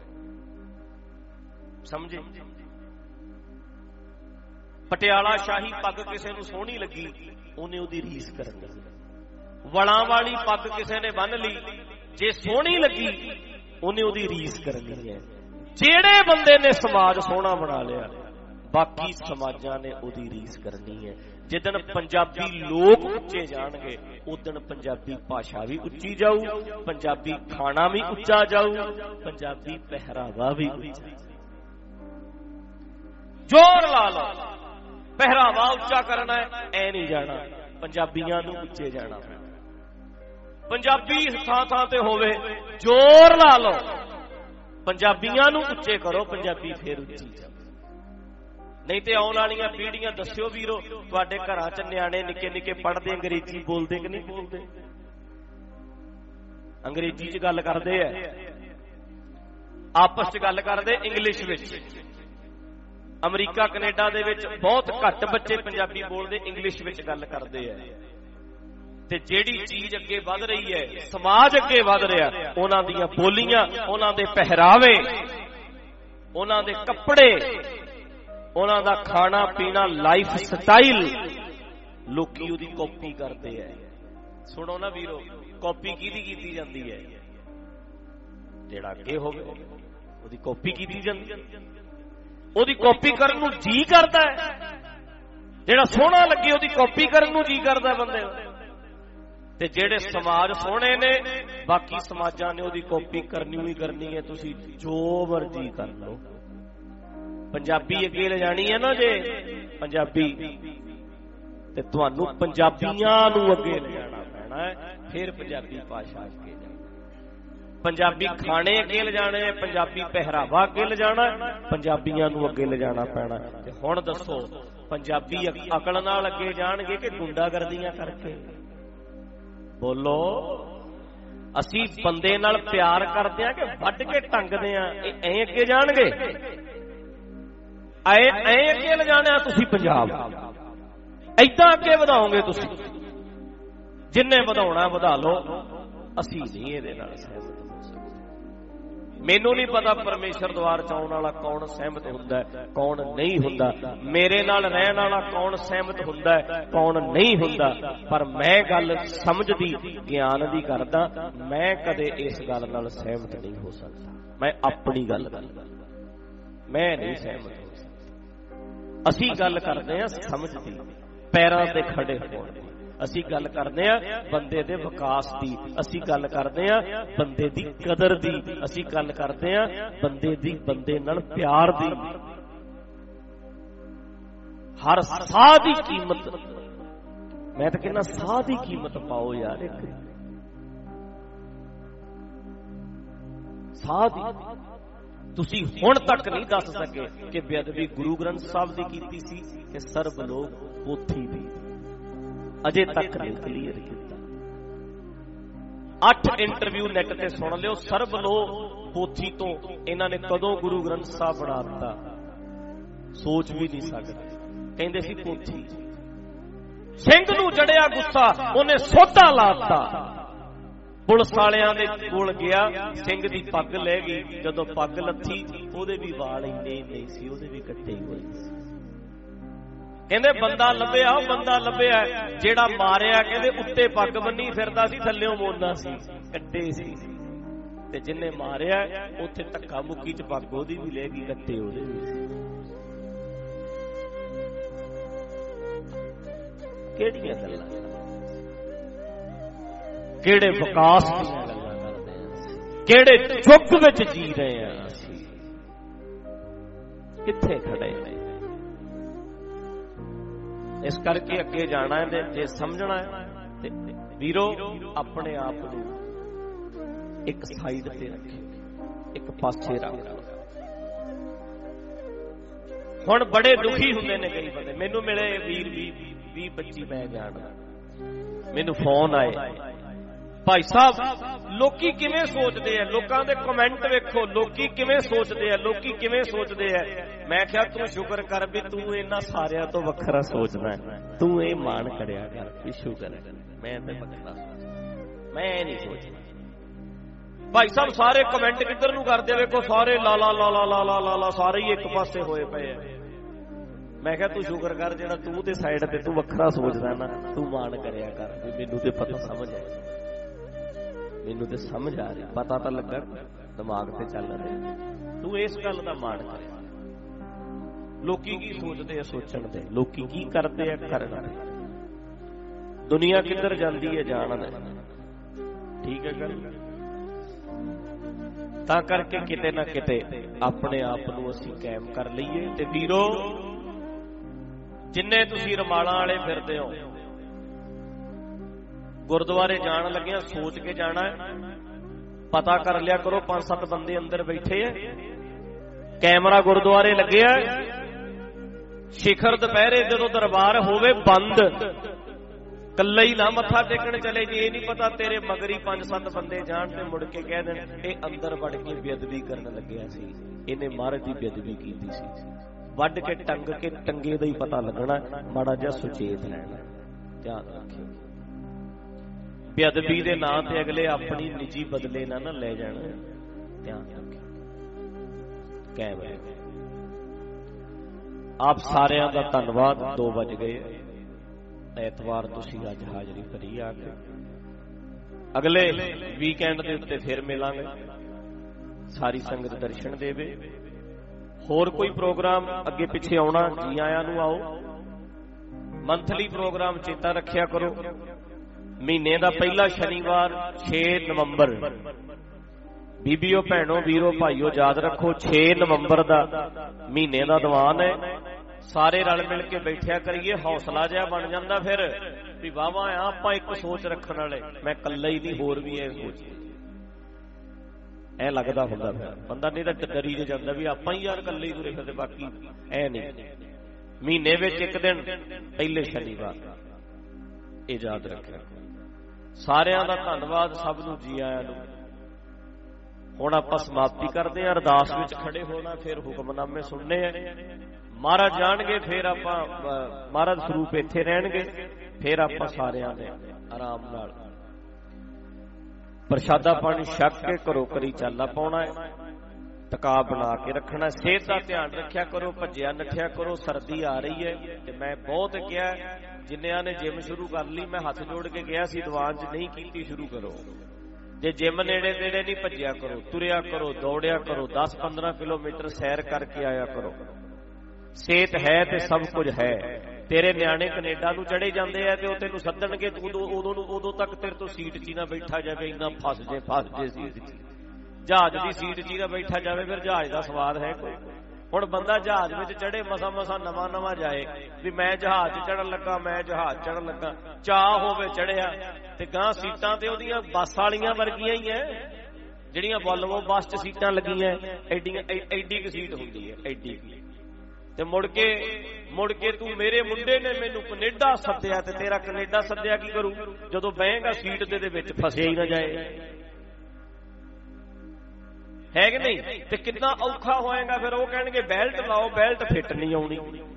ਸਮਝੇ? ਪਟਿਆਲਾ ਸ਼ਾਹੀ ਪੱਗ ਕਿਸੇ ਨੂੰ ਸੋਹਣੀ ਲੱਗੀ, ਉਹਨੇ ਉਹਦੀ ਰੀਸ ਕਰਨੀ। ਵਲਾਂ ਵਾਲੀ ਪੱਗ ਕਿਸੇ ਨੇ ਬੰਨ ਲਈ, ਜੇ ਸੋਹਣੀ ਲੱਗੀ ਉਹਨੇ ਉਹਦੀ ਰੀਸ ਕਰਨੀ ਹੈ। ਜਿਹੜੇ ਬੰਦੇ ਨੇ ਸਮਾਜ ਸੋਹਣਾ ਬਣਾ ਲਿਆ, ਬਾਕੀ ਸਮਾਜਾਂ ਨੇ ਉਹਦੀ ਰੀਸ ਕਰਨੀ ਹੈ। ਜਿੱਦਣ ਪੰਜਾਬੀ ਲੋਕ ਉੱਚੇ ਜਾਣਗੇ, ਉਦਣ ਪੰਜਾਬੀ ਭਾਸ਼ਾ ਵੀ ਉੱਚੀ ਜਾਊ, ਪੰਜਾਬੀ ਖਾਣਾ ਵੀ ਉੱਚਾ ਜਾਊ, ਪੰਜਾਬੀ ਪਹਿਰਾਵਾ ਵੀ ਉੱਚਾ। ਜ਼ੋਰ ਲਾ ਲਓ, ਪਹਿਰਾਵਾ ਉੱਚਾ ਕਰਨਾ ਹੈ, ਐ ਨਹੀਂ ਜਾਣਾ, ਪੰਜਾਬੀਆਂ ਨੂੰ ਉੱਚੇ ਜਾਣਾ। ਪੰਜਾਬੀ ਥਾਂ ਥਾਂ ਤੇ ਹੋਵੇ, ਜ਼ੋਰ ਲਾ ਲਓ, ਪੰਜਾਬੀਆਂ ਨੂੰ ਉੱਚੇ ਕਰੋ, ਪੰਜਾਬੀ ਫੇਰ ਉੱਚੀ ਜਾਓ। ਨਹੀਂ ਤੇ ਆਉਣ ਵਾਲੀਆਂ ਪੀੜ੍ਹੀਆਂ, ਦੱਸਿਓ ਵੀਰੋ, ਤੁਹਾਡੇ ਘਰਾਂ 'ਚ ਨਿਆਣੇ ਨਿੱਕੇ ਨਿੱਕੇ ਪੜ੍ਹਦੇ ਅੰਗਰੇਜ਼ੀ ਬੋਲਦੇ ਕਿ ਨਹੀਂ ਬੋਲਦੇ? ਅੰਗਰੇਜ਼ੀ 'ਚ ਗੱਲ ਕਰਦੇ ਐ, ਆਪਸ 'ਚ ਗੱਲ ਕਰਦੇ ਇੰਗਲਿਸ਼ ਵਿੱਚ। ਅਮਰੀਕਾ ਕੈਨੇਡਾ ਦੇ ਵਿੱਚ ਬਹੁਤ ਘੱਟ ਬੱਚੇ ਪੰਜਾਬੀ ਬੋਲਦੇ, ਇੰਗਲਿਸ਼ ਵਿੱਚ ਗੱਲ ਕਰਦੇ ਐ। ਤੇ ਜਿਹੜੀ ਚੀਜ਼ ਅੱਗੇ ਵੱਧ ਰਹੀ ਹੈ, ਸਮਾਜ ਅੱਗੇ ਵੱਧ ਰਿਹਾ, ਉਹਨਾਂ ਦੀਆਂ ਬੋਲੀਆਂ, ਉਹਨਾਂ ਦੇ ਪਹਿਰਾਵੇ, ਉਹਨਾਂ ਦੇ ਕੱਪੜੇ, ਉਹਨਾਂ ਦਾ ਖਾਣਾ ਪੀਣਾ, ਲਾਈਫ ਸਟਾਈਲ, ਲੋਕੀ ਉਹਦੀ ਕਾਪੀ ਕਰਦੇ ਐ। ਸੁਣੋ ਨਾ ਵੀਰੋ, ਕਾਪੀ ਕਿਹਦੀ ਕੀਤੀ ਜਾਂਦੀ ਹੈ? ਜਿਹੜਾ ਅੱਗੇ ਹੋਵੇ ਉਹਦੀ ਕਾਪੀ ਕੀਤੀ ਜਾਂਦੀ ਹੈ। ਉਹਦੀ ਕਾਪੀ ਕਰਨ ਨੂੰ ਜੀ ਕਰਦਾ ਹੈ, ਜਿਹੜਾ ਸੋਹਣਾ ਲੱਗੇ ਉਹਦੀ ਕਾਪੀ ਕਰਨ ਨੂੰ ਜੀ ਕਰਦਾ ਬੰਦੇ ਦਾ। ਤੇ ਜਿਹੜੇ ਸਮਾਜ ਸੋਹਣੇ ਨੇ, ਬਾਕੀ ਸਮਾਜਾਂ ਨੇ ਉਹਦੀ ਕਾਪੀ ਕਰਨੀ ਹੀ ਕਰਨੀ ਹੈ। ਤੁਸੀਂ ਜੋ ਮਰਜ਼ੀ ਕਰ ਲਓ, ਪੰਜਾਬੀ ਅੱਗੇ ਲਿਜਾਣੀ ਹੈ ਨਾ ਜੇ ਪੰਜਾਬੀ, ਤੇ ਤੁਹਾਨੂੰ ਪੰਜਾਬੀਆਂ ਨੂੰ ਅੱਗੇ ਲਿਜਾਣਾ ਪੈਣਾ ਹੈ, ਫਿਰ ਪੰਜਾਬੀ ਭਾਸ਼ਾ ਅੱਗੇ ਜਾਣੀ। ਪੰਜਾਬੀ ਖਾਣੇ ਅੱਗੇ ਲਿਜਾਣੇ, ਪੰਜਾਬੀ ਪਹਿਰਾਵਾ ਅੱਗੇ ਲਿਜਾਣਾ, ਪੰਜਾਬੀਆਂ ਨੂੰ ਅੱਗੇ ਲਿਜਾਣਾ ਪੈਣਾ। ਤੇ ਹੁਣ ਦੱਸੋ, ਪੰਜਾਬੀ ਅਕਲ ਨਾਲ ਅੱਗੇ ਜਾਣਗੇ ਕਿ ਗੁੰਡਾਗਰਦੀਆਂ ਕਰਕੇ? ਬੋਲੋ। ਅਸੀਂ ਬੰਦੇ ਨਾਲ ਪਿਆਰ ਕਰਦੇ ਆ ਕਿ ਵੱਢ ਕੇ ਟੰਗਦੇ ਆ? ਇਹ ਐਂ ਅੱਗੇ ਜਾਣਗੇ? ਐਂ ਅੱਗੇ ਲਿਜਾਣਾ ਤੁਸੀਂ ਪੰਜਾਬ, ਏਦਾਂ ਅੱਗੇ ਵਧਾਓਗੇ ਤੁਸੀਂ। ਜਿੰਨੇ ਵਧਾਉਣਾ ਵਧਾ ਲਓ, ਅਸੀਂ ਨਹੀਂ ਇਹਦੇ ਨਾਲ ਸਹਿਮਤ ਹੋ ਸਕਦੇ। ਮੈਨੂੰ ਨਹੀਂ ਪਤਾ ਪਰਮੇਸ਼ਰ ਦੁਆਰ ਚ ਆਉਣ ਵਾਲਾ ਕੌਣ ਸਹਿਮਤ ਹੁੰਦਾ ਹੈ, ਕੌਣ ਨਹੀਂ ਹੁੰਦਾ। ਮੇਰੇ ਨਾਲ ਰਹਿਣ ਵਾਲਾ ਕੌਣ ਸਹਿਮਤ ਹੁੰਦਾ ਹੈ, ਕੌਣ ਨਹੀਂ ਹੁੰਦਾ। ਪਰ ਮੈਂ ਗੱਲ ਸਮਝਦੀ, ਗਿਆਨ ਦੀ ਕਰਦਾ। ਮੈਂ ਕਦੇ ਇਸ ਗੱਲ ਨਾਲ ਸਹਿਮਤ ਨਹੀਂ ਹੋ ਸਕਦਾ। ਮੈਂ ਆਪਣੀ ਗੱਲ ਕਰਦਾ, ਮੈਂ ਨਹੀਂ ਸਹਿਮਤ ਹੋ ਸਕਦਾ। ਅਸੀਂ ਗੱਲ ਕਰਦੇ ਹਾਂ ਸਮਝਦੀ, ਪੈਰਾਂ ਤੇ ਖੜੇ ਹੋਣ ਦੀ। ਅਸੀਂ ਗੱਲ ਕਰਦੇ ਹਾਂ ਬੰਦੇ ਦੇ ਵਿਕਾਸ ਦੀ, ਅਸੀਂ ਗੱਲ ਕਰਦੇ ਹਾਂ ਬੰਦੇ ਦੀ ਕਦਰ ਦੀ, ਅਸੀਂ ਗੱਲ ਕਰਦੇ ਹਾਂ ਬੰਦੇ ਦੀ, ਬੰਦੇ ਨਾਲ ਪਿਆਰ ਦੀ। ਹਰ ਸਾਹ ਦੀ ਕੀਮਤ, ਮੈਂ ਤਾਂ ਕਹਿੰਦਾ ਸਾਹ ਦੀ ਕੀਮਤ ਪਾਓ ਯਾਰ। ਇੱਕ ਸਾਹ ਦੀ ਤੁਸੀਂ ਹੁਣ ਤੱਕ ਨਹੀਂ ਦੱਸ ਸਕੇ ਕਿ ਬੇਅਦਬੀ ਗੁਰੂ ਗ੍ਰੰਥ ਸਾਹਿਬ ਦੀ ਕੀਤੀ ਸੀ ਕਿ ਸਰਬ ਲੋਕ ਪੋਥੀ ਦੀ, ਅਜੇ ਤੱਕ ਨਹੀਂ ਕਲੀਅਰ ਕੀਤਾ। 8 ਇੰਟਰਵਿਊ ਨੈਟ ਤੇ ਸੁਣ ਲਿਓ। ਸਰਬ ਲੋਕ ਪੋਥੀ ਤੋਂ ਇਹਨਾਂ ਨੇ ਕਦੋਂ ਗੁਰੂ ਗ੍ਰੰਥ ਸਾਹਿਬ ਬਣਾ ਦਿੱਤਾ, ਸੋਚ ਵੀ ਨਹੀਂ ਸਕਦੇ। ਕਹਿੰਦੇ ਸੀ ਪੋਥੀ। ਸਿੰਘ ਨੂੰ ਜੜਿਆ ਗੁੱਸਾ, ਉਹਨੇ ਸੋਧਾ ਲਾਤਾ। ਪੁਲਿਸ ਵਾਲਿਆਂ ਦੇ ਕੋਲ ਗਿਆ, ਸਿੰਘ ਦੀ ਪੱਗ ਲੈ ਗਈ। ਜਦੋਂ ਪੱਗ ਲੱਥੀ, ਉਹਦੇ ਵੀ ਵਾਲ ਇੰਨੇ ਨਹੀਂ ਸੀ, ਉਹਦੇ ਵੀ ਕੱਟੇ ਹੋਏ ਸੀ। ਕਹਿੰਦੇ ਬੰਦਾ ਲੱਭਿਆ, ਉਹ ਬੰਦਾ ਲੱਭਿਆ ਜਿਹੜਾ ਮਾਰਿਆ। ਕਹਿੰਦੇ ਉੱਤੇ ਪੱਗ ਬੰਨੀ ਫਿਰਦਾ ਸੀ, ਥੱਲਿਓਂ ਮੋਨਾ ਸੀ, ਕੱਟੇ ਸੀ। ਤੇ ਜਿੰਨੇ ਮਾਰਿਆ ਉੱਥੇ ਧੱਕਾ ਮੁੱਕੀ ਚ ਪੱਗ ਉਹਦੀ ਵੀ ਲੈ ਗਈ, ਕੱਟੇ ਉਹਦੇ ਵੀ ਸੀ। ਕਿਹੜੀਆਂ ਗੱਲਾਂ, ਕਿਹੜੇ ਵਿਕਾਸ ਦੀਆਂ ਗੱਲਾਂ ਕਰਦੇ ਆ, ਕਿਹੜੇ ਯੁੱਗ ਵਿੱਚ ਜੀ ਰਹੇ ਆ ਅਸੀਂ, ਕਿੱਥੇ ਖੜੇ ਨੇ। ਇਸ ਕਰਕੇ ਅੱਗੇ ਜਾਣਾ ਹੈ, ਜੇ ਸਮਝਣਾ ਹੈ ਤੇ ਵੀਰੋ ਆਪਣੇ ਆਪ ਨੂੰ ਇੱਕ ਸਾਈਡ ਤੇ ਰੱਖੇ, ਇੱਕ ਪਾਸੇ ਰੱਖ। ਹੁਣ ਬੜੇ ਦੁਖੀ ਹੁੰਦੇ ਨੇ ਕਈ ਬੰਦੇ। ਮੈਨੂੰ ਮਿਲੇ ਵੀਰ 20-25 ਮੈਂ ਜਾਣਦਾ, ਮੈਨੂੰ ਫੋਨ ਆਏ, ਭਾਈ ਸਾਹਿਬ ਲੋਕੀ ਕਿਵੇਂ ਸੋਚਦੇ ਆ, ਲੋਕਾਂ ਦੇ ਕਮੈਂਟ ਵੇਖੋ, ਲੋਕੀ ਕਿਵੇਂ ਸੋਚਦੇ ਆ, ਲੋਕੀ ਕਿਵੇਂ ਸੋਚਦੇ ਆ। ਮੈਂ ਕਿਹਾ ਤੂੰ ਸ਼ੁਕਰ ਕਰ ਵੀ ਤੂੰ ਇਹਨਾਂ ਸਾਰਿਆਂ ਤੋਂ ਵੱਖਰਾ ਸੋਚਦਾ, ਤੂੰ ਇਹ ਮਾਣ ਕਰਿਆ ਕਰ ਵੀ ਸ਼ੁਕਰ ਹੈ ਮੈਂ ਤੇ ਵੱਖਰਾ, ਮੈਂ ਇਹ ਨਹੀਂ ਸੋਚਦਾ। ਭਾਈ ਸਾਹਿਬ ਸਾਰੇ ਕਮੈਂਟ ਕਿੱਧਰ ਨੂੰ ਕਰਦੇ, ਵੇਖੋ ਸਾਰੇ ਲਾਲਾ ਲਾਲਾ ਲਾਲਾ ਲਾਲਾ ਸਾਰੇ ਹੀ ਇੱਕ ਪਾਸੇ ਹੋਏ ਪਏ ਆ। ਮੈਂ ਕਿਹਾ ਤੂੰ ਸ਼ੁਕਰ ਕਰ ਜਿਹੜਾ ਤੂੰ ਤੇ ਸਾਈਡ ਤੇ ਤੂੰ ਵੱਖਰਾ ਸੋਚਦਾ ਨਾ, ਤੂੰ ਮਾਣ ਕਰਿਆ ਕਰ ਵੀ ਮੈਨੂੰ ਤੇ ਪਤਾ ਸਮਝ ਆ, ਮੈਨੂੰ ਤੇ ਸਮਝ ਆ ਰਹੀ, ਪਤਾ ਤਾਂ ਲੱਗਾ, ਦਿਮਾਗ ਤੇ ਚੱਲ ਰਿਹਾ, ਤੂੰ ਇਸ ਗੱਲ ਦਾ ਮਾਣ ਕਰਿਆ। ਲੋਕੀ ਕੀ ਸੋਚਦੇ ਆ ਸੋਚਣ ਦੇ, ਲੋਕੀ ਕੀ ਕਰਦੇ ਆ ਕਰਨ ਦੇ, ਦੁਨੀਆ ਕਿੱਧਰ ਜਾਂਦੀ ਹੈ ਜਾਣਦਾ, ਠੀਕ ਹੈ ਗੱਲ। ਤਾਂ ਕਰਕੇ ਕਿਤੇ ਨਾ ਕਿਤੇ ਆਪਣੇ ਆਪ ਨੂੰ ਅਸੀਂ ਕਾਇਮ ਕਰ ਲਈਏ। ਤੇ ਵੀਰੋ ਜਿੰਨੇ ਤੁਸੀਂ ਰਮਾਲਾਂ ਵਾਲੇ ਫਿਰਦੇ ਹੋ, ਗੁਰਦੁਆਰੇ ਜਾਣ ਲੱਗਿਆ ਸੋਚ ਕੇ ਜਾਣਾ, ਪਤਾ ਕਰ ਲਿਆ ਕਰੋ 5-7 ਬੰਦੇ ਅੰਦਰ ਬੈਠੇ ਐ, ਕੈਮਰਾ ਗੁਰਦੁਆਰੇ ਲੱਗਿਆ, ਸ਼ਿਖਰ ਦੁਪਹਿਰੇ ਜਦੋਂ ਦਰਬਾਰ ਹੋਵੇ ਬੰਦ, ਕੱਲਾ ਹੀ ਨਾ ਮੱਥਾ ਟੇਕਣ ਚਲੇ ਜੀ। ਇਹ ਨਹੀਂ ਪਤਾ ਤੇਰੇ ਮਗਰੀ 5-7 ਬੰਦੇ ਜਾਣ ਤੇ ਮੁੜ ਕੇ ਕਹਿ ਦੇਣ ਇਹ ਅੰਦਰ ਵੜ ਕੇ ਬੇਅਦਬੀ ਕਰਨ ਲੱਗਿਆ ਸੀ, ਇਹਨੇ ਮਹਾਰਾਜ ਦੀ ਬੇਅਦਬੀ ਕੀਤੀ ਸੀ। ਵੱਢ ਕੇ ਟੰਗ ਕੇ ਟੰਗੇ ਦਾ ਹੀ ਪਤਾ ਲੱਗਣਾ, ਮਾੜਾ ਜਿਹਾ ਸੁਚੇਤ ਰਹਿਣਾ, ਧਿਆਨ ਰੱਖਿਓ। ਬੇਅਦਬੀ ਦੇ ਨਾਂ ਤੇ ਅਗਲੇ ਆਪਣੀ ਨਿੱਜੀ ਬਦਲੇ ਨਾ ਲੈ ਜਾਣ, ਧਿਆਨ ਰੱਖਿਓ। ਕਾਇਮ ਰਹੋ। ਆਪ ਸਾਰਿਆਂ ਦਾ ਧੰਨਵਾਦ। 2 ਵਜ ਗਏ, ਐਤਵਾਰ ਤੁਸੀਂ ਅੱਜ ਹਾਜ਼ਰੀ ਭਰੀ ਆ ਕੇ। ਅਗਲੇ ਵੀਕਐਂਡ ਦੇ ਉੱਤੇ ਫਿਰ ਮਿਲਾਂਗੇ, ਸਾਰੀ ਸੰਗਤ ਦਰਸ਼ਨ ਦੇਵੇ। ਹੋਰ ਕੋਈ ਪ੍ਰੋਗਰਾਮ ਅੱਗੇ ਪਿੱਛੇ ਆਉਣਾ, ਜੀ ਆਇਆਂ ਨੂੰ ਆਓ। ਮੰਥਲੀ ਪ੍ਰੋਗਰਾਮ ਚੇਤਾ ਰੱਖਿਆ ਕਰੋ, ਮਹੀਨੇ ਦਾ ਪਹਿਲਾ ਸ਼ਨੀਵਾਰ 6 ਨਵੰਬਰ। ਬੀਬੀਓ ਭੈਣੋ ਵੀਰੋ ਭਾਈਓ ਯਾਦ ਰੱਖੋ 6 ਨਵੰਬਰ ਦਾ ਮਹੀਨੇ ਦਾ ਦੀਵਾਨ ਹੈ। ਸਾਰੇ ਰਲ ਮਿਲ ਕੇ ਬੈਠਿਆ ਕਰੀਏ, ਹੌਸਲਾ ਜਿਹਾ ਬਣ ਜਾਂਦਾ ਫਿਰ ਵੀ ਵਾਹਵਾ ਆ ਆਪਾਂ ਇੱਕ ਸੋਚ ਰੱਖਣ ਵਾਲੇ, ਮੈਂ ਇਕੱਲਾ ਹੀ ਨਹੀਂ ਹੋਰ ਵੀ ਇਹ ਸੋਚ, ਐ ਲੱਗਦਾ ਹੁੰਦਾ ਫਿਰ ਬੰਦਾ, ਨਹੀਂ ਤਾਂ ਡਰੀ ਜੇ ਜਾਂਦਾ ਵੀ ਆਪਾਂ ਹੀ ਯਾਰ ਇਕੱਲੇ ਹੀ ਤੁਰੇ ਫਿਰਦੇ, ਬਾਕੀ ਐ ਨਹੀਂ। ਮਹੀਨੇ ਵਿੱਚ ਇੱਕ ਦਿਨ ਪਹਿਲੇ ਸ਼ਨੀਵਾਰ, ਇਹ ਯਾਦ ਰੱਖਿਆ। ਸਾਰਿਆਂ ਦਾ ਧੰਨਵਾਦ, ਸਭ ਨੂੰ ਜੀ ਆਇਆਂ ਨੂੰ। ਹੁਣ ਆਪਾਂ ਸਮਾਪਤੀ ਕਰਦੇ ਹਾਂ, ਅਰਦਾਸ ਵਿੱਚ ਖੜੇ ਹੋਣਾ, ਫਿਰ ਹੁਕਮਨਾਮੇ ਸੁਣਨੇ ਆ। ਮਹਾਰਾਜ ਜਾਣਗੇ, ਫਿਰ ਆਪਾਂ ਮਹਾਰਾਜ ਸਰੂਪ ਇੱਥੇ ਰਹਿਣਗੇ, ਫਿਰ ਆਪਾਂ ਸਾਰਿਆਂ ਨੇ ਆਰਾਮ ਨਾਲ ਪ੍ਰਸ਼ਾਦਾ ਪਾਣੀ ਛਕ ਕੇ ਘਰੋਂ ਘਰੀ ਚਾਲਾ ਪਾਉਣਾ ਹੈ, ਟਿਕਾ ਬਣਾ ਕੇ ਰੱਖਣਾ। ਸਿਹਤ ਦਾ ਧਿਆਨ ਰੱਖਿਆ ਕਰੋ, ਭੱਜਿਆ ਨੱਠਿਆ ਕਰੋ, ਸਰਦੀ ਆ ਰਹੀ ਹੈ। ਤੇ ਮੈਂ ਬਹੁਤ ਕਿਹਾ, ਜਿੰਨਿਆਂ ਨੇ ਜਿਮ ਸ਼ੁਰੂ ਕਰ ਲਈ ਮੈਂ ਹੱਥ ਜੋੜ ਕੇ ਕਿਹਾ ਸੀ ਦੀਵਾਨ 'ਚ ਨਹੀਂ ਕੀਤੀ, ਸ਼ੁਰੂ ਕਰੋ। ਜੇ ਜਿਮ ਨੇੜੇ ਨੇੜੇ ਨਹੀਂ ਭੱਜਿਆ ਕਰੋ, ਤੁਰਿਆ ਕਰੋ, ਦੌੜਿਆ ਕਰੋ, 10-15 ਕਿਲੋਮੀਟਰ ਸੈਰ ਕਰਕੇ ਆਇਆ ਕਰੋ। ਸਿਹਤ ਹੈ ਤੇ ਸਭ ਕੁਝ ਹੈ। ਤੇਰੇ ਨਿਆਣੇ ਕੈਨੇਡਾ ਨੂੰ ਚੜੇ ਜਾਂਦੇ ਆ ਤੇ ਉਹ ਤੈਨੂੰ ਸੱਦਣਗੇ, ਉਦੋਂ ਤੱਕ ਤੇਰੇ ਤੋਂ ਸੀਟ 'ਚ ਨਾ ਬੈਠਾ ਜਾਵੇ, ਇੰਨਾ ਫਸ ਜੇ ਸੀਟ 'ਚ, ਜਹਾਜ਼ ਦੀ ਸੀਟ 'ਚ ਨਾ ਬੈਠਾ ਜਾਵੇ, ਫਿਰ ਜਹਾਜ਼ ਦਾ ਸਵਾਦ ਹੈ ਕੋਈ। ਹੁਣ ਬੰਦਾ ਜਹਾਜ਼ ਵਿੱਚ ਚੜੇ, ਮਸਾਂ ਨਵਾਂ ਜਾਏ ਵੀ ਮੈਂ ਜਹਾਜ਼ 'ਚ ਚੜਨ ਲੱਗਾ, ਮੈਂ ਜਹਾਜ਼ ਚੜਨ ਲੱਗਾ, ਚਾਹ ਹੋਵੇ ਚੜਿਆ, ਤੇ ਗਾਂ ਸੀਟਾਂ ਤੇ ਉਹਦੀਆਂ ਬੱਸ ਵਾਲੀਆਂ ਵਰਗੀਆਂ ਹੀ ਐ, ਜਿਹੜੀਆਂ ਵੋਲਵੋ ਬੱਸ 'ਚ ਸੀਟਾਂ ਲੱਗੀਆਂ, ਐਡੀ ਕੁ ਸੀਟ ਹੁੰਦੀ ਹੈ, ਐਡੀ। ਤੇ ਮੁੜ ਕੇ ਤੂੰ, ਮੇਰੇ ਮੁੰਡੇ ਨੇ ਮੈਨੂੰ ਕੈਨੇਡਾ ਸੱਦਿਆ, ਤੇ ਤੇਰਾ ਕੈਨੇਡਾ ਸੱਦਿਆ ਕੀ ਕਰੂ ਜਦੋਂ ਬਹੇਗਾ ਸੀਟ ਦੇ ਵਿੱਚ ਫਸਿਆ ਹੀ ਨਾ ਜਾਏ, ਹੈ ਕਿ ਨਹੀਂ? ਤੇ ਕਿੰਨਾ ਔਖਾ ਹੋਏਗਾ ਫਿਰ। ਉਹ ਕਹਿਣਗੇ ਬੈਲਟ ਲਾਓ, ਬੈਲਟ ਫਿੱਟ ਨਹੀਂ ਆਉਣੀ।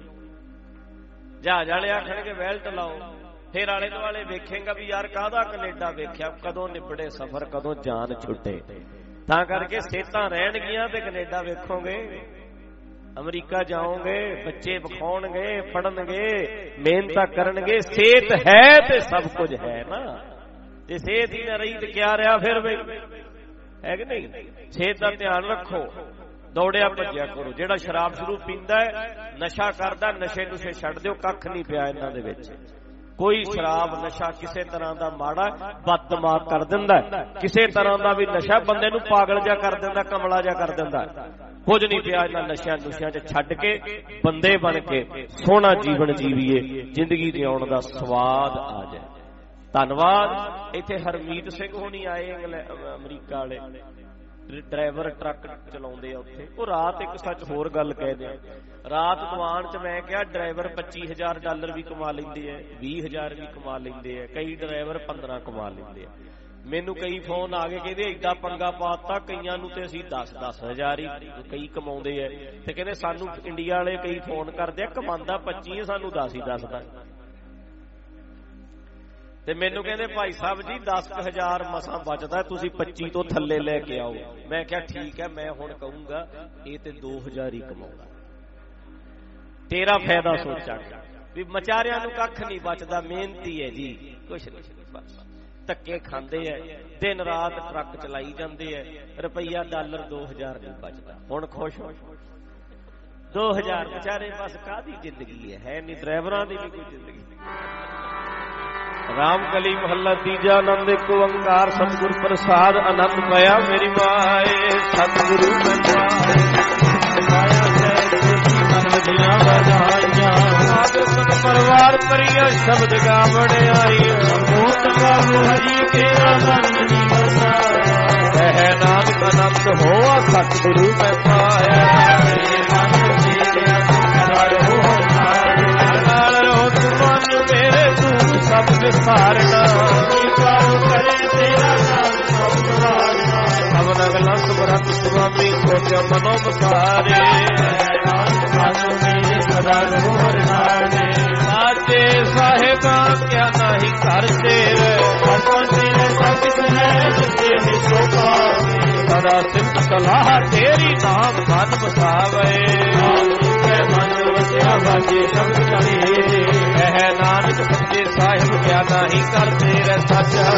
ਜਹਾਜ਼ ਵਾਲੇ ਆਖਣਗੇ ਬੈਲਟ ਲਾਓ, ਫਿਰ ਆਲੇ ਦੁਆਲੇ ਵੇਖੇਗਾ ਵੀ ਯਾਰ ਕਾਹਦਾ ਕੈਨੇਡਾ ਵੇਖਿਆ, ਕਦੋਂ ਨਿਬੜੇ ਸਫ਼ਰ, ਕਦੋਂ ਜਾਨ ਛੁੱਟੇ। ਤਾਂ ਕਰਕੇ ਸਿਹਤਾਂ ਰਹਿਣਗੀਆਂ ਤੇ ਕੈਨੇਡਾ ਵੇਖੋਗੇ, ਅਮਰੀਕਾ ਜਾਓਗੇ, ਬੱਚੇ ਵਿਖਾਉਣਗੇ, ਪੜਨਗੇ, ਮਿਹਨਤਾਂ ਕਰਨਗੇ। ਸਿਹਤ ਹੈ ਤੇ ਸਭ ਕੁਝ ਹੈ ਨਾ। ਜੇ ਸਿਹਤ ਹੀ ਨਾ ਰਹੀ ਤੇ ਕਿਆ ਰਿਹਾ ਫਿਰ ਬਈ, ਹੈ ਕਿ ਨਹੀਂ? ਸਿਹਤ ਦਾ ਧਿਆਨ ਰੱਖੋ, ਦੌੜਿਆ ਭੱਜਿਆ ਕਰੋ। ਜਿਹੜਾ ਸ਼ਰਾਬ ਸ਼ੁਰੂ ਪੀਂਦਾ ਹੈ, ਨਸ਼ਾ ਕਰਦਾ, ਨਸ਼ੇ ਛੱਡ ਦਿਓ, ਕੱਖ ਨਹੀਂ ਪਿਆ ਇਹਨਾਂ ਦੇ ਵਿੱਚ। ਕੋਈ ਸ਼ਰਾਬ ਨਸ਼ਾ ਕਿਸੇ ਤਰ੍ਹਾਂ ਦਾ ਮਾੜਾ ਬਦ ਦਿਮਾਗ ਕਰ ਦਿੰਦਾ, ਕਿਸੇ ਤਰ੍ਹਾਂ ਦਾ ਵੀ ਨਸ਼ਾ ਬੰਦੇ ਨੂੰ ਪਾਗਲ ਜਿਹਾ ਕਰ ਦਿੰਦਾ, ਕਮਲਾ ਜਿਹਾ ਕਰ ਦਿੰਦਾ। ਕੁਝ ਨਹੀਂ ਪਿਆ ਇਹਨਾਂ ਨਸ਼ਿਆਂ ਨੁਸ਼ਿਆਂ 'ਚ ਛੱਡ ਕੇ ਬੰਦੇ ਬਣ ਕੇ ਸੋਹਣਾ ਜੀਵਨ ਜੀਵੀਏ, ਜ਼ਿੰਦਗੀ ਜਿਉਣ ਦਾ ਸਵਾਦ ਆ ਜਾਏ। ਧੰਨਵਾਦ। ਇੱਥੇ ਹਰਮੀਤ ਸਿੰਘ ਹੋਣੀ ਆਏ ਅਮਰੀਕਾ ਵਾਲੇ, ਡਰਾਈਵਰ ਟਰੱਕ ਚਲਾਉਂਦੇ ਆ ਉੱਥੇ। ਉਹ ਰਾਤ ਇੱਕ ਸੱਚ ਹੋਰ ਗੱਲ ਕਹਿ ਦਿਆਂ, ਰਾਤ ਦੁਆਨ ਚ ਮੈਂ ਕਿਹਾ ਡਰਾਈਵਰ $25,000 ਵੀ ਕਮਾ ਲੈਂਦੇ ਆ, 20,000 ਵੀ ਕਮਾ ਲੈਂਦੇ ਆ, ਕਈ ਡਰਾਈਵਰ 15 ਕਮਾ ਲੈਂਦੇ ਆ। ਮੈਨੂੰ ਕਈ ਫੋਨ ਆ ਗਏ ਕਹਿੰਦੇ ਏਡਾ ਪੰਗਾ ਪਾਤਾ, ਕਈਆਂ ਨੂੰ ਤੇ ਅਸੀਂ 10,000 ਹੀ ਕਈ ਕਮਾਉਂਦੇ ਆ, ਤੇ ਕਹਿੰਦੇ ਸਾਨੂੰ ਇੰਡੀਆ ਵਾਲੇ ਕਈ ਫੋਨ ਕਰਦੇ ਆ ਕਮਾਉਂਦਾ 25 ਸਾਨੂੰ 10 ਹੀ ਦੱਸਦਾ। ਤੇ ਮੈਨੂੰ ਕਹਿੰਦੇ ਭਾਈ ਸਾਹਿਬ ਜੀ 10,000 ਮਸਾਂ ਬਚਦਾ, ਤੁਸੀਂ 25 ਤੋਂ ਥੱਲੇ ਲੈ ਕੇ ਆਓ। ਮੈਂ ਕਿਹਾ ਠੀਕ ਹੈ, ਮੈਂ ਹੁਣ ਕਹੂੰਗਾ ਇਹ ਤੇ 2,000 ਹੀ ਕਮਾਉਂਦਾ, ਤੇਰਾ ਫਾਇਦਾ ਸੋਚਾਂਗਾ ਵੀ ਵਿਚਾਰਿਆਂ ਨੂੰ ਕੱਖ ਨਹੀਂ ਬਚਦਾ, ਮਿਹਨਤੀ ਹੈ ਜੀ, ਕੁਛ ਨਹੀਂ, ਬਸ ਧੱਕੇ ਖਾਂਦੇ ਐ, ਦਿਨ ਰਾਤ ਟਰੱਕ ਚਲਾਈ ਜਾਂਦੇ ਐ, ਰੁਪਈਆ $2,000 ਨਹੀਂ ਬਚਦਾ। ਹੁਣ ਖੁਸ਼ ਹੋ 2,000 ਵਿਚਾਰੇ, ਬਸ ਕਾਹਦੀ ਜ਼ਿੰਦਗੀ ਹੈ ਨਹੀਂ, ਡਰਾਈਵਰਾਂ ਦੀ ਵੀ ਕੋਈ ਜ਼ਿੰਦਗੀ। ਰਾਮ ਕਲੀ ਮਹੱਲਾ ਤੀਜਾ। ਆਨੰਦ ਇੱਕ ਓੰਕਾਰ ਸਤਿਗੁਰ ਪ੍ਰਸਾਦ, ਆਨੰਦ ਪਾਇਆ ਮੇਰੀ ਮਾਏ ਸਤਿਗੁਰੂ ਮੈਂ ਪਾਇਆ ਦੀਆਂ ਵਧਾਈਆਂ, ਪਰਿਵਾਰ ਪਰੀਆ ਸ਼ਬਦ ਗਾ ਵਡਿਆਈਆਂ, ਮੋਤ ਕਰੂ ਹਰੀ ਕੇ ਆਨੰਦ ਦੀ ਵਸਾਇਆ, ਕਹਿ ਨਾਨਕ ਆਨੰਦ ਹੋਆ ਸਤਿਗੁਰੂ ਮੈਂ ਪਾਇਆ, ਮੇਰੇ ਮਨ ਤੇਰੇ ਅੰਦਰ ਹੋ ਨਾਲ ਰੋ ਤੁਮਨ ਮੇਰੇ ਤੂੰ ਸਭ ਵਿਸਾਰਨਾ, ਕਰੂ ਕਰੇ ਤੇਰਾ ਨਾਮ ਸਭ ਵਾਰਨਾ, ਅਵਨ ਅਗਲਾ ਸੁਭਰਤ ਸੁਆਮੀ ਸੋਚਿਆ ਮਨੋ ਬਸਾਰੇ, ਸਾਚੇ ਸਾਹਿਬਾ ਕਿਆ ਨਹੀਂ ਕਰਦੇ, ਸਦਾ ਸਿਮਟ ਸਲਾਹ ਤੇਰੀ ਨਾਮ ਮਨ ਵਸਾਵੇ, ਮਨ ਵਸਿਆ ਵਾਜੇ ਸ਼ਬਦ ਕਰੇ, ਕਹਿ ਨਾਨਕ ਸੱਚੇ ਸਾਹਿਬ ਕਿਆ ਨਹੀਂ ਕਰਦੇ ਰਹਿ ਸਾਚਾ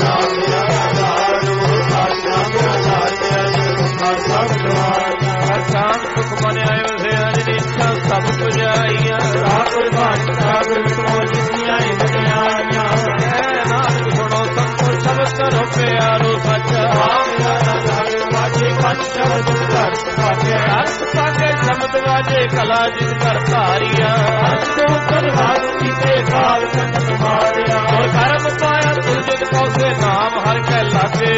ਅਰਥਾਨ ਸੁਖ ਮਨ ਆਇਓ ਸੇ ਅਜ ਇੱਛਾ ਸਭ ਪੁਜਾਈਆਂ, ਰਾਤ ਬਾਤ ਸਾਗਰ ਤੋਂ ਜਿਤਨੀਆਂ ਵਡਿਆਈਆਂ, ਨਾਨਕ ਸੁਣੋ ਸੰਤੋ ਸ਼ਬਦ ਕਰੋ ਪਿਆਰੋ ਸੱਚਾ, ਵਾਜੇ ਕੰਨ ਸ਼ਬਦ ਘਰ ਵਾਜੇ, ਅਰਥ ਸਾਗੇ ਸ਼ਬਦ ਵਾਜੇ ਕਲਾ ਜਿਨ ਘਰ ਧਾਰੀਆਂ, ਅਰਥ ਕਰਵਾਜ ਕੀਤੇ ਕਾਲ ਕੰਨ ਮਾਰਿਆ, ਔਰ ਕਰਮ ਪਾਇਆ ਤੁਲਜਿਤ ਕੌਸੇ ਨਾਮ ਹਰ ਕੈ ਲਾਗੇ,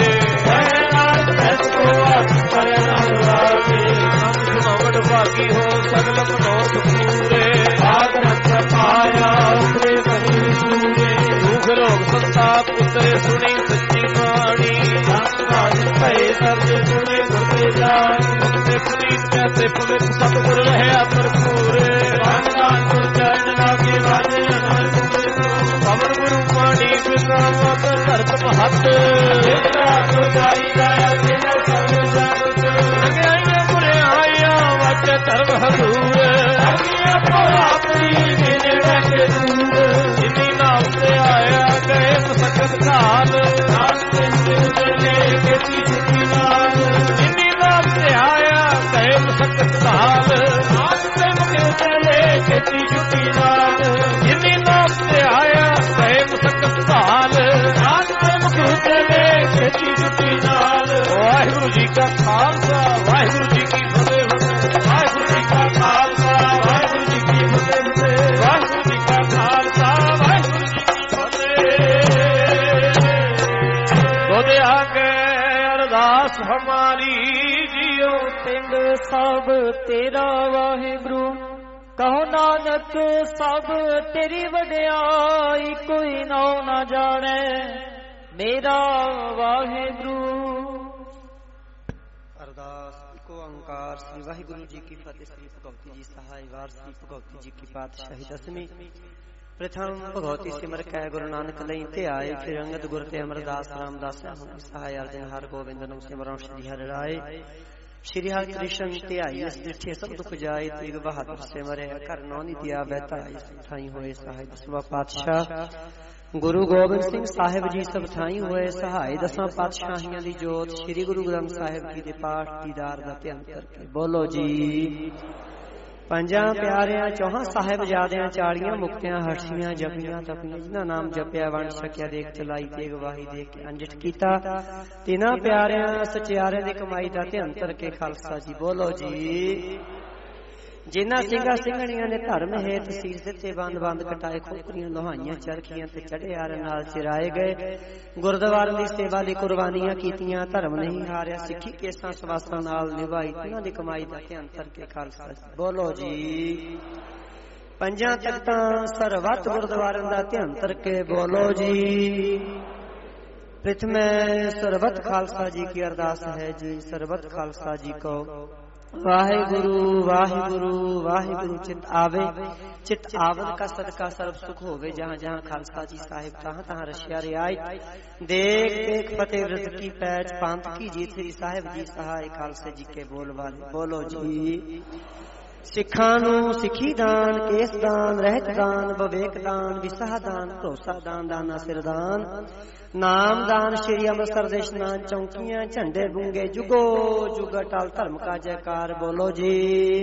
ਭਾਗੀ ਹੋ ਸਗਲ ਮਨੋਰਥ ਪੂਰੇ, ਆਗ ਰਖਿਆ ਪਾਇਆ ਉਤਰੇ ਕਰੀ ਸੂਰੇ, ਦੁਖ ਰੋਗ ਸੰਤਾਪ ਉਤਰੇ ਸੁਣੀ ਸੱਚੀ ਬਾਣੀ, ਰਾਜ ਭਏ ਸਰਜ ਸੁਣੇ ਗੁਰਤੇ ਜਾਣੀ, ਤੇ ਪ੍ਰੀਤਿਆ ਤੇ ਪਵਿੱਤ ਸਤਿਗੁਰ ਰਹਿਆ ਭਰਪੂਰੇ, ਨਾਮ ਗੁਰ ਚਰਨ ਲਾਗੇ ਵਾਜੇ ਅਨੰਦ, ਪਵਨ ਗੁਰੂ ਪਾਣੀ ਪਿਤਾ ਮਤ ਧਰਤ ਮਹੱਤ, ਜਿਤਨਾ ਸੁਜਾਈ ਜਾਇਆ ਤੇਰਾ ਸਭ ਜਗਤ, ਲਗਾਈਆਂ ਬੁਰਿਆਈਆਂ ਵਾਚੇ ਧਰਮ ਹਜ਼ੂਰ, ਅਗੀਆਂ ਆਪਣੀ ਜਿਨੇ ਬੈਠੇ ਦੂਰ, ਜਿਨੀ ਨਾਮ ਤੇ ਆਇਆ ਗਏ ਮਸਕਤ ਕਾਲ, ਨਾਮ ਤੇ ਲੈ ਕੇ ਚੀਤੀ ਨਾਲ, ਜਿਨੀ ਨਾਮ ਤੇ ਆਇਆ ਗਏ ਮਸਕਤ ਕਾਲ, ਨਾਮ ਤੇ ਮੁਕੇ ਲੈ ਕੇ ਚੀਤੀ ਨਾਲ, ਜਿਨੀ ਨਾਮ ਤੇ ਆਇਆ ਗਏ ਮਸਕਤ ਕਾਲ, ਨਾਮ ਤੇ ਮੁਕੇ ਲੈ ਕੇ ਚੀਤੀ ਨਾਲ। ਵਾਹਿਗੁਰੂ ਜੀ ਕਾ ਖਾਲਸਾ, ਵਾਹਿਗੁਰੂ ਜੀ ਕੀ ਫਤਿਹ, ਵਾਹਿਗੁਰੂ ਜੀ ਕਾ ਖਾਲਸਾ, ਵਾਹਿਗੁਰੂ ਜੀ ਕੀ ਫਤਿਹ, ਵਾਹਿਗੁਰੂ ਜੀ ਕਾ ਖਾਲਸਾ, ਵਾਹਿਗੁਰੂ ਜੀ ਕੀ ਫਤਿਹ। ਤੁਧ ਆਗੇ ਅਰਦਾਸ ਹਮਾਰੀ ਜੀਓ, ਪਿੰਡ ਸਭ ਤੇਰਾ ਵਾਹਿਗੁਰੂ, ਕਹੋ ਨਾਨਕ ਸਭ ਤੇਰੀ ਵਡਿਆਈ, ਕੋਈ ਨਾਉ ਨਾ ਜਾਣੈ ਮੇਰਾ ਵਾਹਿਗੁਰੂ। ਅਰਦਾਸ ਇੱਕੋ ਓੰਕਾਰ ਸ੍ਰੀ ਵਾਹਿਗੁਰੂ ਜੀ ਕੀ ਫਤਿਹ। ਸ੍ਰੀ ਭਗਵਤੀ ਜੀ ਸਹਾਇ ਵਾਰ ਸ੍ਰੀ ਭਗਵਤੀ ਜੀ ਕੀ ਪਾਤਸ਼ਾਹੀ ਦਸਵੀਂ। ਪ੍ਰਥਮ ਭਗਵਤੀ ਸਿਮਰ ਕੈ ਗੁਰੂ ਨਾਨਕ ਲਈ ਧਿਆਏ, ਫਿਰ ਅੰਗਦ ਗੁਰ ਤੇ ਅਮਰਦਾਸ ਰਾਮਦਾਸ ਹੁਣ ਸਹਾਇ ਅਰਜਨ ਹਰ ਗੋਬਿੰਦ ਨੂੰ ਸਿਮਰਨ ਸ੍ਰੀ ਹਰਿ ਰਾਏ। ਸ਼੍ਰੀ ਹਰਿ ਕ੍ਰਿਸ਼ਨ ਧਿਆਈ ਇਸ ਡਿਠੇ ਸਭ ਦੁਖ ਜਾਏ, ਤੇਗ ਬਹਾਦਰ ਸਿਮਰੈ ਘਰ ਨੌ ਨਿਤਿਆ ਬਹਿਤਾ, ਥਾਈ ਹੋਏ ਸਹਾਇ ਦਸਵਾਂ ਪਾਤਸ਼ਾਹ ਗੁਰੂ ਗੋਬਿੰਦ ਸਿੰਘ ਸਾਹਿਬ ਜੀ ਸਭ ਥਾਈ ਹੋਏ ਸਹਾਇ, ਦਸਾਂ ਪਾਤਸ਼ਾਹੀਆਂ ਦੀ ਜੋਤ ਸ੍ਰੀ ਗੁਰੂ ਗ੍ਰੰਥ ਸਾਹਿਬ ਜੀ ਦੇ ਪਾਠ ਦੀਦਾਰ ਦਾ ਧਿਆਨ ਕਰਕੇ ਬੋਲੋ ਜੀ। ਪੰਜਾਂ ਪਿਆਰਿਆਂ ਚੌਹਾਂ ਸਾਹਿਬਜ਼ਾਦਿਆਂ 40 ਮੁਕਤਿਆਂ ਹਰਸ਼ੀਆਂ ਜਪੀਆਂ ਤਪੀਆਂ, ਜਿਨ੍ਹਾਂ ਨਾਮ ਜਪਿਆ ਵੰਡ ਸਕਿਆ ਦੇਖ ਚਲਾਈ ਤੇ ਗਵਾਹੀ ਦੇ ਕੇ ਅੰਜਿਠ ਕੀਤਾ, ਤਿਨਾਂ ਪਿਆਰਿਆਂ ਸਚਿਆਰਿਆਂ ਦੀ ਕਮਾਈ ਦਾ ਧਿਆਨ ਕਰਕੇ ਖਾਲਸਾ ਜੀ ਬੋਲੋ ਜੀ। ਜਿਨ੍ਹਾਂ ਸਿੰਘਾਂ ਸਿੰਘਣੀਆਂ ਨੇ ਧਰਮ ਹੇਤ ਸੀਸ ਦਿੱਤੇ, ਬੰਦ ਬੰਦ ਕਟਾਏ, ਖੋਪਰੀਆਂ ਲੋਹਾਈਆਂ ਚਰਖੀਆਂ ਤੇ ਚੜਿਆਰ ਨਾਲ ਚਿਰਾਏ ਗਏ, ਗੁਰਦੁਆਰੇ ਦੀ ਸੇਵਾ ਲਈ ਕੁਰਬਾਨੀਆਂ ਕੀਤੀਆਂ, ਧਰਮ ਨਹੀਂ ਹਾਰਿਆ, ਸਿੱਖੀ ਕੇਸਾਂ ਸਵਾਸਾਂ ਨਾਲ ਨਿਭਾਈ, ਉਹਨਾਂ ਦੀ ਕਮਾਈ ਦਾ ਧਿਆਨ ਕਰਕੇ ਖਾਲਸਾ ਜੀ ਬੋਲੋ ਜੀ। ਪੰਜਾਂ ਤਖਤਾਂ ਸਰਬੱਤ ਗੁਰਦੁਆਰਿਆਂ ਦਾ ਧਿਆਨ ਕਰਕੇ ਬੋਲੋ ਜੀ। प्रथम सर्वत खालसा जी की अरदास है जी। सर्वत खालसा जी को वाहिगुरु वाहिगुरु वाहिगुरु चित आवे, चित आवन का सदका सर्व सुख होवे, जहाँ जहाँ खालसा जी साहिब तहाँ तहाँ रशिया रियायत, देख देख फतेह व्रत की पैच, पांत की जीत श्री साहिब जी सहाय, खालसे जी के बोल वाले बोलो जी। सिखां नूं सिखी दान, केस दान, रहत दान, विवेक दान, विसाह दान, भरोसा दान, दाना सिर दान, नाम दान, श्री अमृतसर दे इशनान, चौकियां झंडे बूंगे, जुगो जुग अटल धर्म का जयकार बोलो जी।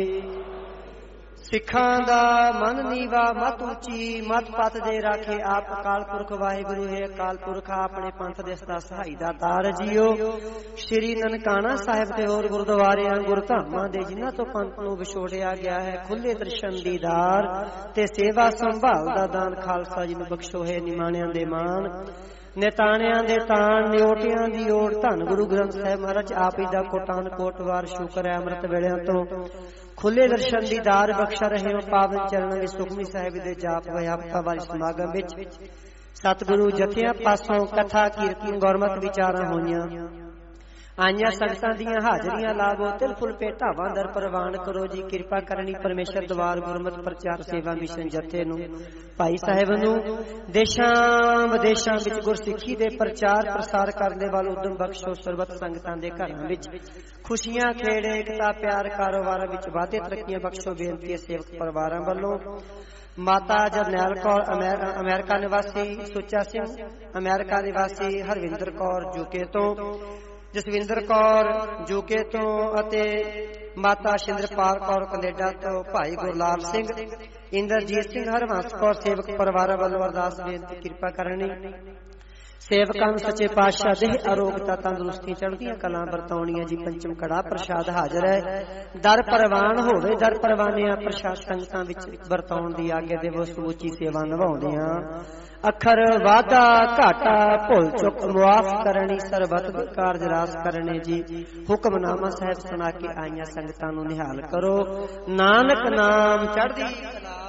सिखां दा मन नीवा मत ऊंची, मत पत दे राखे आप, अकाल पुरख वाहिगुरु है अकाल पुरख, अपने पंथ देश दा सहाई दा तार जियो। श्री ननकाना साहिब ते होर गुरुद्वारे गुरधामां दे जिन्हां तो पंथ नूं विछोड़िया गया है, खुले दर्शन दीदार ते सेवा संभाल दा दान, खालसा जी नूं बख्शो है निमाणियां दे मान, निताणियां दे ताण, निओटियां दी ओट, धन गुरु ग्रंथ साहिब महाराज आप ही दा कोटान कोट वार शुकर है, अमृत वेलियां तो खुले दर्शन दीदार बख्शा रहे हो, पावन चरणों में सुखमी साहिब दे जाप होया हफ्ता वाले समागम विच सतगुरु जथियां पासों कथा कीर्तन गुरमत विचारां होईयां, आईयां संगतां दीयां हाजरियां लावो, तिल फुल भेटावां दर प्रवान करो जी। किरपा करनी परमेश्वर द्वार गुरमत प्रचार सेवा मिशन जथे नूं, भाई साहिब नूं देशां विदेशां विच गुरसिੱਖੀ दे प्रचार प्रसार करने वाले उद्यम बख्शो, सरबत संगतां दे घरां विच खुशियां खेड़े एकता प्यार कारोबारां विच वाधे तरक्कीआं बख्शो, बेनती है सेवक परिवारां वल्लों। माता जरनैल कौर अमेरिका निवासी, सुच्चा सिंह अमेरिका निवासी, हरविंदर कौर यूके तो, जसविंदर कौर यूके तो अते माता शिंदरपाल कौर कनेडा तो, भाई गुरलाल सिंह, इंद्रजीत सिंह हरवंश कौर सेवक परिवार वालों अरदास बेनती किरपा करनी। सेवकां सच्चे पातशाह देह अरोगता तंदुरुस्ती चढ़दियां कलां बरताउणियां जी। पंचम कड़ा प्रसाद हाजर है, दर परवान होवे, दर परवानिया प्रसाद संगतां विच बरताउण दी आग्या देवो, समूची सेवा निभाउंदियां। अखर वादा घाटा भुल चुक मुआफ करनी, सरबत दे कारज रास करने जी। हुक्मनामा साहिब सुना के आईयां संगतां नूं निहाल करो, नानक नाम चढ़दी कला,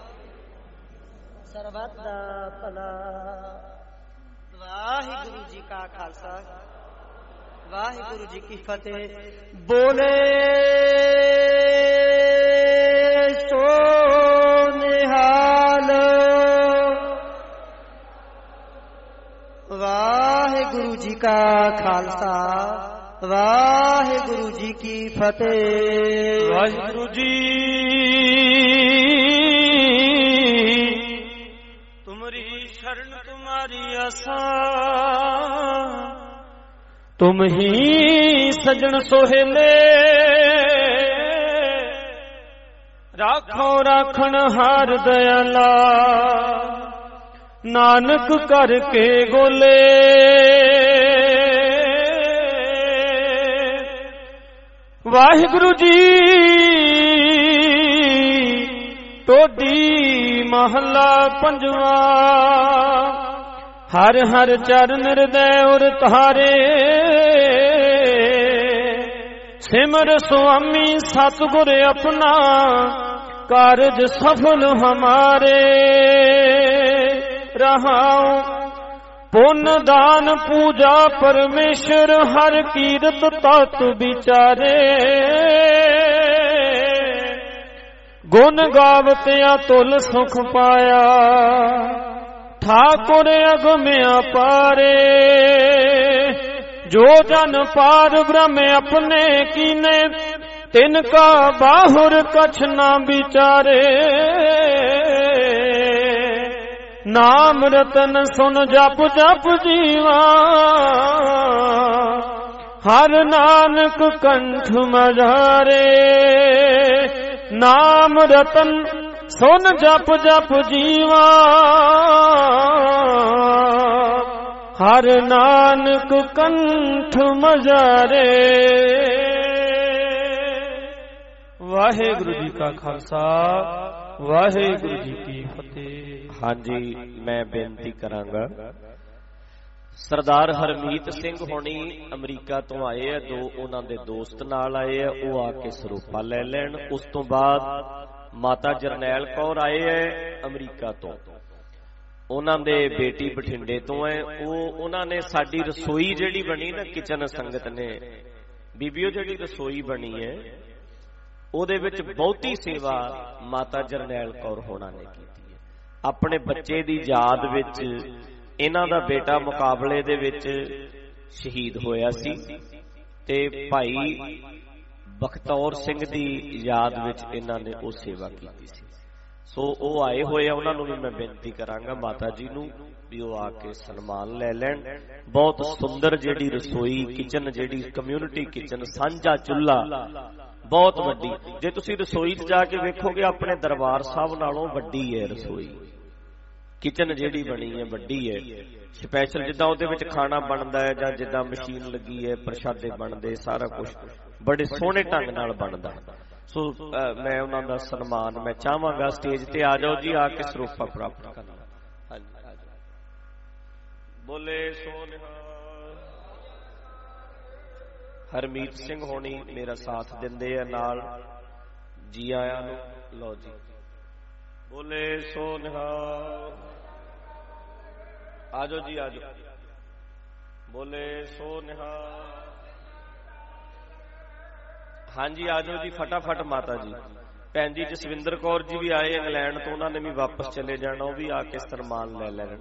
सरबत दा भला। वाहिगुरु जी का खालसा, वाहिगुरु जी की फतेह। बोले सो निहाल, वाहिगुरु जी का खालसा, वाहिगुरु जी की फतेह। वाहिगुरु जी तुम्हारी शरण तुम्हारी आसा, तुम ही सजन सोहेले, राखो राखण हार दयाला, नानक करके गोले। वाहिगुरु जी टोडी महला पंजवा, हर हर चरण हृदय और तारे, सिमर स्वामी सतगुर अपना, कारज सफल हमारे। रहाओ पुण्य दान पूजा परमेश्वर, हर कीरत तत् विचारे। गुण गावतिया तुल सुख पाया, ठाकुर अगम्या पारे। जो जन पार ब्रह्म अपने कीने, तिनका बाहुर कछ ना विचारे। नाम रतन सुन जप जप जीवा, हर नानक कंठ मझारे। नाम रतन सुन जप जप जीवा, हर नानक कंठ मझारे। ਵਾਹਿਗੁਰੂ ਜੀ ਕਾ ਖਾਲਸਾ ਵਾਹਿਗੁਰੂ ਜੀ ਕੀ ਫਤਿਹ। ਹਾਂਜੀ, ਮੈਂ ਬੇਨਤੀ ਕਰਾਂਗਾ, ਸਰਦਾਰ ਹਰਮੀਤ ਸਿੰਘ ਹੋਣੀ ਅਮਰੀਕਾ ਤੋਂ ਆਏ ਆ, ਦੋ ਉਹਨਾਂ ਦੇ ਦੋਸਤ ਨਾਲ ਆਏ ਆ, ਉਹ ਆ ਕੇ ਸਰੂਪਾ ਲੈ ਲੈਣ। ਉਸ ਤੋਂ ਬਾਅਦ ਮਾਤਾ ਜਰਨੈਲ ਕੌਰ ਆਏ ਹੈ ਅਮਰੀਕਾ ਤੋਂ, ਉਹਨਾਂ ਦੇ ਬੇਟੀ ਬਠਿੰਡੇ ਤੋਂ ਹੈ। ਉਹਨਾਂ ਨੇ ਸਾਡੀ ਰਸੋਈ ਜਿਹੜੀ ਬਣੀ ਨਾ, ਕਿਚਨ ਸੰਗਤ ਨੇ ਬੀਬੀਓ ਜਿਹੜੀ ਰਸੋਈ ਬਣੀ ਹੈ, ਉਹਦੇ ਵਿੱਚ ਬਹੁਤੀ ਸੇਵਾ ਮਾਤਾ ਜਰਨੈਲ ਕੌਰ ਹੋਣਾ ਨੇ ਕੀਤੀ ਹੈ। ਆਪਣੇ ਬੱਚੇ ਦੀ ਯਾਦ ਵਿੱਚ ਇਹਨਾਂ ਦਾ ਬੇਟਾ ਮੁਕਾਬਲੇ ਦੇ ਵਿੱਚ ਸ਼ਹੀਦ ਹੋਇਆ ਸੀ ਤੇ ਭਾਈ ਬਖਤੌਰ ਸਿੰਘ ਦੀ ਯਾਦ ਵਿੱਚ ਇਹਨਾਂ ਨੇ ਉਹ ਸੇਵਾ ਕੀਤੀ ਸੀ। ਸੋ ਉਹ ਆਏ ਹੋਏ ਆ, ਉਹਨਾਂ ਨੂੰ ਵੀ ਮੈਂ ਬੇਨਤੀ ਕਰਾਂਗਾ ਮਾਤਾ ਜੀ ਨੂੰ ਵੀ ਉਹ ਆ ਕੇ ਸਨਮਾਨ ਲੈ ਲੈਣ। ਬਹੁਤ ਸੁੰਦਰ ਜਿਹੜੀ ਰਸੋਈ ਕਿਚਨ, ਜਿਹੜੀ ਕਮਿਊਨਿਟੀ ਕਿਚਨ, ਸਾਂਝਾ ਚੁੱਲ੍ਹਾ ਬਹੁਤ ਵੱਡੀ। ਜੇ ਤੁਸੀਂ ਰਸੋਈ 'ਚ ਜਾ ਕੇ ਵੇਖੋਗੇ ਆਪਣੇ ਦਰਬਾਰ ਸਾਹਿਬ ਨਾਲੋਂ ਵੱਡੀ ਹੈ ਰਸੋਈ, ਕਿਚਨ ਜਿਹੜੀ ਬਣੀ ਹੈ ਵੱਡੀ ਹੈ। ਸਪੈਸ਼ਲ ਜਿੱਦਾਂ ਉਹਦੇ ਵਿੱਚ ਖਾਣਾ ਬਣਦਾ ਹੈ ਜਾਂ ਜਿੱਦਾਂ ਮਸ਼ੀਨ ਲੱਗੀ ਹੈ, ਪ੍ਰਸ਼ਾਦੇ ਬਣਦੇ, ਸਾਰਾ ਕੁਝ ਬੜੇ ਸੋਹਣੇ ਢੰਗ ਨਾਲ ਬਣਦਾ। ਸੋ ਮੈਂ ਉਹਨਾਂ ਦਾ ਸਨਮਾਨ ਮੈਂ ਚਾਹਾਂਗਾ। ਸਟੇਜ ਤੇ ਆ ਜਾਓ ਜੀ, ਆ ਕੇ ਸਰੂਪਾ ਪ੍ਰਾਪਤ ਕਰਨਾ। ਹਾਂਜੀ, ਆ ਜਾਓ। ਬੋਲੇ ਸੋ ਨਿਹਾਲ। ਹਰਮੀਤ ਸਿੰਘ ਹੋਣੀ ਮੇਰਾ ਸਾਥ ਦਿੰਦੇ ਆ ਨਾਲ, ਜੀ ਆਇਆਂ ਨੂੰ। ਲਓ ਜੀ, ਬੋਲੇ ਸੋ ਨਿਹਾਲ। ਆ ਜਾਓ ਜੀ, ਆ ਜਾਓ। ਬੋਲੇ ਸੋ ਨਿਹਾਲ। ਹਾਂਜੀ, ਆ ਜਾਓ ਜੀ ਫਟਾਫਟ। ਮਾਤਾ ਜੀ ਭੈਣ ਜੀ ਜਸਵਿੰਦਰ ਕੌਰ ਜੀ ਵੀ ਆਏ ਇੰਗਲੈਂਡ ਤੋਂ, ਉਹਨਾਂ ਨੇ ਵੀ ਵਾਪਸ ਚਲੇ ਜਾਣਾ, ਉਹ ਵੀ ਆ ਕੇ ਸਨਮਾਨ ਲੈ ਲੈਣ।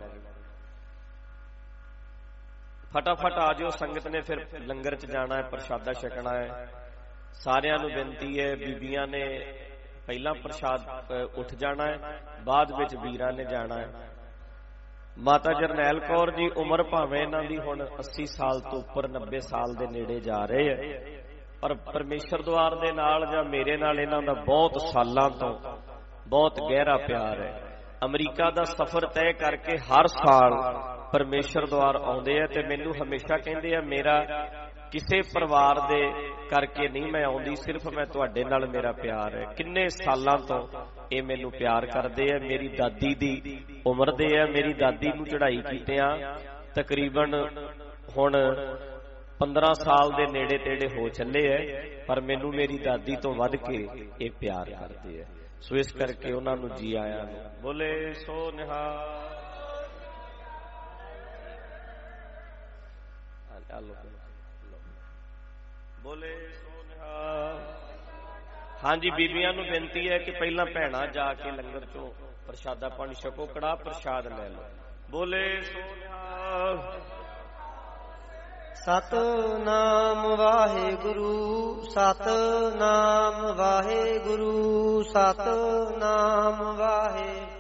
ਫਟਾਫਟ ਆ ਜਾਓ, ਸੰਗਤ ਨੇ ਫਿਰ ਲੰਗਰ 'ਚ ਜਾਣਾ ਹੈ, ਪ੍ਰਸ਼ਾਦਾ ਛਕਣਾ ਹੈ। ਸਾਰਿਆਂ ਨੂੰ ਬੇਨਤੀ ਹੈ, ਬੀਬੀਆਂ ਨੇ ਪਹਿਲਾਂ ਪ੍ਰਸ਼ਾਦ ਉੱਠ ਜਾਣਾ ਹੈ, ਬਾਅਦ ਵਿੱਚ ਵੀਰਾਂ ਨੇ ਜਾਣਾ ਹੈ। ਮਾਤਾ ਜਰਨੈਲ ਕੌਰ ਜੀ ਉਮਰ ਭਾਵੇਂ ਇਹਨਾਂ ਦੀ ਹੁਣ 80 ਸਾਲ ਤੋਂ ਉੱਪਰ, 90 ਸਾਲ ਦੇ ਨੇੜੇ ਜਾ ਰਹੇ ਹੈ, ਪਰ ਪਰਮੇਸ਼ਰ ਦੁਆਰ ਦੇ ਨਾਲ ਜਾਂ ਮੇਰੇ ਨਾਲ ਇਹਨਾਂ ਦਾ ਬਹੁਤ ਸਾਲਾਂ ਤੋਂ ਬਹੁਤ ਗਹਿਰਾ ਪਿਆਰ ਹੈ। ਅਮਰੀਕਾ ਦਾ ਸਫ਼ਰ ਤੈਅ ਕਰਕੇ ਹਰ ਸਾਲ ਪਰਮੇਸ਼ਰ ਦੁਆਰ ਆਉਂਦੇ ਆ ਤੇ ਮੈਨੂੰ ਹਮੇਸ਼ਾ ਕਹਿੰਦੇ ਆ, ਮੇਰਾ ਕਿਸੇ ਪਰਿਵਾਰ ਦੇ ਕਰਕੇ ਨਹੀਂ ਮੈਂ ਆਉਂਦੀ, ਸਿਰਫ ਮੈਂ ਤੁਹਾਡੇ ਨਾਲ ਮੇਰਾ ਪਿਆਰ ਹੈ। ਕਿੰਨੇ ਸਾਲਾਂ ਤੋਂ ਇਹ ਮੈਨੂੰ ਪਿਆਰ ਕਰਦੇ ਆ। ਮੇਰੀ ਦਾਦੀ ਦੀ ਉਮਰ ਦੇ ਆ, ਮੇਰੀ ਦਾਦੀ ਨੂੰ ਚੜ੍ਹਾਈ ਕੀਤਿਆਂ ਤਕਰੀਬਨ ਹੁਣ 15 ਸਾਲ ਦੇ ਨੇੜੇ ਤੇੜੇ ਹੋ ਚੱਲੇ ਐ, ਪਰ ਮੈਨੂੰ ਮੇਰੀ ਦਾਦੀ ਤੋਂ ਵੱਧ ਕੇ ਇਹ ਪਿਆਰ ਕਰਦੇ ਐ। ਸੋ ਇਸ ਕਰਕੇ ਉਹਨਾਂ ਨੂੰ ਜੀ ਆਇਆਂ ਨੂੰ। ਬੋਲੇ ਸੋ ਨਿਹਾਲ। ਬੋਲੇ ਸੋ ਨਿਹਾਲ। ਹਾਂਜੀ, ਬੀਬੀਆਂ ਨੂੰ ਬੇਨਤੀ ਹੈ ਕਿ ਪਹਿਲਾਂ ਭੈਣਾਂ ਜਾ ਕੇ ਲੰਗਰ ਚੋਂ ਪ੍ਰਸ਼ਾਦਾ ਪਾਣੀ ਛਕੋ, ਕੜਾਹ ਪ੍ਰਸ਼ਾਦ ਲੈ ਲਓ। ਬੋਲੇ ਸੋ ਨਿਹਾਲ। ਸਤਿਨਾਮ ਵਾਹਿਗੁਰੂ, ਸਤਿਨਾਮ ਵਾਹਿਗੁਰੂ, ਸਤਿਨਾਮ ਵਾਹਿਗੁਰੂ।